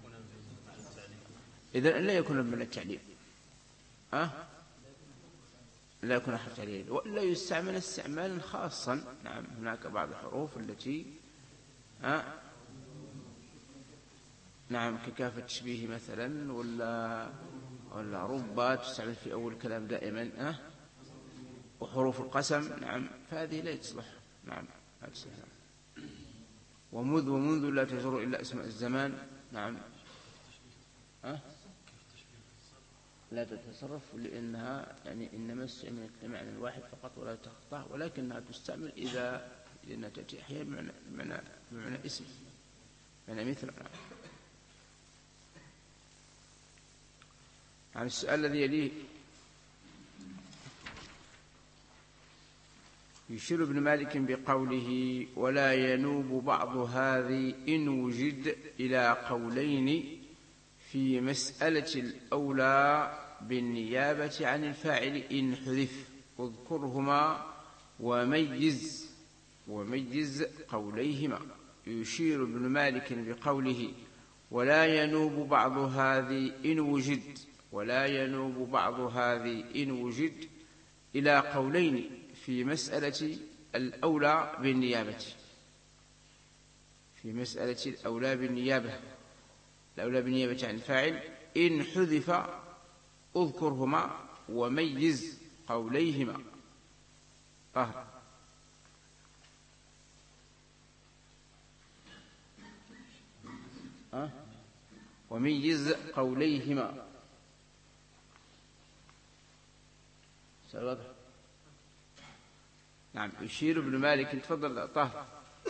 A: إذن لا يكون من التعليل. ها؟ لا يكون حرف تعليل، وإلا يستعمل استعمالا خاصا. نعم. هناك بعض الحروف التي ها نعم ككاف التشبيه مثلا، ولا ولا ربا تستعمل في أول الكلام دائما. ها؟ وحروف القسم. نعم. فهذه لا تصلح. نعم. لا تصلح. ومذ ومنذ لا تجر إلا اسم الزمان. نعم. ها؟ لا تتصرف لأنها يعني إنما استعملت لمعنى الواحد فقط ولا تقطع، ولكنها تستعمل إذا لأنها تأتي أحيانا بمعنى, بمعنى, بمعنى اسم، بمعنى مثل. عن السؤال الذي يليه يشير ابن مالك بقوله ولا ينوب بعض هذه إن وجد إلى قولين في مسألة الأولى بالنيابة عن الفاعل إن حذف، اذكرهما وميز وميز قوليهما. يشير ابن مالك بقوله ولا ينوب بعض هذه إن وجد ولا ينوب بعض هذه إن وجد إلى قولين في مسألة الأولى بالنيابة في مسألة الأولى بالنيابة الأولى بالنيابة عن الفاعل إن حذف أذكرهما وميز قوليهما. طهر أه؟ وميز قوليهما. واضح؟ نعم. يشير ابن مالك تفضل طهر.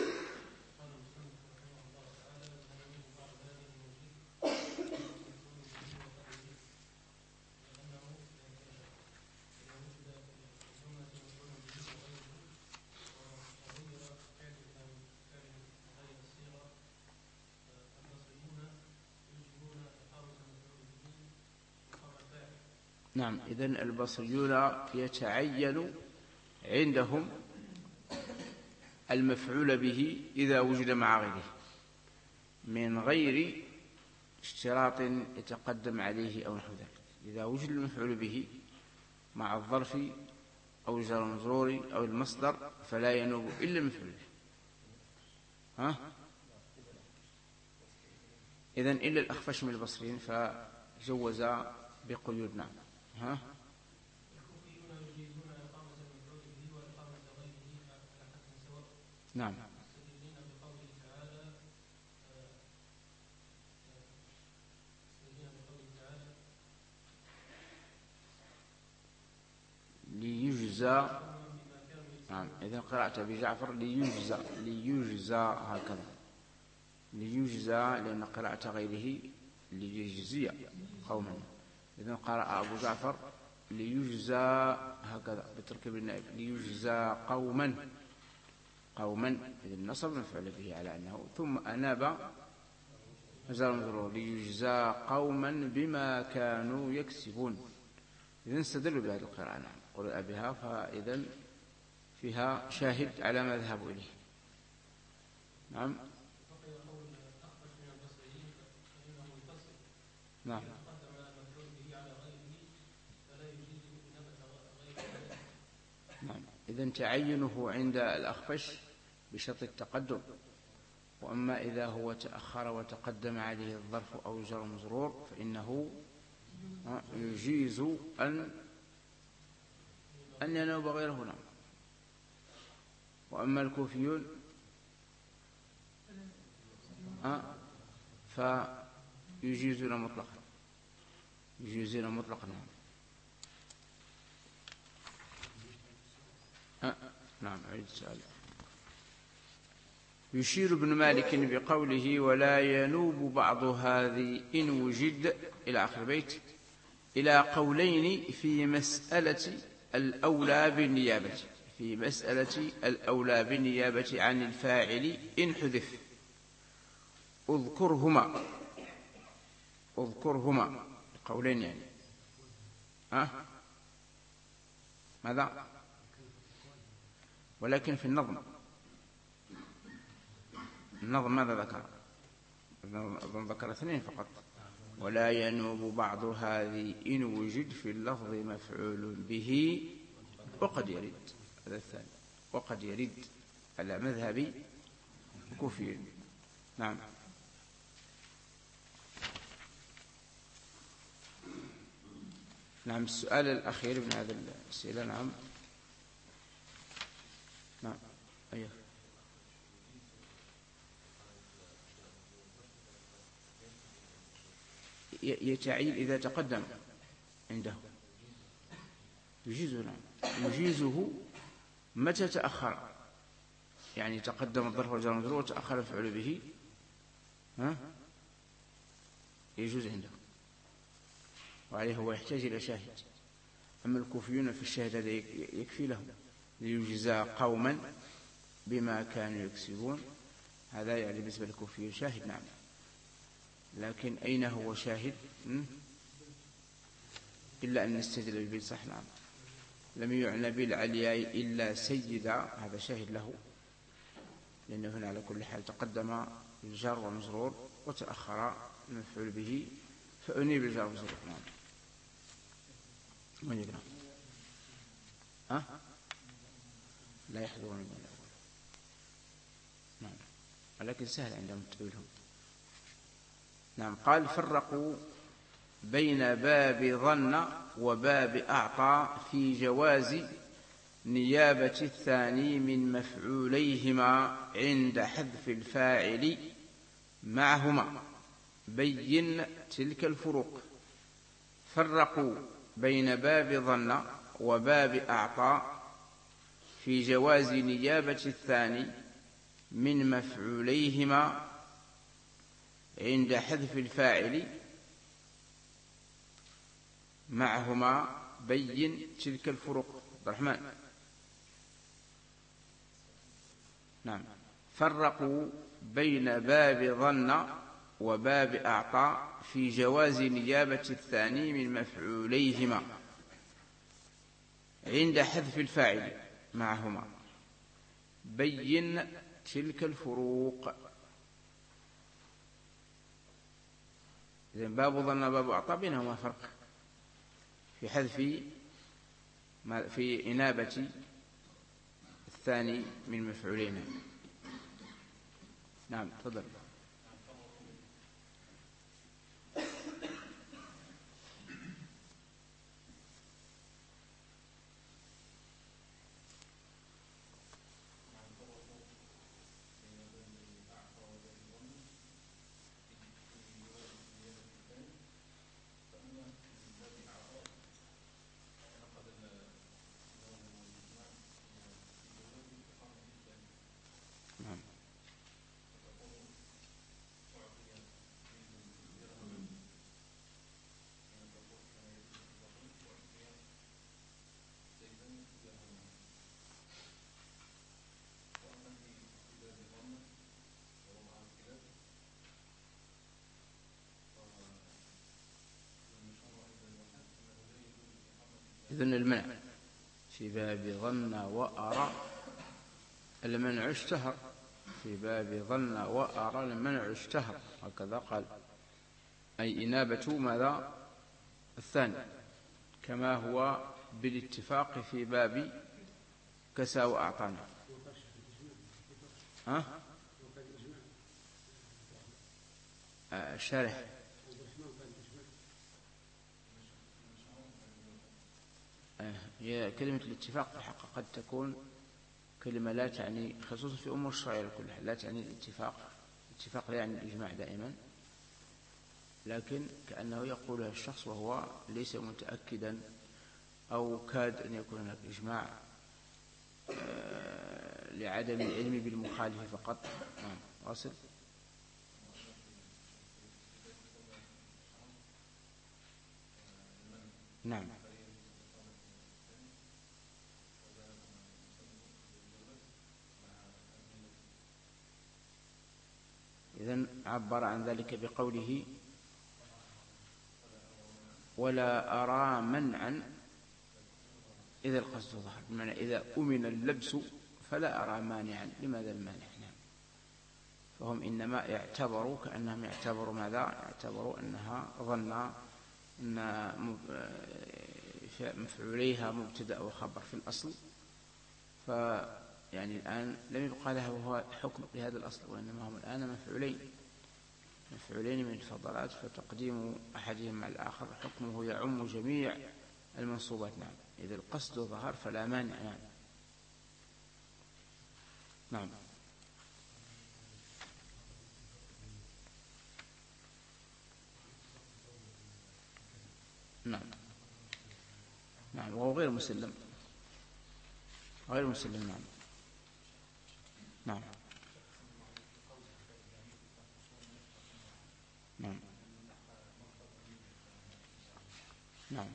A: نعم. إذن البصريون يتعين عندهم المفعول به إذا وجد مع غيره من غير اشتراط يتقدم عليه أو نحو ذلك. إذا وجد المفعول به مع الظرف أو الجار والمجرور أو المصدر فلا ينوب إلا المفعول به. ها؟ إذن إلا الأخفش من البصريين فجوز بقيود. نعم. ها؟ نعم. ليجزى. نعم. إذا قرأت بجعفر ليجزى ليجزى هكذا ليجزى لأن قراءة غيره ليجزي قوما. إذا قرأ أبو جعفر ليجزى هكذا بتركيب النائب ليجزى قوما قوما. إذا نصب مفعول به على أنه ثم أناب مجرور مجرور ليجزى قوما بما كانوا يكسبون. إذا استدلوا بهذه القراءة. نعم. قرأ بها فإذا فيها شاهد على ما ذهبوا إليه. نعم. نعم. نعم. إذن تعينه عند الأخفش بشرط التقدم. وأما إذا هو تأخر وتقدم عليه الظرف أو الجار والمجرور فإنه يجيز أن أن ينوب غيره. نعم. وأما الكوفيون فيجيزون مطلقا يجيزون مطلقا. نعم. نعم. عيد السؤال. يشير ابن مالك بقوله ولا ينوب بعض هذه إن وجد إلى آخر البيت إلى قولين في مسألة الأولى بالنيابة في مسألة الأولى بالنيابة عن الفاعل إن حذف اذكرهما اذكرهما قولين يعني. أه؟ ماذا؟ ولكن في النظم النظم ماذا ذكر؟ أظن ذكر اثنين فقط. ولا ينوب بعض هذه إن وجد في اللفظ مفعول به وقد يرد. هذا الثاني وقد يرد على مذهب الكوفي. نعم. نعم. السؤال الأخير من هذا الأسئلة. نعم. نعم. أيه. يتعين إذا تقدم عنده يجيزه. نعم. يجيزه متى تأخر يعني تقدم الظرف والجار والمجرور وتأخر الفعل به ها يجوز عنده وعليه هو يحتاج إلى شاهد. أما الكوفيون في الشاهد هذا يكفي لهم ليجزى قوما بما كانوا يكسبون. هذا يعني بالنسبة للكوفيين شاهد. نعم. لكن أين هو شاهد إلا أن نستدل به. صح. نعم. لم يعنى بالعلياء إلا سيدا هذا شاهد له لأنه هنا على كل حال تقدم الجار والمجرور وتأخر المفعول به فأنيب الجار والمجرور. نعم. من يقرأ؟ ها؟ لا يحضرون من الأول. نعم. ولكن سهل عندهم تقولهم. نعم. قال فرقوا بين باب ظن وباب أعطى في جواز نيابة الثاني من مفعوليهما عند حذف الفاعل معهما. بين تلك الفروق. فرقوا بين باب ظن وباب أعطى في جواز نيابة الثاني من مفعوليهما عند حذف الفاعل معهما. بين تلك الفروق. عبد الرحمن. نعم. فرقوا بين باب ظن وباب أعطى في جواز نيابة الثاني من مفعوليهما عند حذف الفاعل معهما. بين تلك الفروق. إذن باب ظن وباب أعطى بينهما فرق في حذف في إنابة الثاني من مفعولين. نعم تفضل. إذن المنع في باب ظن وأرى المنع اشتهر. في باب ظن وأرى المنع اشتهر. هكذا قال. أي إنابة ماذا؟ الثاني، كما هو بالاتفاق في باب كسى وأعطانا. ها؟ الشارح هي كلمة الاتفاق في الحقيقة قد تكون كلمة لا تعني، خصوصا في أمور الشرعية كلها، لا تعني الاتفاق. الاتفاق لا يعني الإجماع دائما، لكن كأنه يقولها الشخص وهو ليس متأكدا أو كاد أن يكون هناك إجماع لعدم العلم بالمخالف فقط. نعم واصل. نعم. إذن عبر عن ذلك بقوله ولا أرى منعا إذا القصد ظهر، بمعنى إذا أمن اللبس فلا أرى مانعا. لماذا المانع؟ نعم. فهم إنما يعتبروا كأنهم يعتبروا ماذا؟ يعتبروا أنها ظن أن مفعوليها مبتدأ وخبر في الأصل، فيعني الآن لم يبقى لها وهو حكم لهذا الأصل، وإنما هم الآن مفعولين مفعولين من الفضلات، فتقديم أحدهم مع الآخر حكمه يعم جميع المنصوبات. نعم. إذا القصد ظهر فلا مانع. نعم. نعم. نعم. نعم. وهو غير مسلم، غير مسلم. نعم. نعم. نعم. نعم.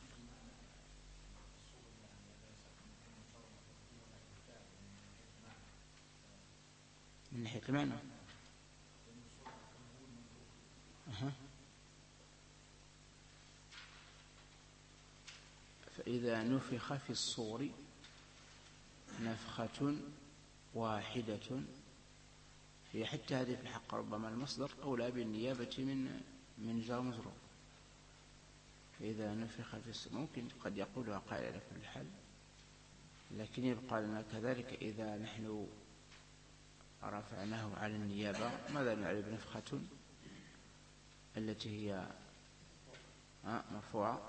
A: من ناحية المعنى. أه. فإذا نفخ في الصور نفخة واحدة هي حتى هذه في الحق ربما المصدر أولى بالنيابة من من جار مجرور. فإذا نفخ في الصور ممكن قد يقولها قائل على كل حال، لكن يبقى لنا كذلك إذا نحن رفعناه على النيابة ماذا نعرف؟ نفخة التي هي مرفوعة،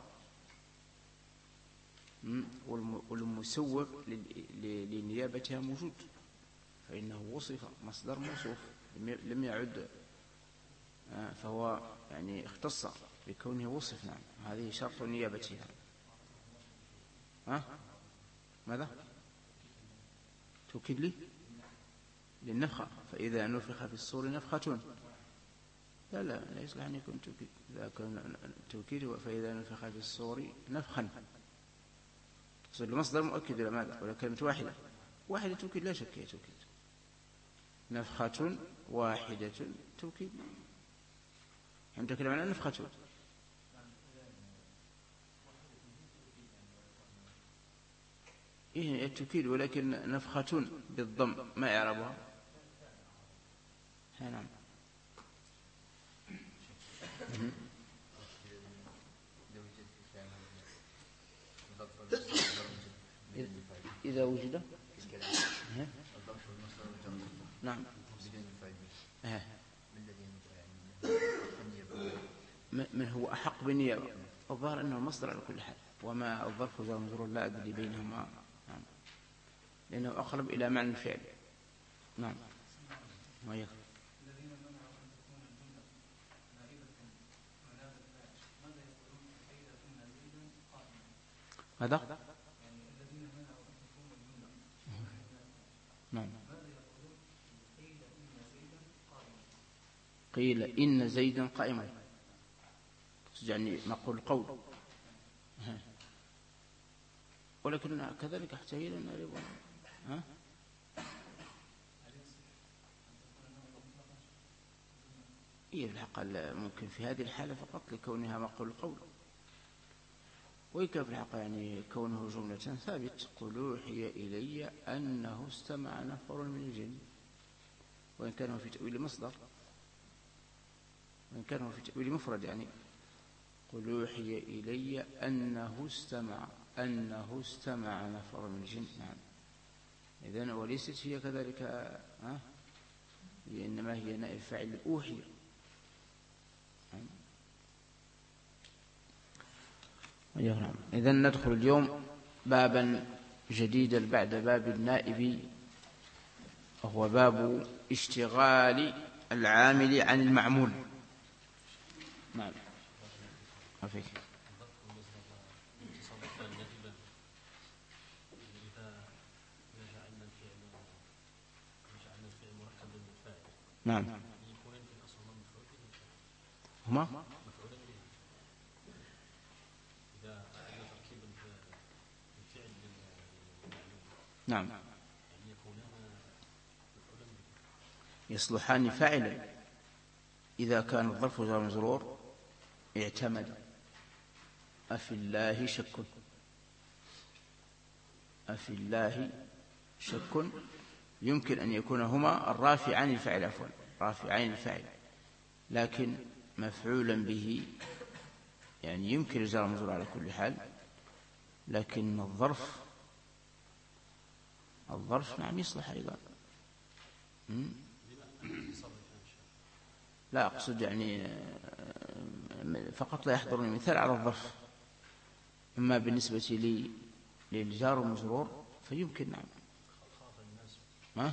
A: والمسوغ لنيابتها موجود، فإنه وصف مصدر موصوف لم يعد، فهو يعني اختص بكونه وصف. نعم هذه شرط نيابتها. ها ماذا توكيد لي للنفخة؟ فإذا نفخ في الصور نفخة، لا لا لا يصلح أن يكون توكيد. إذا كان توكيد فإذا نفخ في الصور نفخا تصير المصدر مؤكد ولا ماذا؟ ولا كلمة واحدة واحدة توكيد لا شك هي توكيد. نفخة واحدة توكيد. أنت تكلم عن نفخة إيه التوكيد، ولكن نفخة بالضم ما يعربها. نعم إذا وجد نعم من هو أحق بالنيابة؟ الظاهر أنه المصدر على كل حال، وما الظرف جار مجرور لا أدري بينهما، نعم لأنه أقرب إلى معنى الفعل. نعم وياك هذا نعم قيل إن زيدا قائما، يعني نقول قول، ولكن كذلك احتاج إلى نعرف ها إيه الحق ممكن في هذه الحالة فقط لكونها مقول قول، ويكفي الحق يعني كونه جملة ثابت. قل أوحي إلي أنه استمع نفر من الجن، وإن كانوا في تأويل مصدر، وإن كانوا في تأويل مفرد يعني قل أوحي إلي أنه استمع أنه استمع نفر من الجن. نعم إذن وليست هي كذلك ها إنما هي نائب فاعل أوحي. نعم إذن ندخل اليوم بابا جديدا بعد باب النائب، وهو باب اشتغال العامل عن المعمول. نعم أفيك نعم هما نعم يصلحان فاعلا إذا كان الظرف جار مجرور اعتمد. أفي الله شك، أفي الله شك يمكن أن يكون هما الرافعان الفاعل عفوا رافعين الفاعل، لكن مفعولا به يعني يمكن الجار مجرور على كل حال، لكن الظرف الظرف نعم يصلح أيضا. لا أقصد يعني فقط لا يحضرني مثال على الظرف، أما بالنسبة لي للجار والمجرور فيمكن. نعم ما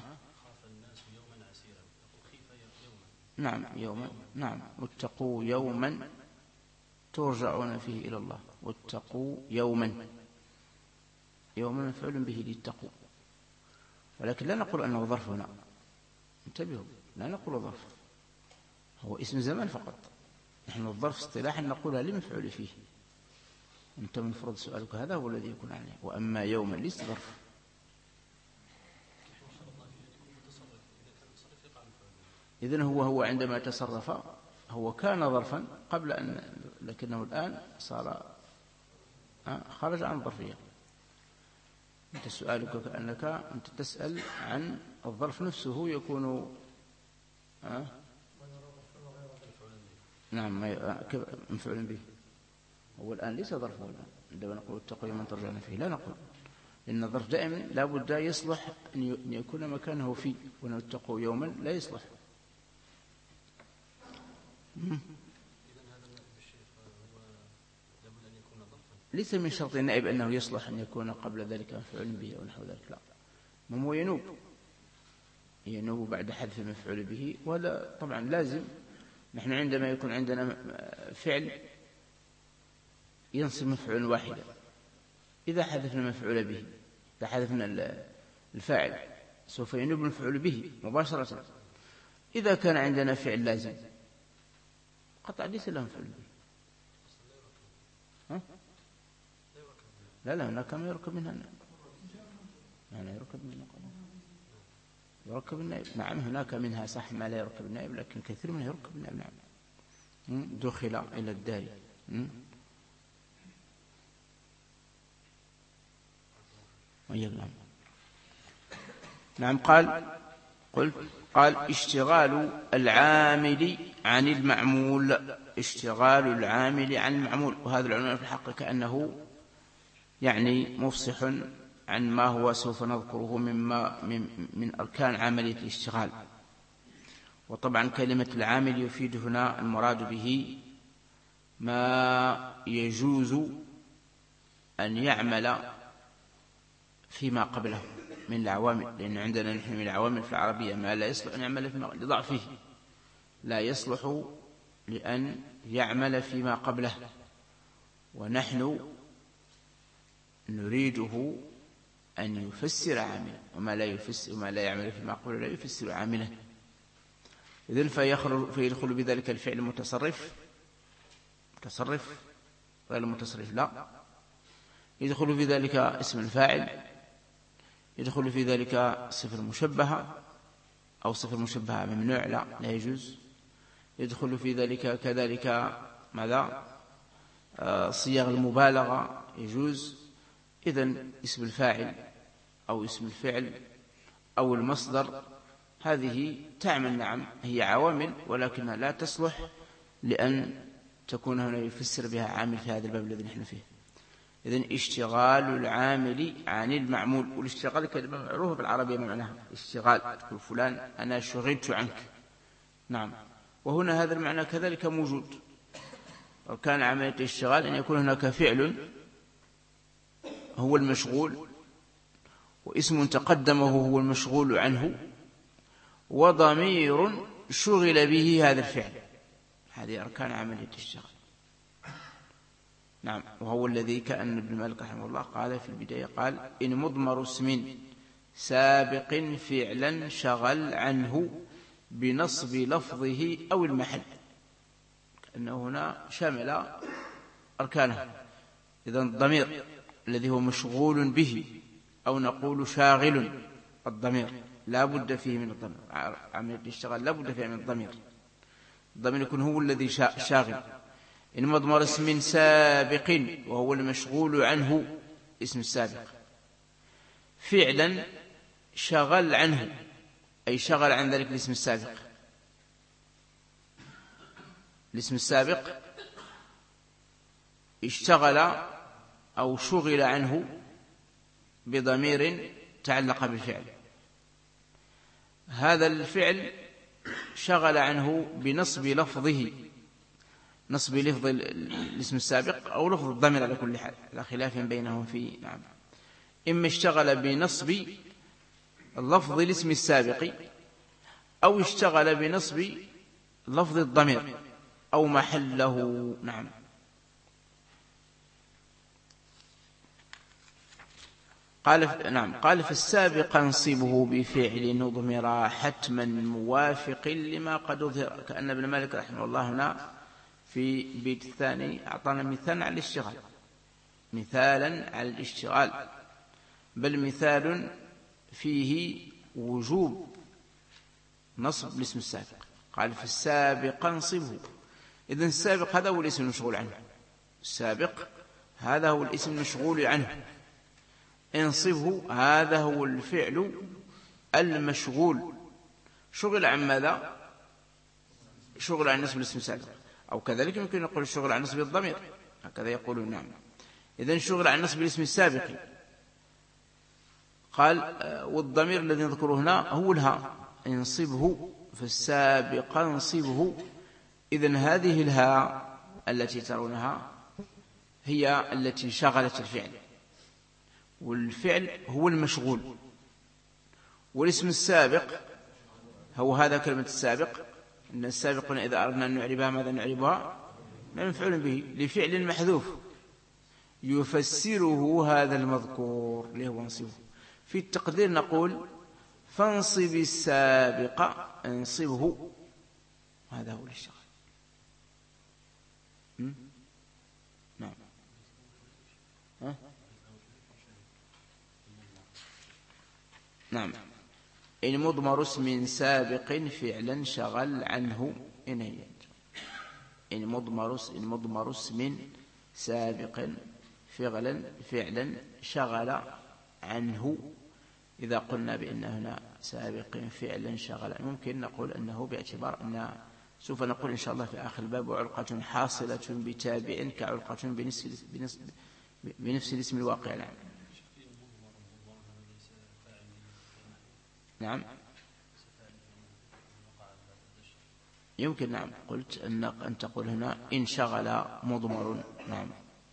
A: نعم يوما نعم واتقوا يوما ترجعون فيه إلى الله، واتقوا يوما يوما مفعول به للتقوا، ولكن لا نقول أنه ظرف هنا، انتبهوا لا نقول ظرف، هو اسم زمان فقط. نحن الظرف اصطلاحا نقولها لمفعول فيه، أنت من فرض سؤالك هذا هو الذي يكون عليه، وأما يوما ليس ظرف. إذن هو هو عندما تصرف هو كان ظرفا قبل أن، لكنه الآن صار خرج عن الظرفية. أنت سؤالك كأنك أنت تسأل عن الظرف نفسه يكون أه؟ نعم مفعول به. هو الآن ليس ظرفه الآن عندما نقول اتقوا يوما ترجعون فيه، لا نقول، لأن الظرف دائما لا بد يصلح أن يكون مكانه فيه، وأن اتقوا يوما لا يصلح. ليس من شرط النائب أنه يصلح أن يكون قبل ذلك مفعول به أو نحو ذلك، لا، ما هو ينوب ينوب بعد حذف المفعول به، ولا طبعا لازم. نحن عندما يكون عندنا فعل ينصب مفعول واحدا، إذا حذفنا المفعول به، إذا حذفنا الفاعل سوف ينوب المفعول به مباشرة. إذا كان عندنا فعل لازم قطع ليس له مفعول به. ها؟ لا لا هناك ما يركب منها، يعني يركب منها يركب النائب. نعم هناك منها صح ما لا يركب النائب، لكن كثير منها يركب النائب. نعم دخل إلى الدار. نعم نعم قال قلت قال اشتغال العامل عن المعمول، اشتغال العامل عن المعمول. وهذا العنوان في الحق كأنه يعني مفصح عن ما هو سوف نذكره مما من, من أركان عملية الاشتغال. وطبعا كلمة العامل يفيد هنا المراد به ما يجوز أن يعمل فيما قبله من العوامل، لأن عندنا نحن من العوامل في العربية ما لا يصلح أن يعمل فيما لضعفه، لا يصلح لأن يعمل فيما قبله، ونحن نريده أن يفسر عامله، وما لا يفسر وما لا يعمل فيما قبله لا يفسر عامله. إذن فيدخل بذلك الفعل المتصرف، متصرف غير المتصرف لا، يدخل في ذلك اسم الفاعل، يدخل في ذلك صفة مشبهة أو صفة مشبهة ممنوع لا لا يجوز، يدخل في ذلك كذلك ماذا آه صيغ المبالغة يجوز. إذن اسم الفاعل أو اسم الفعل أو المصدر هذه تعمل، نعم هي عوامل، ولكنها لا تصلح لأن تكون هنا يفسر بها عامل في هذا الباب الذي نحن فيه. إذن اشتغال العامل عن المعمول. والاشتغال كلمة معروفة بالعربية معناها اشتغال، تقول فلان أنا شغلت عنك. نعم وهنا هذا المعنى كذلك موجود. وكان عملية الاشتغال أن يكون هناك فعل هو المشغول، واسم تقدمه هو المشغول عنه، وضمير شغل به هذا الفعل. هذه أركان عملية الاشتغال. نعم وهو الذي كأن ابن مالك رحمه الله قال في البداية قال إن مضمر اسم سابق فعلا شغل عنه بنصب لفظه أو المحل، كأنه هنا شمل أركانه. إذن الضمير الذي هو مشغول به أو نقول شاغل، الضمير لا بد فيه من الضمير، عملية الاشتغال لا بد فيه من الضمير، الضمير يكون هو الذي شاغل. إن مضمر اسم سابق وهو المشغول عنه اسم السابق فعلا شغل عنه أي شغل عن ذلك الاسم السابق. الاسم السابق اشتغل أو شغل عنه بضمير تعلق بالفعل. هذا الفعل شغل عنه بنصب لفظه، نصب لفظ الاسم السابق أو لفظ الضمير على كل حال، على خلاف بينهم في نعم. إما اشتغل بنصب لفظ الاسم السابق أو اشتغل بنصب لفظ الضمير أو محله. نعم قال نعم قال فالسابق انصبه بفعل نضمر حتما موافق لما قد أظهر. كأن ابن مالك رحمه الله هنا في بيت الثاني أعطانا مثال على الاشتغال، مثالا على الاشتغال، بل مثال فيه وجوب نصب الاسم السابق. قال في السابق انصبه. إذن السابق هذا هو الاسم المشغول عنه، السابق هذا هو الاسم المشغول عنه، انصبه هذا هو الفعل المشغول. شغل عن ماذا؟ شغل عن نصب الاسم السابق، أو كذلك يمكن نقول الشغل عن نصب الضمير، هكذا يقولون. نعم. إذن شغل عن نصب الاسم السابق. قال والضمير الذي نذكره هنا هو الهاء، انصبه في السابق انصبه. إذن هذه الهاء التي ترونها هي التي شغلت الفعل، والفعل هو المشغول، والاسم السابق هو هذا كلمة السابق. إن السابق إذا أردنا أن نعربها ماذا نعربها؟ مفعول به لفعل محذوف يفسره هذا المذكور اللي هو انصبه. في التقدير نقول فانصب السابق انصبه، هذا هو الاشتغال. نعم. ها؟ نعم. إن مضمر اسم سابق فعلا شغل عنه إن هي إن مضمر إن مضمر اسم سابق فعلا فعلا شغل عنه. إذا قلنا بأن هنا سابق فعلا شغل، ممكن نقول أنه باعتبار أن سوف نقول إن شاء الله في آخر الباب وعلقة حاصلة بتابع كعلقة بنفس بنفس بنفس الاسم الواقع. نعم. نعم يمكن. نعم قلت أن أن تقول هنا إن شغل مضمر. نعم.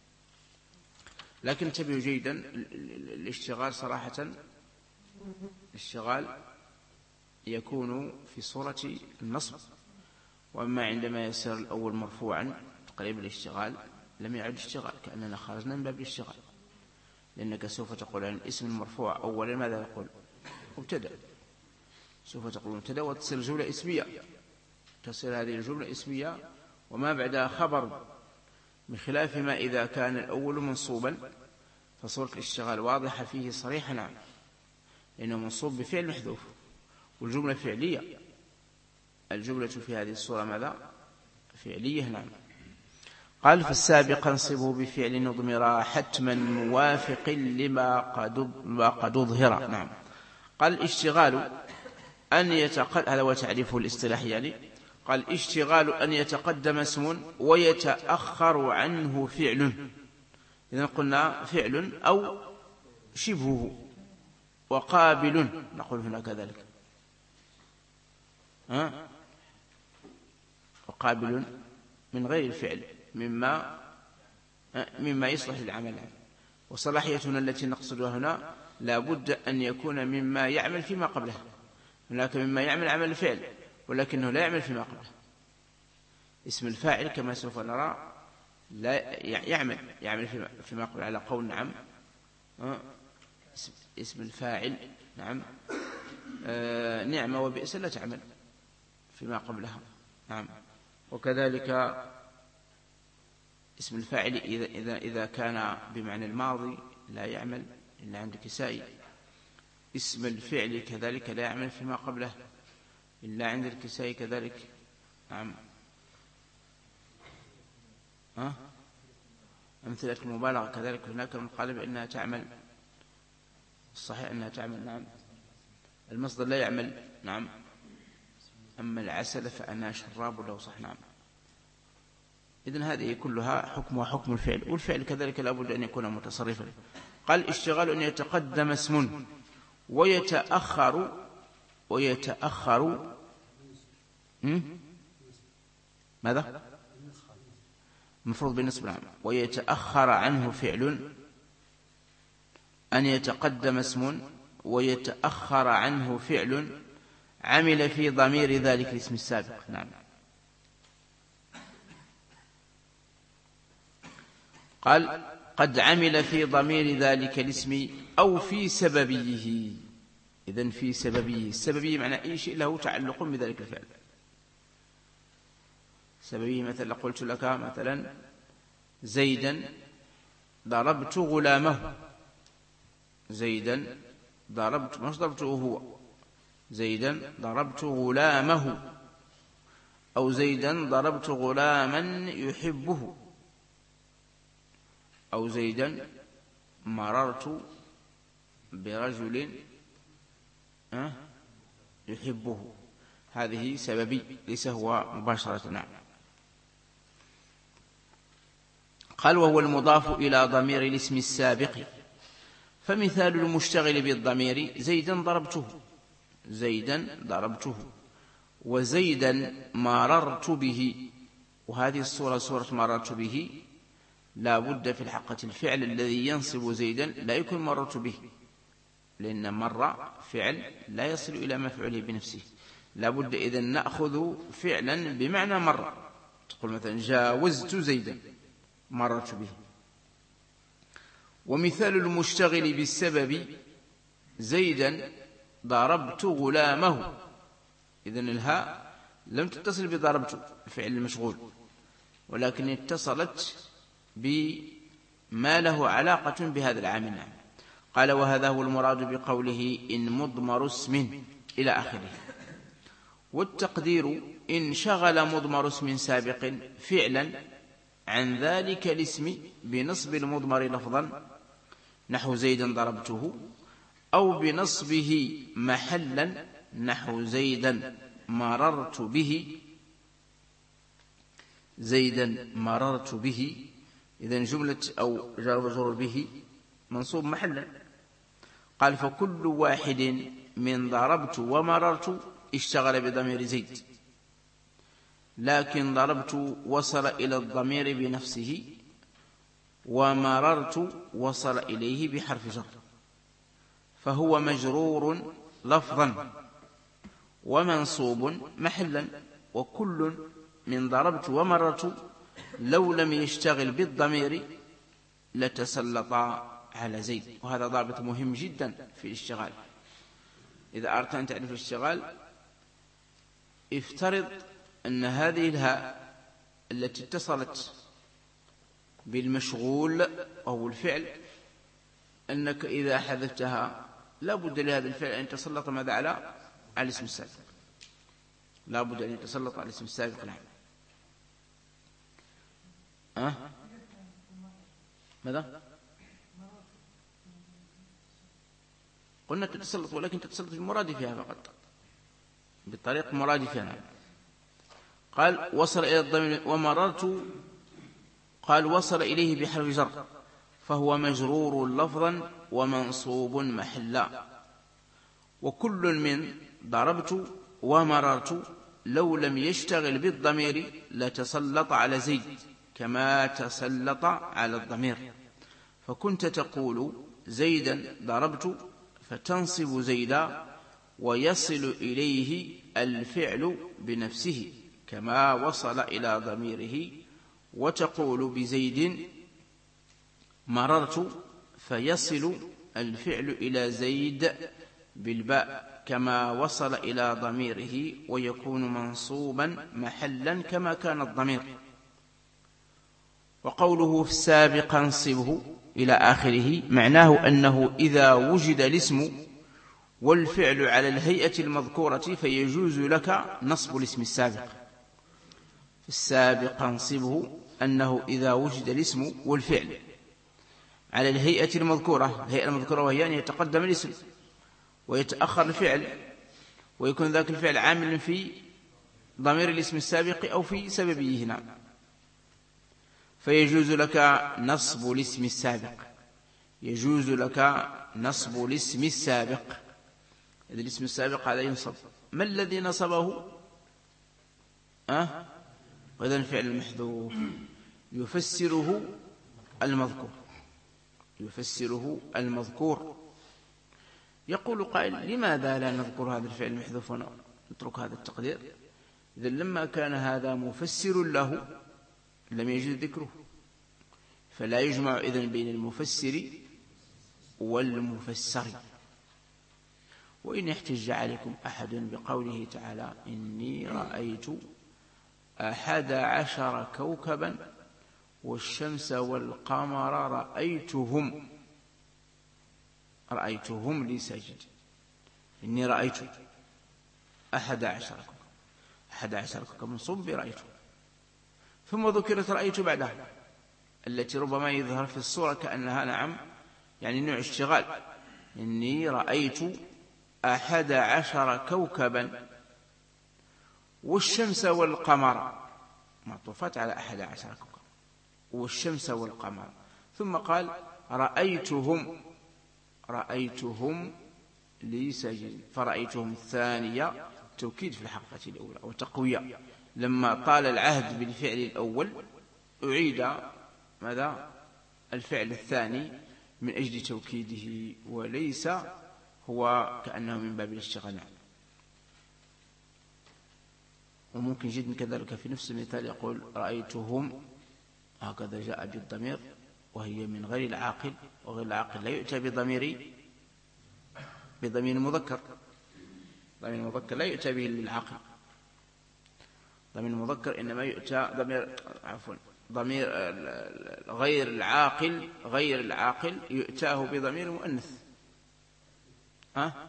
A: لكن انتبهوا جيدا، الاشتغال صراحة الاشتغال يكون في صورة النصب، وأما عندما يصير الأول مرفوعا قريب الاشتغال لم يعد اشتغال، كأننا خرجنا من باب الاشتغال، لأنك سوف تقول عن الاسم المرفوع أولا ماذا يقول؟ مبتدأ. سوف تقول مبتدأ وتصير جملة اسمية، تصير هذه الجملة اسمية وما بعدها خبر، بخلاف ما إذا كان الأول منصوبا فصورة الاشتغال واضحة فيه صريحة. نعم. لأنه منصوب بفعل محذوف والجملة فعلية، الجملة في هذه الصورة ماذا؟ فعلية. نعم. قال فالسابق انصبه بفعل نضمر حتما موافق لما قد اظهر. نعم. قال الاشتغال أن يتقدم، هذا هو تعريفه الاصطلاحي يعني. قال اشتغال أن يتقدم اسم ويتأخر عنه فعل. إذن قلنا فعل أو شبهه، وقابل نقول هنا كذلك، ها؟ وقابل من غير الفعل مما مما يصلح للعمل. وصلاحيتنا التي نقصدها هنا لا بد أن يكون مما يعمل فيما قبله. هناك مما يعمل عمل الفعل ولكنه لا يعمل فيما قبله. اسم الفاعل كما سوف نرى لا يعمل يعمل فيما قبله على قول. نعم. اسم الفاعل نعم آه نعمة وبئس لا تعمل فيما قبلها. نعم. وكذلك اسم الفاعل إذا, إذا, إذا كان بمعنى الماضي لا يعمل إلا عند الكسائي. اسم الفعل كذلك لا يعمل فيما قبله إلا عند الكسائي كذلك. نعم. ها؟ أمثلة المبالغة كذلك هناك من قال بأنها تعمل، الصحيح أنها تعمل. نعم. المصدر لا يعمل. نعم. أما العسل فأنا شراب لو صح. نعم. إذن هذه كلها حكمها حكم الفعل، والفعل كذلك لابد أن يكون متصرفا. قال اشتغال أن يتقدم اسم ويتأخر ويتأخر ماذا؟ مفروض بالنسبة. نعم. ويتأخر عنه فعل، أن يتقدم اسم ويتأخر عنه فعل عمل في ضمير ذلك الاسم السابق. نعم. قال قد عمل في ضمير ذلك الاسم أو في سببيه. إذن في سببيه، السببيه معنى أي شيء له تعلق بذلك الفعل. سببيه مثلا قلت لك مثلا زيدا ضربت غلامه، زيدا ضربت مش ضربته هو، زيدا ضربت غلامه، أو زيدا ضربت غلاما يحبه، أو زيدا مررت برجل يحبه. هذه سببي ليس هو مباشرة. نعم. قال وهو المضاف إلى ضمير الاسم السابق. فمثال المشتغل بالضمير زيدا ضربته، زيدا ضربته، وزيدا مررت به. وهذه الصورة صورة مررت به لا بد في الحقة الفعل الذي ينصب زيدا لا يكون مررت به، لأن مر فعل لا يصل إلى مفعوله بنفسه، لا بد إذن نأخذ فعلا بمعنى مر. تقول مثلا جاوزت زيدا مررت به. ومثال المشتغل بالسبب زيدا ضربت غلامه. إذن الهاء لم تتصل بضربت الفعل المشغول، ولكن اتصلت بما له علاقة بهذا العامل. قال وهذا هو المراد بقوله إن مضمر اسم إلى آخره. والتقدير إن شغل مضمر اسم سابق فعلا عن ذلك الاسم بنصب المضمر لفظا نحو زيدا ضربته، أو بنصبه محلا نحو زيدا مررت به، زيدا مررت به. إذن جملة أو جار ومجرور به منصوب محلا. قال فكل واحد من ضربت ومررت اشتغل بضمير زيد، لكن ضربت وصل إلى الضمير بنفسه، ومررت وصل إليه بحرف جر، فهو مجرور لفظا ومنصوب محلا. وكل من ضربت ومررت لو لم يشتغل بالضمير لتسلط على زيد. وهذا ضابط مهم جدا في الاشتغال. إذا أردت أن تعرف الاشتغال افترض أن هذه الهاء التي اتصلت بالمشغول أو الفعل أنك إذا حذفتها لا بد لهذا الفعل أن يتسلط ماذا على على الاسم السابق، لا بد أن يتسلط على الاسم السابق. نعم. أه؟ ماذا؟ قلنا تتسلط، ولكن تتسلط بالمرادفها فقط، بالطريق المرادفة. نعم. قال وصل إلى الضمير ومررت، قال وصل إليه بحرف جر فهو مجرور لفظا ومنصوب محلا. وكل من ضربت ومررت لو لم يشتغل بالضمير لتسلط على زيد كما تسلط على الضمير، فكنت تقول زيدا ضربت فتنصب زيدا ويصل إليه الفعل بنفسه كما وصل إلى ضميره، وتقول بزيد مررت فيصل الفعل إلى زيد بالباء كما وصل إلى ضميره ويكون منصوبا محلا كما كان الضمير. وقوله في السابق انصبه إلى آخره معناه أنه إذا وجد الاسم والفعل على الهيئة المذكورة فيجوز لك نصب الاسم السابق. في السابق انصبه أنه إذا وجد الاسم والفعل على الهيئة المذكورة، الهيئة المذكورة وهي أن يتقدم الاسم ويتأخر الفعل ويكون ذاك الفعل عامل في ضمير الاسم السابق أو في سببيه. نعم. فيجوز لك نصب الاسم السابق، يجوز لك نصب الاسم السابق. إذا الاسم السابق هذا ينصب. ما الذي نصبه؟ أه؟ وإذا الفعل المحذوف يفسره المذكور، يفسره المذكور. يقول قائل لماذا لا نذكر هذا الفعل المحذوف ونترك هذا التقدير؟ إذا لما كان هذا مفسر له لم يجد ذكره، فلا يجمع إذن بين المفسر والمفسر. وإن احتج عليكم أحد بقوله تعالى إني رأيت أحد عشر كوكبا والشمس والقمر رأيتهم، رأيتهم لي ساجد. إني رأيت أحد عشر كوكبا، أحد عشر كوكبا منصوب برأيت، ثم ذكرت رأيت بعدها التي ربما يظهر في الصورة كأنها نعم يعني نوع اشتغال. إني رأيت أحد عشر كوكبا والشمس والقمر معطوفات على أحد عشر كوكب، والشمس والقمر. ثم قال رأيتهم رأيتهم لي ساجدين، فرأيتهم الثانية توكيد في الحلقة الأولى وتقوية. لما طال العهد بالفعل الأول أعيد ماذا الفعل الثاني من أجل توكيده، وليس هو كأنه من باب الاشتغال. وممكن جدا كذلك في نفس المثال يقول رأيتهم، هكذا جاء بالضمير وهي من غير العاقل، وغير العاقل لا يؤتى بضمير بضمير المذكر، ضمير المذكر لا يؤتى به للعاقل، ضمير المذكر إنما يؤتى ضمير عفوا ضمير غير العاقل غير العاقل يؤتاه بضمير مؤنث. ها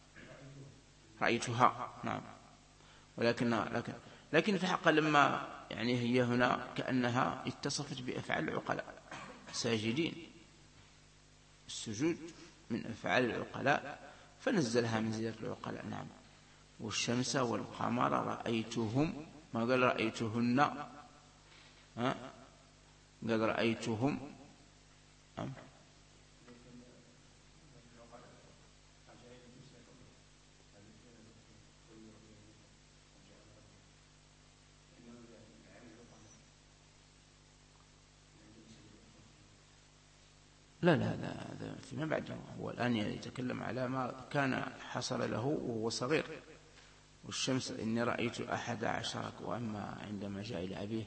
A: رأيتها نعم، ولكن لكن لكن في الحقيقة لما يعني هي هنا كأنها اتصفت بأفعال العقلاء ساجدين، السجود من أفعال العقلاء فنزلها منزلة العقلاء. نعم. والشمس والقمر رأيتهم، ما قال رأيتهن، ها قال رأيتهم. نعم. لا لا لا هذا فيما بعد، هو الآن يتكلم على ما كان حصل له وهو صغير. والشمس إني رأيت أحد عشر، وأما عندما جاء إلى أبيه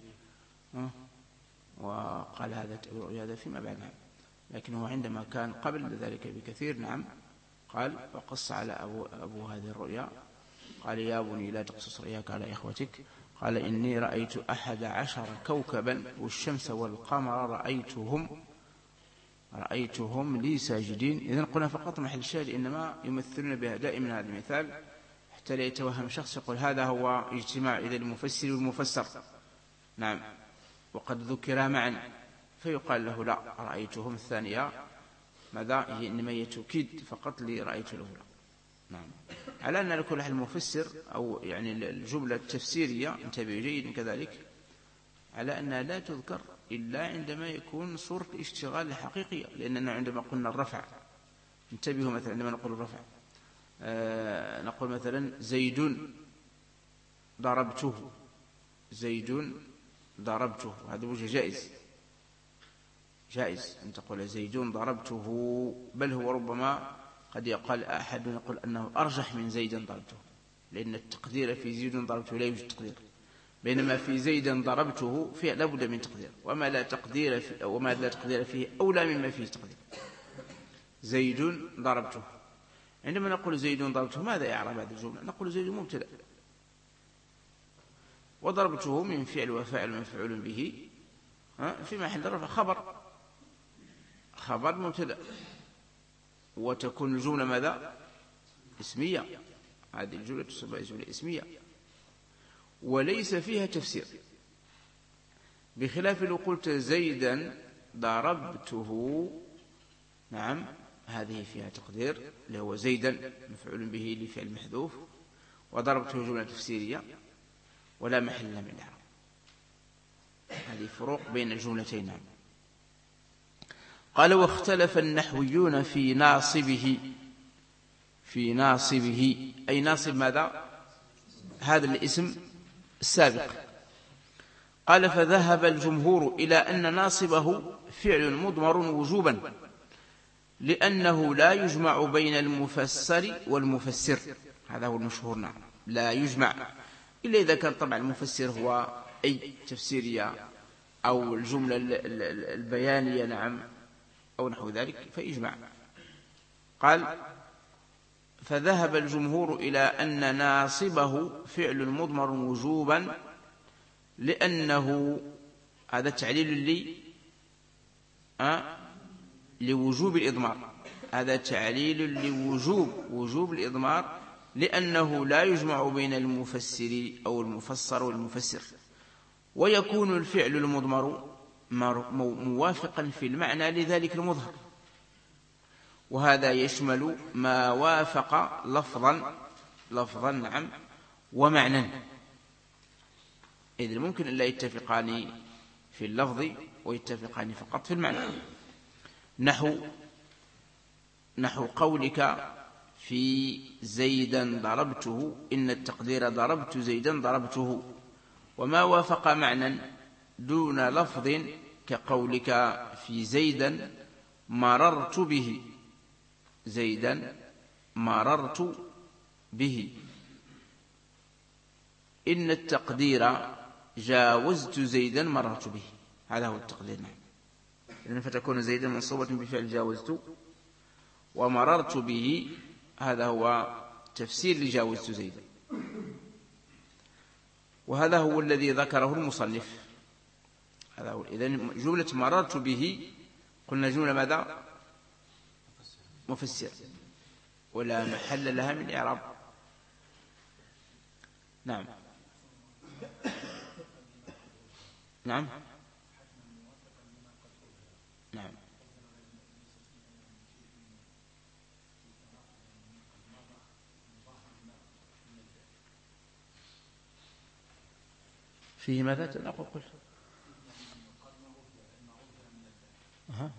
A: وقال هذا تأويل هذا فيما بعد. لكن هو عندما كان قبل ذلك بكثير نعم قال وقص على أبو, أبو هذه الرؤيا، قال يا بني لا تقصص رؤياك على إخوتك، قال إني رأيت أحد عشر كوكبا والشمس والقمر رأيتهم رأيتهم لي ساجدين. إذن قلنا فقط محل الشاهد إنما يمثلون بها دائما هذا المثال حتى لا يتوهم شخص يقول هذا هو اجتماع إذا المفسر والمفسر نعم وقد ذكرا معا، فيقال له لا رأيتهم الثانية ماذا هي إنما هي توكيد فقط لرأيت الأولى. نعم. على أن لكل حال المفسر أو يعني الجملة التفسيرية انتبهوا جيدا كذلك على أنها لا تذكر إلا عندما يكون صورة الاشتغال الحقيقية، لأننا عندما قلنا الرفع انتبهوا مثلا عندما نقول الرفع آه نقول مثلا زيد ضربته، زيد ضربته، هذا وجه جائز جائز أن تقول زيد ضربته، بل هو ربما قد يقال أحد يقول أنه أرجح من زيد ضربته، لأن التقدير في زيد ضربته لا يوجد تقدير، بينما في زيد ضربته فيه لا بد من تقدير، وما لا تقدير فيه وما لا تقدير فيه أولى مما فيه تقدير. زيد ضربته، عندما نقول زيد ضربته ماذا إعراب هذه الجملة؟ نقول زيد مبتدأ وضربته من فعل وفاعل مفعول به في محل رفع خبر خبر مبتدأ، وتكون الجملة ماذا؟ اسمية، هذه الجملة تسمى جملة اسمية وليس فيها تفسير، بخلاف لو قلت زيدا ضربته نعم هذه فيها تقدير اللي هو زيدا مفعول به لفعل محذوف، وضربته جملة تفسيرية ولا محل من الإعراب. هذه فروق بين الجملتين. نعم. قال واختلف النحويون في ناصبه، في ناصبه أي ناصب ماذا؟ هذا الاسم السابق. قال فذهب الجمهور إلى أن ناصبه فعل مضمر وجوبا، لأنه لا يجمع بين المفسر والمفسر، هذا هو المشهور. نعم لا يجمع إلا إذا كان طبعا المفسر هو أي تفسيرية أو الجملة البيانية نعم أو نحو ذلك فيجمع. قال فذهب الجمهور إلى أن ناصبه فعل مضمر وجوبا، لأنه هذا تعليل لي أه؟ لوجوب الإضمار، هذا تعليل لوجوب وجوب الإضمار، لأنه لا يجمع بين المفسر أو المفسر والمفسر، ويكون الفعل المضمر موافقا في المعنى لذلك المظهر، وهذا يشمل ما وافق لفظا لفظا نعم ومعنى، إذن ممكن أن لا يتفقان في اللفظ ويتفقان فقط في المعنى. نحو نحو قولك في زيدا ضربته، إن التقدير ضربت زيدا ضربته، وما وافق معنى دون لفظ كقولك في زيدا مررت به، زيدا مررت به، إن التقدير جاوزت زيدا مررت به، هذا هو التقدير. نعم، فتكون زيدا منصوبة بفعل جاوزت، ومررت به هذا هو تفسير لجاوزت زيدا، وهذا هو الذي ذكره المصنف. هذا هو. إذن جملة مررت به قلنا جملة ماذا؟ مفسرة، ولا محل لها من إعراب. نعم نعم نعم فيه ماذا تنقل قل أه.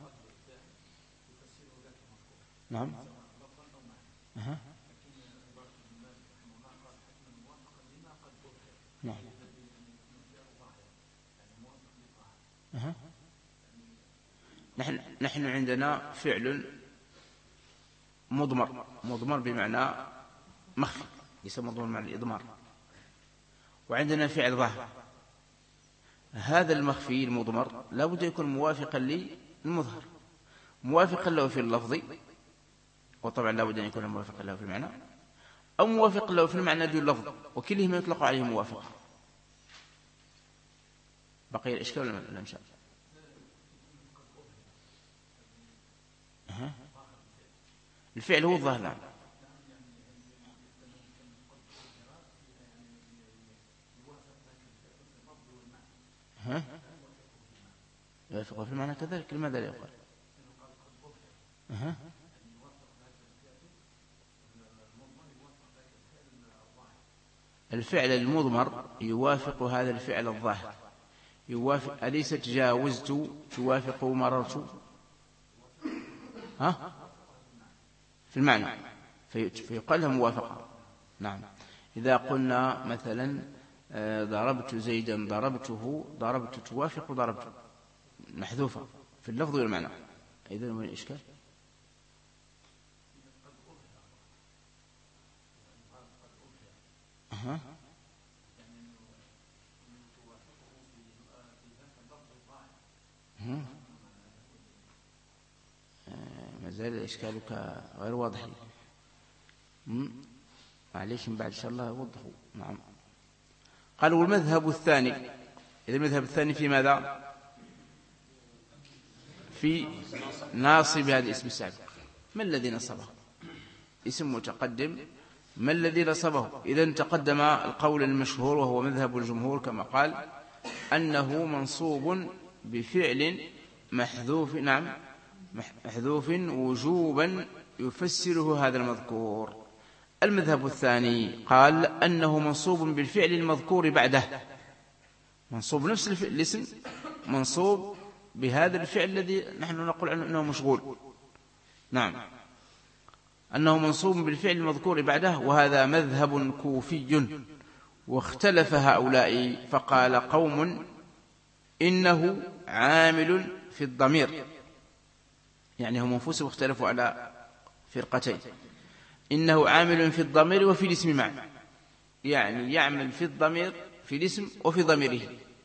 A: نعم أه. نعم أه. نحن نحن عندنا فعل مضمر، مضمر بمعنى مخفي، ليس مضمر مع الإضمار، وعندنا فعل ظاهر. هذا المخفي المضمر لا بد يكون موافقا للمظهر، موافقا له في اللفظ، وطبعا لا بد أن يكون موافقا له في المعنى، أو موافقا له في المعنى دون لفظ، وكلهما يطلق عليه موافقة. بقي الإشكال ولا لا؟ إن شاء الله. أه. الفعل هو الظاهر. نعم ها يوافق في المعنى كذلك. لماذا لا يقال؟ أه. الفعل المضمر يوافق هذا الفعل الظاهر، يوافق. أليست جاوزت توافق مررت؟ ها في المعنى، فيقال لها موافقة. نعم، إذا قلنا مثلا ضربت زيدا ضربته، ضربت توافق ضربت، محذوفة في اللفظ والمعنى. إذن من الإشكال؟ أها ما زال إشكالك غير واضح. معليش من بعد إن شاء الله وضحوا. نعم. قالوا المذهب الثاني. إذا المذهب الثاني في ماذا؟ في ناصب هذا الاسم السابق. ما الذي نصبه؟ اسم متقدم، ما الذي نصبه؟ إذن تقدم القول المشهور وهو مذهب الجمهور كما قال أنه منصوب بفعل محذوف. نعم محذوف وجوبا يفسره هذا المذكور. المذهب الثاني قال أنه منصوب بالفعل المذكور بعده، منصوب نفس الاسم منصوب بهذا الفعل الذي نحن نقول عنه أنه مشغول. نعم، أنه منصوب بالفعل المذكور بعده، وهذا مذهب كوفي. واختلف هؤلاء فقال قوم إنه عامل في الضمير، يعني هم أنفسهم اختلفوا على فرقتين، إنه عامل في الضمير وفي الاسم معا، يعني يعمل في الضمير في الاسم وفي ضميره.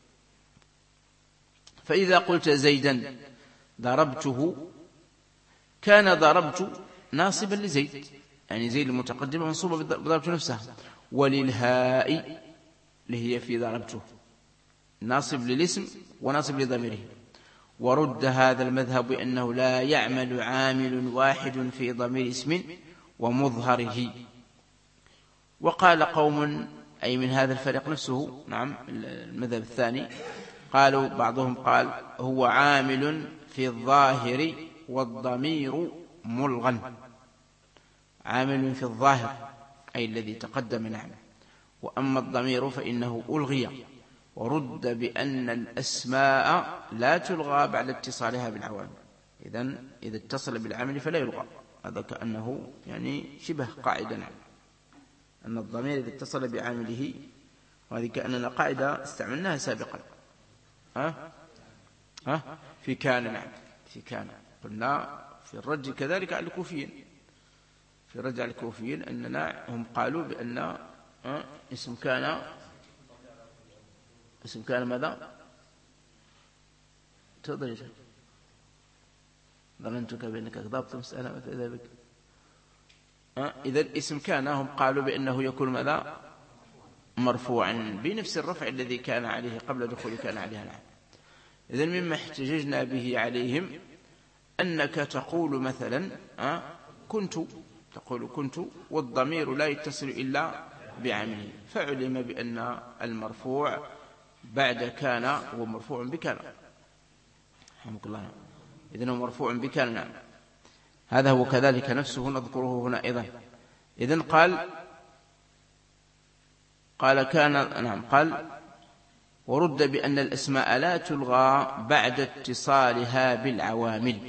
A: فإذا قلت زيدا ضربته كان ضربت ناصبا لزيد، يعني زيد المتقدمة منصوبة بضربته نفسها، وللهاء اللي هي في ضربته ناصب للاسم وناصب لضميره. ورد هذا المذهب بأنه لا يعمل عامل واحد في ضمير اسم ومظهره. وقال قوم أي من هذا الفريق نفسه، نعم المذهب الثاني، قالوا بعضهم قال هو عامل في الظاهر والضمير ملغى، عامل في الظاهر أي الذي تقدم. نعم، وأما الضمير فإنه ألغي ورد بأن الأسماء لا تلغى بعد اتصالها بالعوامل. إذن إذا اتصل بالعامل فلا يلغى، هذا كأنه يعني شبه قاعدة، نعم، أن الضمير إذا اتصل بعامله، وهذه كأننا قاعدة استعملناها سابقا ها ها في كان، نعم، في كان قلنا في الرد كذلك على الكوفيين، في الرد على الكوفيين أننا هم قالوا بأن اسم كان اسم كان ماذا؟ تفضل يا شيخ. ظننتك بأنك أغضبت مسألة فإذا بك. إذا اسم كان هم قالوا بأنه يكون ماذا؟ مرفوعا بنفس الرفع الذي كان عليه قبل دخول كان عليها، نعم. إذن مما احتججنا به عليهم أنك تقول مثلا كنت، تقول كنت والضمير لا يتصل إلا بعامله، فعلم بأن المرفوع بعد كان هو مرفوع بكان، رحمك الله. إذن هو مرفوع بكان، نعم، هذا هو كذلك نفسه نذكره هنا أيضا. إذن قال قال كان، نعم، قال ورد بأن الأسماء لا تلغى بعد اتصالها بالعوامل.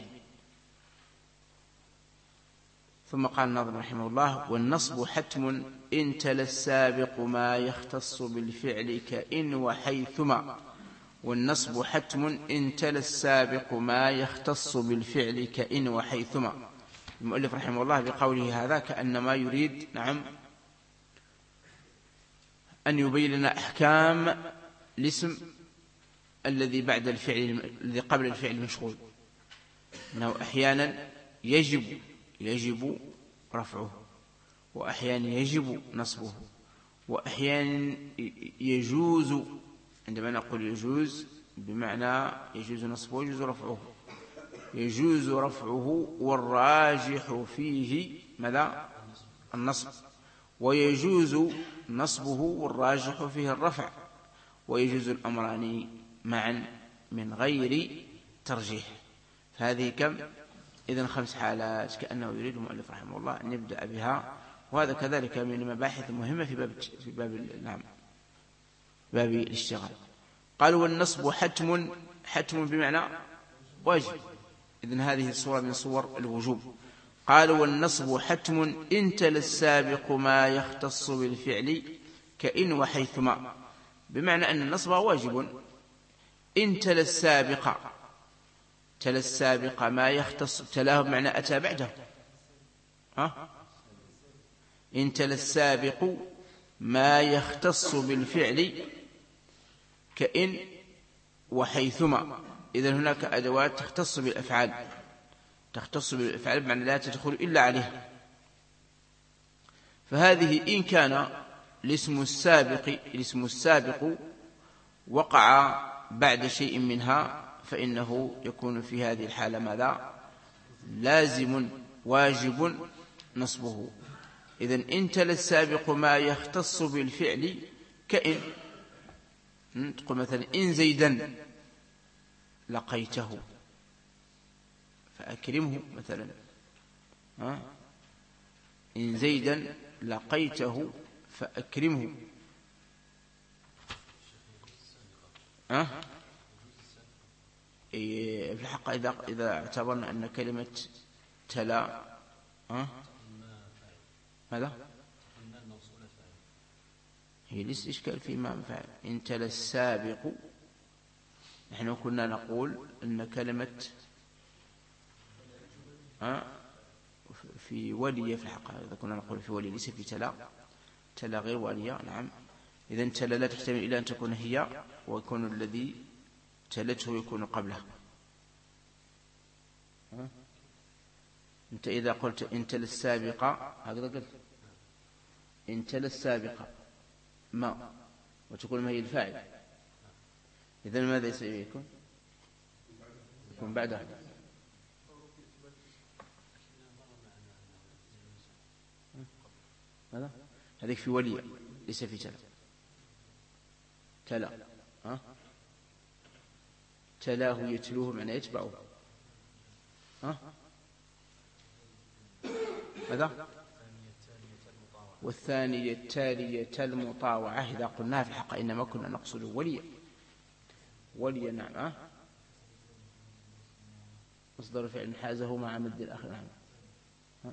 A: ثم قال الناظم رحمه الله والنصب حتم إن تلا السابق ما يختص بالفعل كإن وحيثما. والنصب حتم إن تلا السابق ما يختص بالفعل كإن وحيثما. المؤلف رحمه الله بقوله هذا كأنما يريد، نعم، أن يبين لنا أحكام الاسم الذي بعد الفعل الذي قبل الفعل المشغول، أنه أحيانا يجب يجب رفعه، وأحيانا يجب نصبه، وأحيانا يجوز. عندما نقول يجوز بمعنى يجوز نصبه ويجوز رفعه، يجوز رفعه والراجح فيه ماذا؟ النصب، ويجوز نصبه والراجح فيه الرفع، ويجوز الأمران معا من غير ترجيح. فهذه كم؟ إذن خمس حالات كأنه يريد المؤلف رحمه الله أن يبدأ بها، وهذا كذلك من المباحث المهمة في باب في باب نعم باب الاشتغال. قالوا والنصب حتم، حتم بمعنى واجب، إذن هذه الصورة من صور الوجوب. قالوا والنصب حتم إن تلا السابق ما يختص بالفعل كإن وحيثما، بمعنى أن النصب واجب إن تلا السابق، تلا السابق ما يختص، تلاه بمعنى أتى بعده، ها؟ إن تلا السابق ما يختص بالفعل كإن وحيثما. إذن هناك أدوات تختص بالأفعال، تختص بالأفعال بمعنى لا تدخل إلا عليها. فهذه إن كان الاسم السابق الاسم السابق وقع بعد شيء منها فإنه يكون في هذه الحالة ماذا؟ لازم واجب نصبه. إذن إن تلا السابق ما يختص بالفعل كإن، تقول مثلا إن زيدا لقيته فأكرمه مثلا، ها؟ إن زيدا لقيته فأكرمه، ها؟ في الحق إذا إذا اعتبرنا أن كلمة تلا، ها؟ ماذا؟ هي ليس إشكال في ما فعل. إن تلا السابق، نحن كنا نقول أن كلمة ها في ولية في الحقيقة، إذا كنا نقول في ولية ليس في تلا، تلا غير ولية، نعم. إذن تلا لا تحتمل إلا أن تكون هي، ويكون الذي تلته يكون قبله. ها؟ أنت إذا قلت إن تلا السابقة هكذا قلت إن تلا السابقة ما، وتقول ما هي الفاعل، إذن ماذا يكون؟ يكون بعدها. ماذا؟ هذيك في ولي ليس في تلا. تلا، ها؟ تلاه يتلوه معنى يتبعه، ها؟ ماذا؟ والثانية التالية المطاوعة، إذا قلنا في الحق إنما كنا نقصد وليا، ولي نعم أه؟ مصدر فعل حازه مع مد الآخر نعم أه؟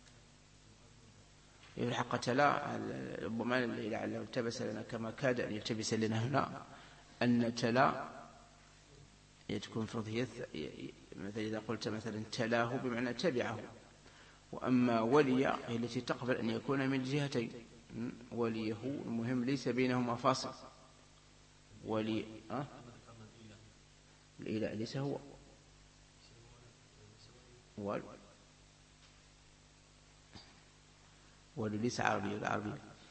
A: يلحق تلا ربما لعله التبس لنا كما كاد أن يلتبس لنا هنا أن تلا تكون فرضية مثلا إذا قلت مثلا تلاه بمعنى تبعه، وأما ولي هي التي تقبل أن يكون من جهتين، وليه المهم ليس بينهما فاصل. ولي أه؟ الإله ليس هو ولي ولي ليس عربي العربي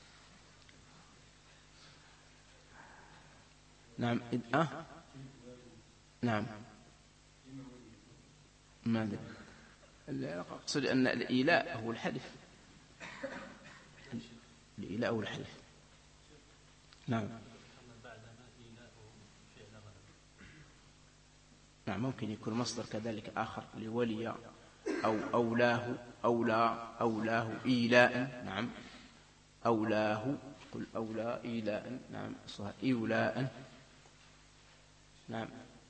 A: نعم أه؟ نعم ماذا أقصد أن الإيلاء هو الحلف، الإيلاء هو الحلف نعم نعم ممكن يكون مصدر كذلك آخر لولي أو أولاه أولى أولاه إيلاء نعم أولاه قل أولى إيلاء نعم أصلها إولاء نعم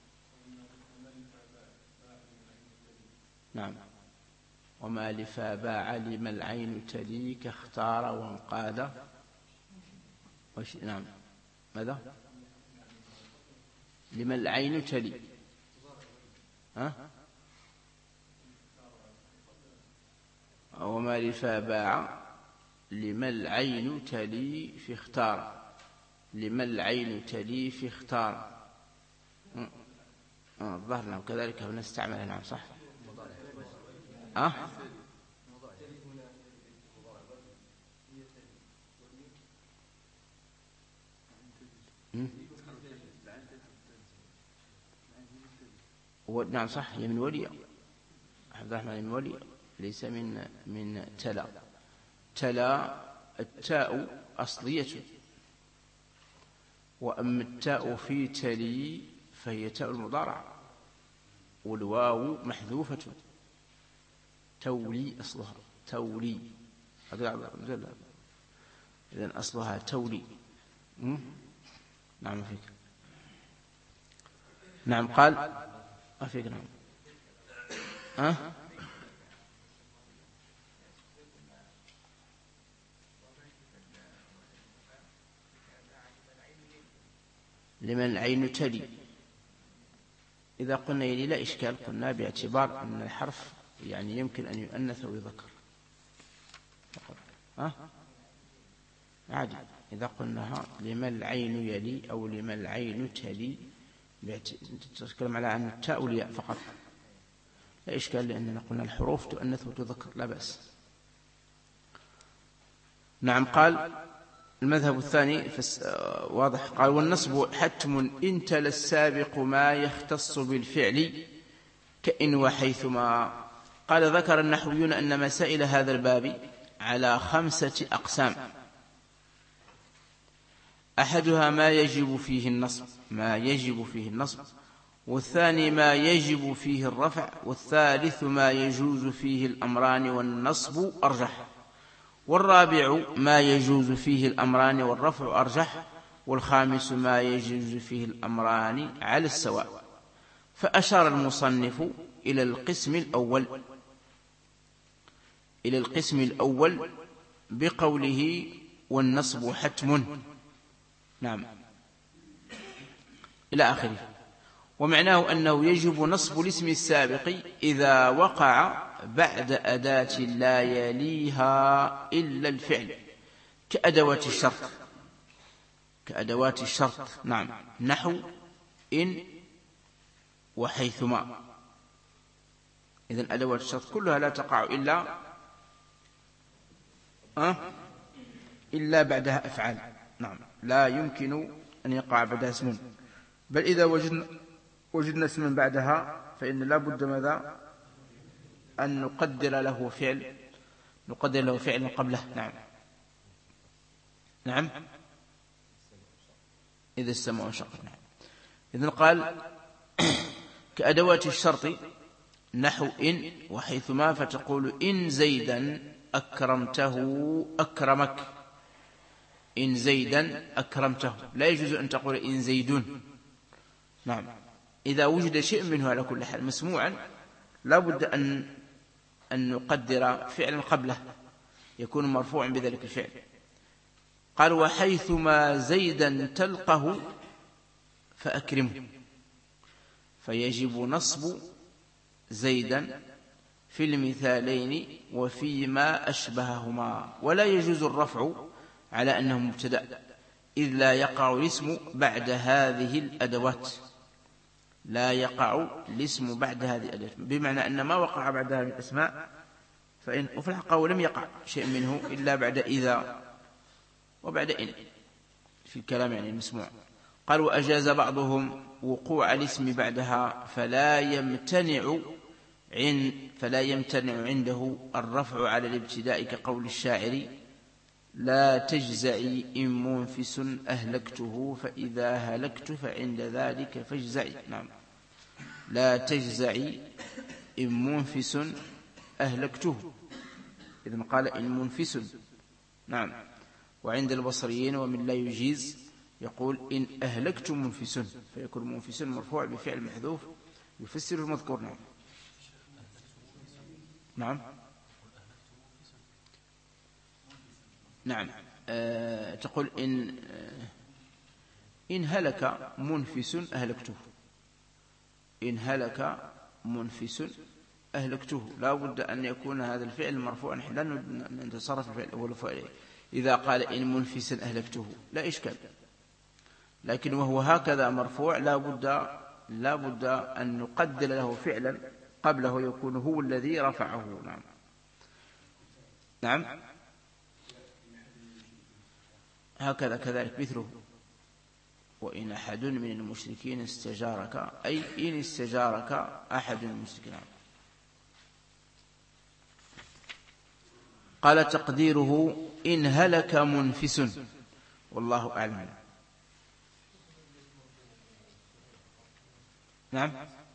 A: نعم وما لفا باع لما العين تليك اختار وانقاد وش... نعم ماذا لما العين تلي ها وما لفا باع لما العين تلي في اختار لما العين تلي في اختار الظاهر نعم كذلك نستعمل نعم صح أه؟ نعم صح هي من ولي عبد الرحمن من ولي ليس من من تلا. تلا التاء أصلية، وأما التاء في تلي فهي تاء المضارع والواو محذوفة تولي أصلها تولي إذن أصلها تولي نعم فيك نعم قال أفيك نعم أه؟ لمن العين تلي إذا قلنا يلي لا إشكال، قلنا باعتبار أن الحرف يعني يمكن أن يؤنث ويذكر ها عادي. إذا قلناها لما العين يلي أو لما العين تلي تتكلم على أن التاء والياء فقط لا إشكال، لأننا قلنا الحروف تؤنث وتذكر لا بأس. نعم قال المذهب الثاني واضح قال والنصب حتم إن تلا السابق ما يختص بالفعل كإن وحيثما. قال ذكر النحويون أن مسائل هذا الباب على خمسة أقسام، أحدها ما يجب فيه النصب ما يجب فيه النصب والثاني ما يجب فيه الرفع، والثالث ما يجوز فيه الأمران والنصب أرجح، والرابع ما يجوز فيه الأمران والرفع أرجح، والخامس ما يجوز فيه الأمران على السواء. فأشار المصنف إلى القسم الأول إلى القسم الأول بقوله والنصب حتم نعم إلى آخره، ومعناه أنه يجب نصب الاسم السابق إذا وقع بعد أداة لا يليها إلا الفعل كأدوات الشرط كأدوات الشرط نعم نحو إن وحيثما. إذن أدوات الشرط كلها لا تقع إلا أه؟ إلا بعدها أفعال نعم لا يمكن أن يقع بعدها اسم، بل إذا وجدنا وجدنا اسما بعدها فإن لا بد ماذا أن نقدر له فعل نقدر له فعل قبله نعم نعم إذا السماء انشقت نعم. إذن قال كأدوات الشرط نحو إن وحيثما، فتقول إن زيدا أكرمته أكرمك إن زيدا أكرمته، لا يجوز أن تقول إن زيد نعم. إذا وجد شيء منه على كل حال مسموعا لا بد أن أن نقدر فعلا قبله يكون مرفوعا بذلك الفعل. قال وحيثما زيدا تلقه فأكرمه، فيجب نصب زيدا في المثالين وفيما أشبههما، ولا يجوز الرفع على أنه مبتدأ إذ لا يقع الاسم بعد هذه الأدوات، لا يقع الاسم بعد هذه الأدوات، بمعنى أن ما وقع بعدها من الأسماء فإن وفي الحقيقة لم يقع شيء منه إلا بعد إذا وبعد إن في الكلام يعني المسموع. قال وأجاز بعضهم وقوع الاسم بعدها فلا يمتنع عند فلا يمتنع عنده الرفع على الابتداء كقول الشاعر لا تجزعي إن منفس أهلكته فإذا هلكت فعند ذلك فاجزعي. نعم. لا تجزعي إن منفس أهلكته، إذن قال إن منفس. نعم. وعند البصريين ومن لا يجيز يقول إن أهلكت منفس، فيكون منفس مرفوع بفعل محذوف يفسر المذكور. نعم. نعم. نعم. أه تقول إن أه إن هلك منفس أهلكته، إن هلك منفس أهلكته، لا بد أن يكون هذا الفعل مرفوعا، لا نتصرف الفعل الأول فعله. إذا قال إن منفس أهلكته لا إشكال، لكن وهو هكذا مرفوع لا بد لا بد أن نقدر له فعلا قبله يكون هو الذي رفعه. نعم. نعم. هكذا كذلك مثله وإن أحد من المشركين استجارك، أي إن استجارك أحد من المشركين. قال تقديره إن هلك منفس، والله أعلم. نعم.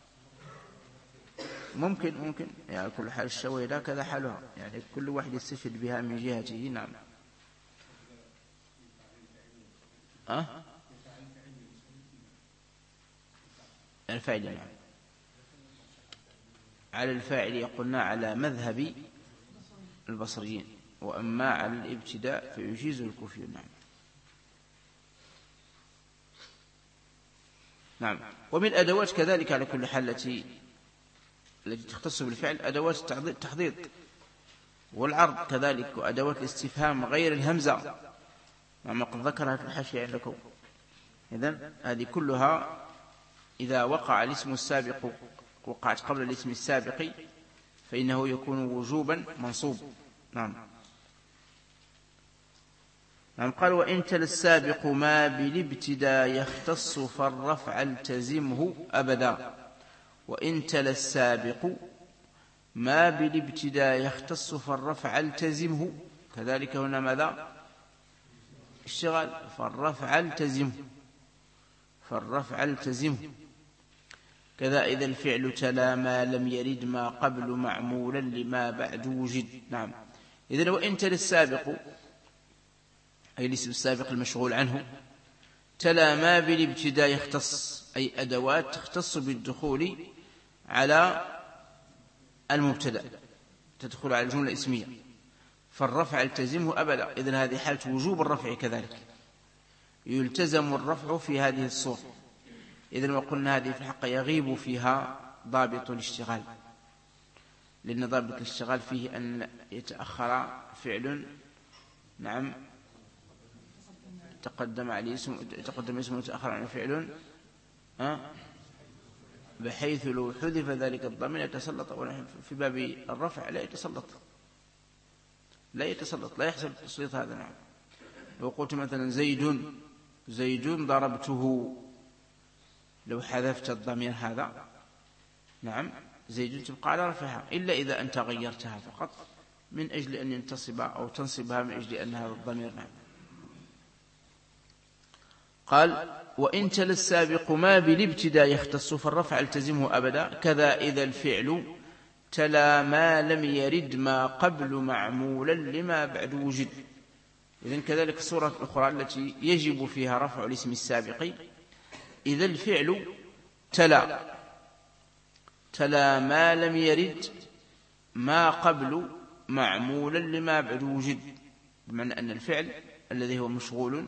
A: ممكن ممكن يعني كل حال الشويلة كذا حالها، يعني كل واحد يستشهد بها من جهته. نعم. أه؟ الفاعل. نعم. على الفاعل قلنا على مذهب البصريين، وأما على الابتداء فيجيز الكوفيون. نعم. نعم. ومن أدوات كذلك على كل حال التي التي تختص بالفعل أدوات التحضيض والعرض كذلك، وأدوات الاستفهام غير الهمزة، ما قد ذكرها في الحاشية عندكم. إذن هذه كلها إذا وقع الاسم السابق وقعت قبل الاسم السابق فإنه يكون وجوبا منصوب. نعم. نعم. قال وإن تل السابق ما بالابتداء يختص فالرفع التزمه أبدا. وإن تل السابق ما بالابتداء يختص فالرفع التزمه، كذلك هنا ماذا؟ اشتغال، فالرفع التزمه فالرفع التزمه. كذا إذا الفعل تلا ما لم يرد ما قبل معمولا لما بعد وجد. نعم. إذن وإن تل السابق أي الاسم السابق المشغول عنه تلا ما بالابتداء يختص، أي أدوات تختص بالدخول على المبتدأ، تدخل على الجملة الاسمية، فالرفع التزمه أبدا. إذن هذه حالة وجوب الرفع كذلك، يلتزم الرفع في هذه الصورة. إذن وقلنا هذه في الحق يغيب فيها ضابط الاشتغال، لأن ضابط الاشتغال فيه أن يتأخر فعل. نعم. تقدم عليه اسم تقدم اسم وتأخر عن فعل أه؟ بحيث لو حذف ذلك الضمير يتسلط. في باب الرفع لا يتسلط لا يتسلط لا يحصل تسليط هذا. نعم. لو قلت مثلا زيد زيد ضربته، لو حذفت الضمير هذا نعم زيد تبقى على رفعها، إلا إذا أنت غيرتها فقط من أجل أن ينتصب أو تنصبها من أجل أن هذا الضمير. نعم. قال وإن تل السابق ما بالابتداء يختص فالرفع التزمه أبدا. كذا إذا الفعل تلا ما لم يرد ما قبل معمولا لما بعد وجد. إذن كذلك الصورة الأخرى التي يجب فيها رفع الاسم السابق إذا الفعل تلا تلا ما لم يرد ما قبل معمولا لما بعد وجد، بمعنى أن الفعل الذي هو مشغول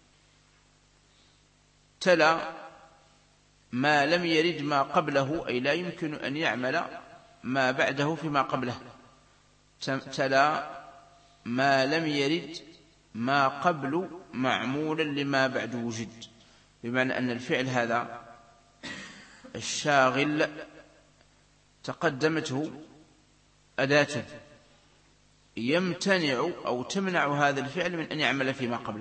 A: تلا ما لم يرد ما قبله، أي لا يمكن أن يعمل ما بعده فيما قبله. تلا ما لم يرد ما قبل معمولا لما بعد وجد، بمعنى أن الفعل هذا الشاغل تقدمته أداة يمتنع أو تمنع هذا الفعل من أن يعمل فيما قبله،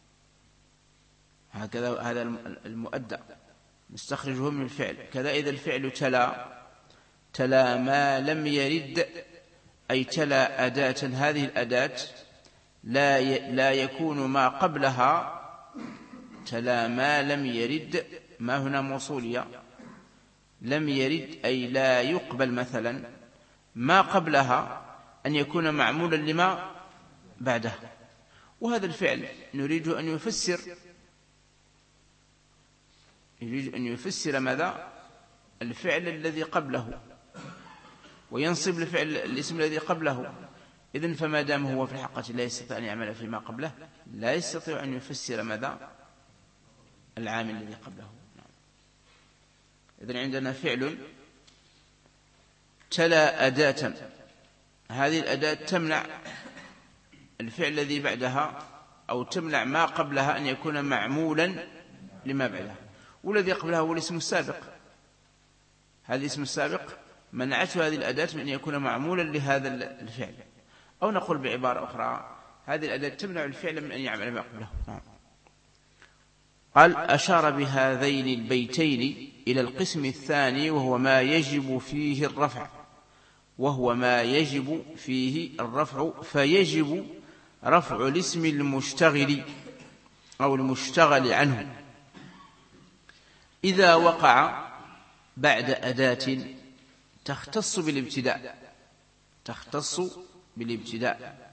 A: هكذا هذا المؤدى نستخرجه من الفعل. كذا إذا الفعل تلا تلا ما لم يرد، أي تلا أداة، هذه الأداة لا لا يكون ما قبلها، تلا ما لم يرد، ما هنا موصولية، لم يرد أي لا يقبل مثلا ما قبلها أن يكون معمولا لما بعده. وهذا الفعل نريد أن يفسر يريد أن يفسر ماذا؟ الفعل الذي قبله، وينصب الفعل الاسم الذي قبله. إذن فما دام هو في الحقيقة لا يستطيع أن يعمل فيما قبله، لا يستطيع أن يفسر ماذا؟ العامل الذي قبله. إذن عندنا فعل تلا أداة، هذه الأداة تمنع الفعل الذي بعدها أو تمنع ما قبلها أن يكون معمولا لما بعدها، والذي قبلها هو الاسم السابق. هذا الاسم السابق منعته هذه الأداة من أن يكون معمولا لهذا الفعل، أو نقول بعبارة أخرى هذه الأداة تمنع الفعل من أن يعمل ما قبله. قال أشار بهذين البيتين إلى القسم الثاني، وهو ما يجب فيه الرفع وهو ما يجب فيه الرفع فيجب رفع الاسم المشتغل أو المشتغل عنه إذا وقع بعد أداة تختص بالابتداء تختص بالابتداء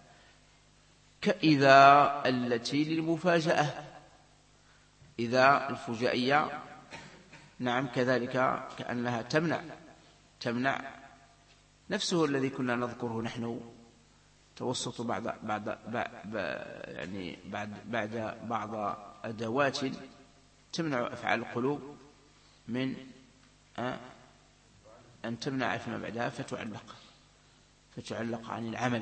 A: كإذا التي للمفاجأة، إذا الفجائية، نعم، كذلك كأنها تمنع تمنع نفسه الذي كنا نذكره نحن، توسط بعد بعد يعني بعد بعد بعض أدوات تمنع أفعال القلوب من أن تمنع فيما بعدها فتعلق فتعلق عن العمل،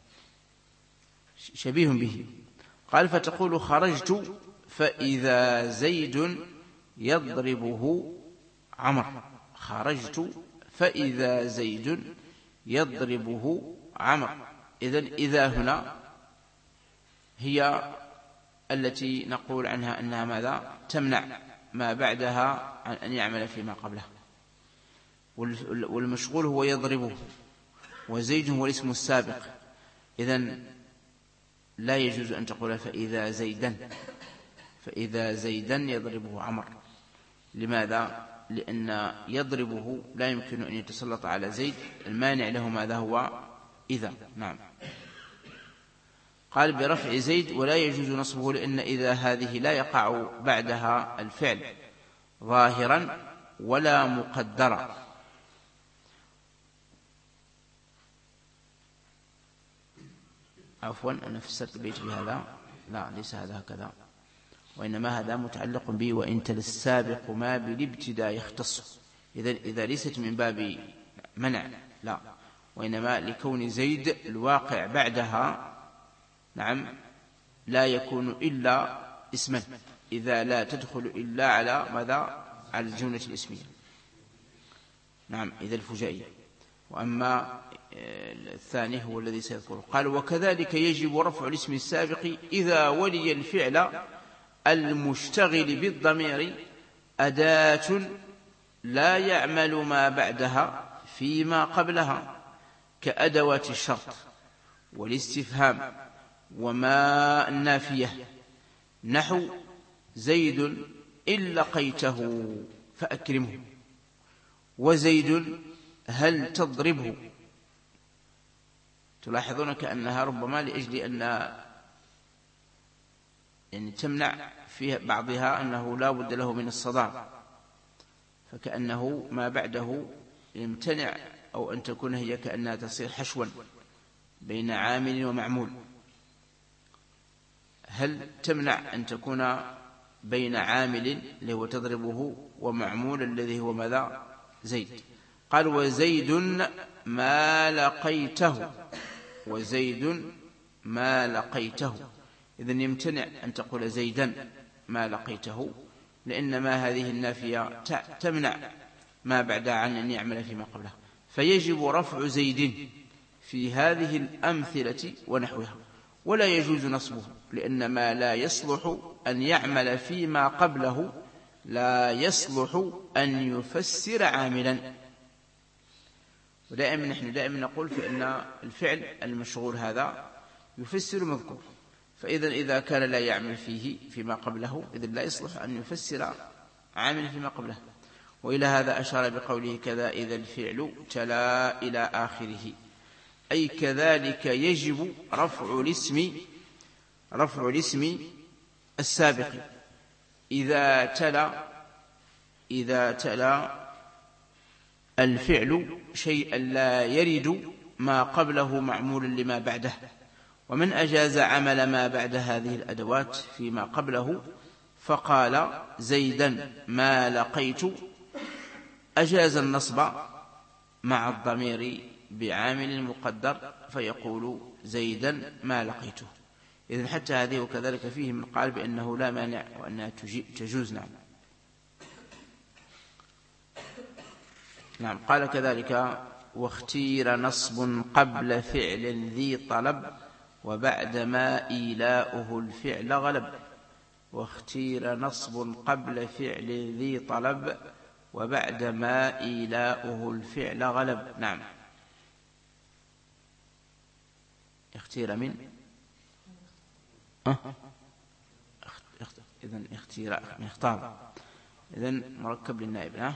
A: شبيه به. قال فتقول خرجت فإذا زيد يضربه عمر، خرجت فإذا زيد يضربه عمر. إذن إذا هنا هي التي نقول عنها أنها ماذا؟ تمنع ما بعدها عن أن يعمل فيما قبله، والمشغول هو يضربه، وزيد هو الاسم السابق. إذن لا يجوز أن تقول فإذا زيدا فإذا زيدا يضربه عمر. لماذا؟ لأن يضربه لا يمكن أن يتسلط على زيد، المانع له ماذا هو إذا. نعم. قال برفع زيد ولا يجوز نصبه، لأن إذا هذه لا يقع بعدها الفعل ظاهرا ولا مقدرا. عفوا أنا فسرت البيت بهذا، لا ليس هذا هكذا، وإنما هذا متعلق به وإن تل السابق ما بالابتداء يختص. إذا إذا ليست من باب منع، لا، وإنما لكون زيد الواقع بعدها، نعم، لا يكون إلا اسما، إذا لا تدخل إلا على ماذا؟ على الجملة الاسمية، نعم، إذا الفجائية. وأما الثاني هو الذي سيذكره. قال وكذلك يجب رفع الاسم السابق إذا ولي الفعل المشتغل بالضمير أداة لا يعمل ما بعدها فيما قبلها، كأدوات الشرط والاستفهام وما النافية، نحو زيد إن لقيته فأكرمه، وزيد هل تضربه. تلاحظون كأنها ربما لأجل أن يعني تمنع في بعضها أنه لا بد له من الصدام، فكأنه ما بعده يمتنع، أو أن تكون هي كأنها تصير حشوا بين عامل ومعمول. هل تمنع أن تكون بين عامل اللي هو تضربه ومعمول الذي هو ماذا؟ زيد. قال وزيد ما لقيته، وزيد ما لقيته. إذن يمتنع أن تقول زيدا ما لقيته، لأن ما هذه النافية تمنع ما بعد عن أن يعمل فيما قبله، فيجب رفع زيد في هذه الأمثلة ونحوها، ولا يجوز نصبه، لأن ما لا يصلح أن يعمل فيما قبله لا يصلح أن يفسر عاملا. ودائما نحن دائما نقول فإن الفعل المشغول هذا يفسر مذكور، فإذا إذا كان لا يعمل فيه فيما قبله إذن لا يصلح أن يفسر عامل فيما قبله. وإلى هذا أشار بقوله كذا إذا الفعل تلا إلى آخره، أي كذلك يجب رفع الاسم رفع الاسم السابق إذا تلا إذا تلا الفعل شيئا لا يرد ما قبله معمول لما بعده. ومن أجاز عمل ما بعد هذه الأدوات فيما قبله فقال زيدا ما لقيت، أجاز النصب مع الضمير بعامل مقدر فيقول زيدا ما لقيته. إذن حتى هذه وكذلك فيه من قال بأنه لا مانع وأنها تجوز. نعم. نعم. قال كذلك واختير نصب قبل فعل ذي طلب وبعد ما إيلاؤه الفعل غلب. واختير نصب قبل فعل ذي طلب وبعد ما إيلاؤه الفعل غلب. نعم. اختير من أه؟ اخت... إذن اختير من اختار، إذن مركب للنائب. ها؟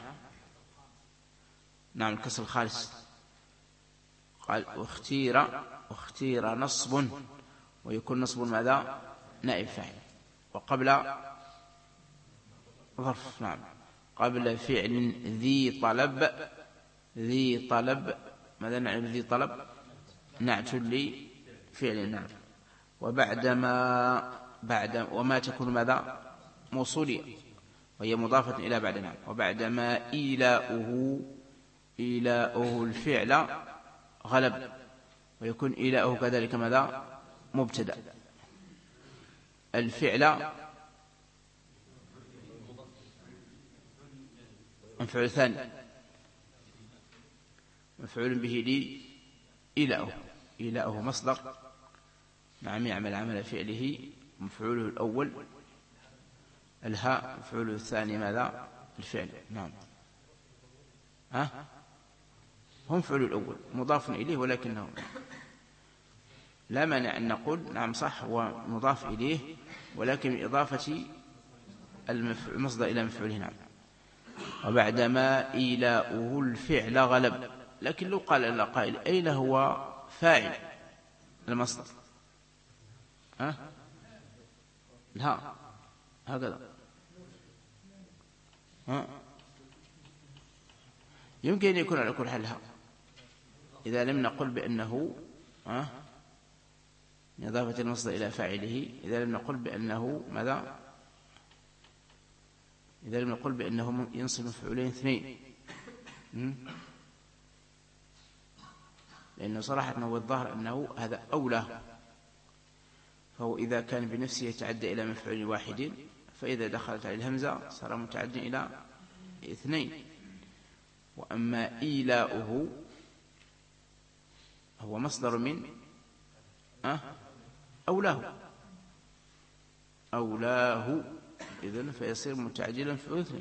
A: نعم. الكسر الخالص. قال واختير واختير نصب، ويكون نصب ماذا؟ نائب فاعل، وقبل ظرف. نعم. قبل فعل ذي طلب. ذي طلب ماذا نعني ذي طلب؟ نعت لفعل. نعم. وبعدما بعد وما تكون ماذا؟ موصولية وهي مضافة إلى بعد. نعم. وبعدما إيلاؤه إيلاؤه الفعل غلب، ويكون إيلاؤه كذلك ماذا؟ مبتدأ. الفعل مفعول ثاني مفعول به لي إيلاؤه. إيلاؤه مصدر. نعم. يعمل عمل فعله. مفعوله الأول الهاء، مفعوله الثاني ماذا؟ الفعل. نعم. ها؟ هم فعل الأول مضاف إليه، ولكنه لا مانع أن نقول نعم صح هو مضاف إليه، ولكن إضافة المصدر إلى مفعوله. نعم. وبعدما إيلاؤه الفعل غلب. لكن لو قال لنا قائل أين هو فاعل المصدر؟ ها؟ لا هكذا. ها؟ يمكن أن يكون على كل حال ها، إذا لم نقل بأنه ها من إضافة المصدر إلى فاعله، إذا لم نقل بأنه ماذا؟ إذا لم نقل بأنه ينصب مفعولين اثنين، لأنه صراحة هو الظاهر أنه هذا أولى، فهو إذا كان بنفسه يتعدى إلى مفعول واحد، فإذا دخلت عليه الهمزة صار متعدى إلى اثنين. وأما إيلاؤه هو مصدر من أه؟ أولاه أولاه إذن فيصير متعجلا في اثنين.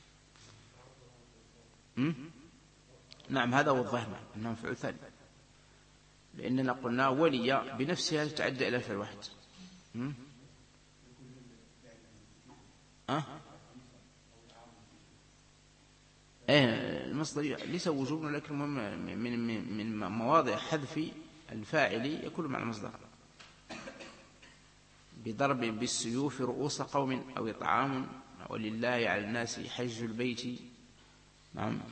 A: نعم هذا هو الظاهر أنه مفعول ثاني، لأننا قلنا ولي بنفسها تتعدى إلى فعل واحد. أه؟ المصدر ليس وجوبا، لكن من من من مواضع حذف الفاعل يكون مع المصدر. بضرب بالسيوف رؤوس قوم، أو إطعام، ولله على الناس حج البيت نعم.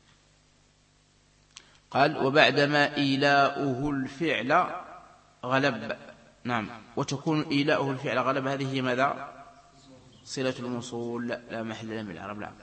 A: قال وبعدما إيلاؤه الفعل غلب. نعم. وتكون إيلاؤه الفعل غلب هذه هي ماذا؟ صلة الموصول. لا, لا محل لها من العرب. لا.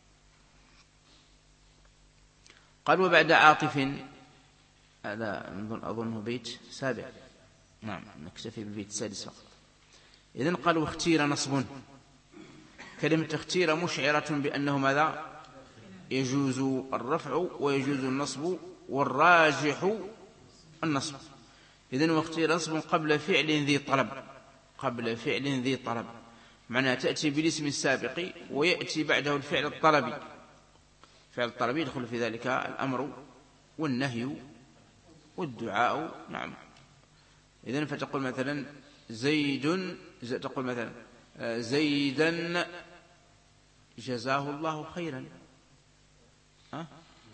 A: قال وبعد عاطف، هذا أظنه بيت سابع. نعم نكتفي بالبيت السادس فقط. إذن قال واختير نصب. كلمة اختير مشعرة بأنه ماذا؟ يجوز الرفع ويجوز النصب، والراجح النصب. إذن واختير نصب قبل فعل ذي طلب. قبل فعل ذي طلب معناها تأتي بالاسم السابق ويأتي بعده الفعل الطلبي. فعل الطلبي يدخل في ذلك الأمر والنهي والدعاء. نعم. إذن فتقول مثلا زيد، تقول مثلا زيدا جزاه الله خيرا. أه؟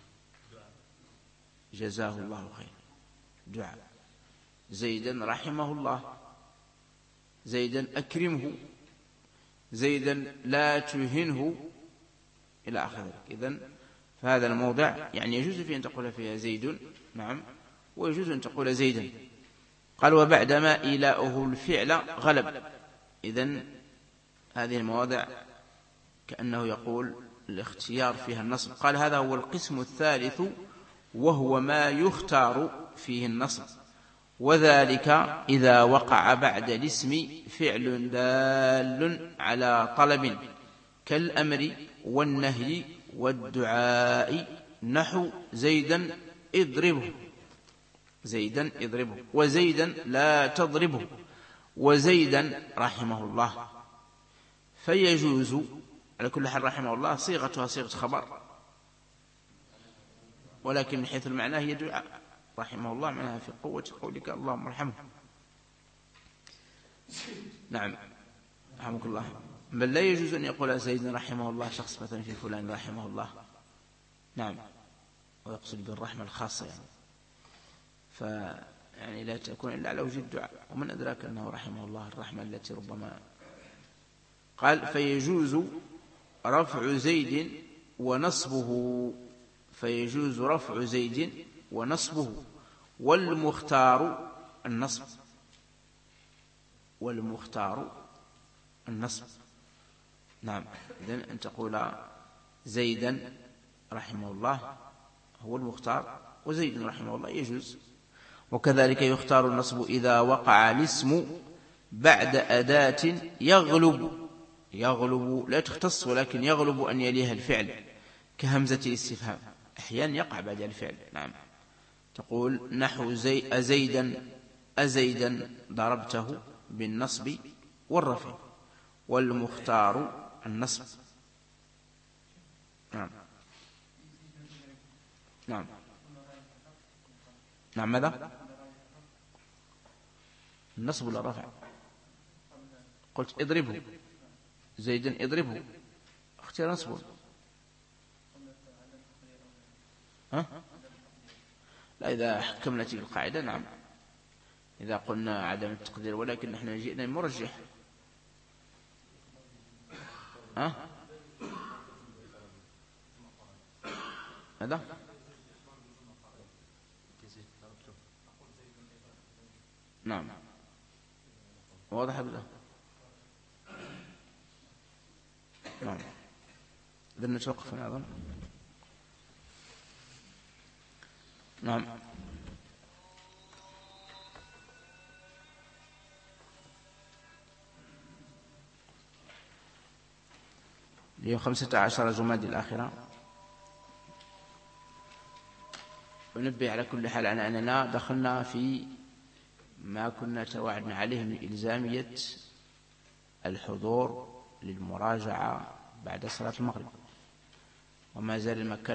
A: جزاه الله خيرا دعاء. زيدا رحمه الله، زيدا أكرمه، زيدا لا تهنه، إلى آخر. إذن فهذا الموضع يعني يجوز فيه أن تقول فيها زيد. نعم. ويجوز أن تقول زيدا. قال وبعدما إيلاؤه الفعل غلب. إذن هذه المواضع كأنه يقول الاختيار فيها النصب. قال هذا هو القسم الثالث وهو ما يختار فيه النصب، وذلك إذا وقع بعد الاسم فعل دال على طلب كالأمر والنهي والدعاء، نحو زيدا اضربه، زيدا اضربه، وزيدا لا تضربه، وزيدا رحمه الله. فيجوز على كل حال رحمه الله صيغتها صيغة خبر، ولكن من حيث المعنى هي دعاء. رحمه الله معناها في قوة قولك اللهم ارحمه. نعم رحمك الله. بل لا يجوز أن يقول زيد رحمه الله شخص مثلا في فلان رحمه الله. نعم. ويقصد بالرحمة الخاصة يعني. فيعني لا تكون إلا على وجه الدعاء. ومن أدراك أنه رحمه الله الرحمة التي ربما. قال فيجوز رفع زيد ونصبه. فيجوز رفع زيد ونصبه، والمختار النصب. والمختار النصب. نعم. إذن أن تقول زيدا رحمه الله هو المختار، وزيد رحمه الله يجوز. وكذلك يختار النصب إذا وقع الاسم بعد أداة يغلب. يغلب لا تختص، ولكن يغلب أن يليها الفعل، كهمزة الاستفهام أحيانا يقع بعد الفعل. نعم. تقول نحو زي أزيدا أزيدا ضربته بالنصب والرفع، والمختار النصب. نعم. نعم. نعم. ماذا؟ النصب ولا الرفع؟ قلت اضربه، زيدا اضربه، اختيار نصبه. ها؟ لا، إذا حكمنا تلك القاعدة نعم، إذا قلنا عدم التقدير، ولكن نحن جئنا مرجح. ها؟ هذا نعم واضح بذلك. نعم. إذن نتوقف هنا أظن. نعم. اليوم خمسة عشر جمادى الآخرة. ونبه على كل حال على أننا دخلنا في ما كنا توعدنا عليه من إلزامية الحضور للمراجعة بعد صلاة المغرب، وما زال المكان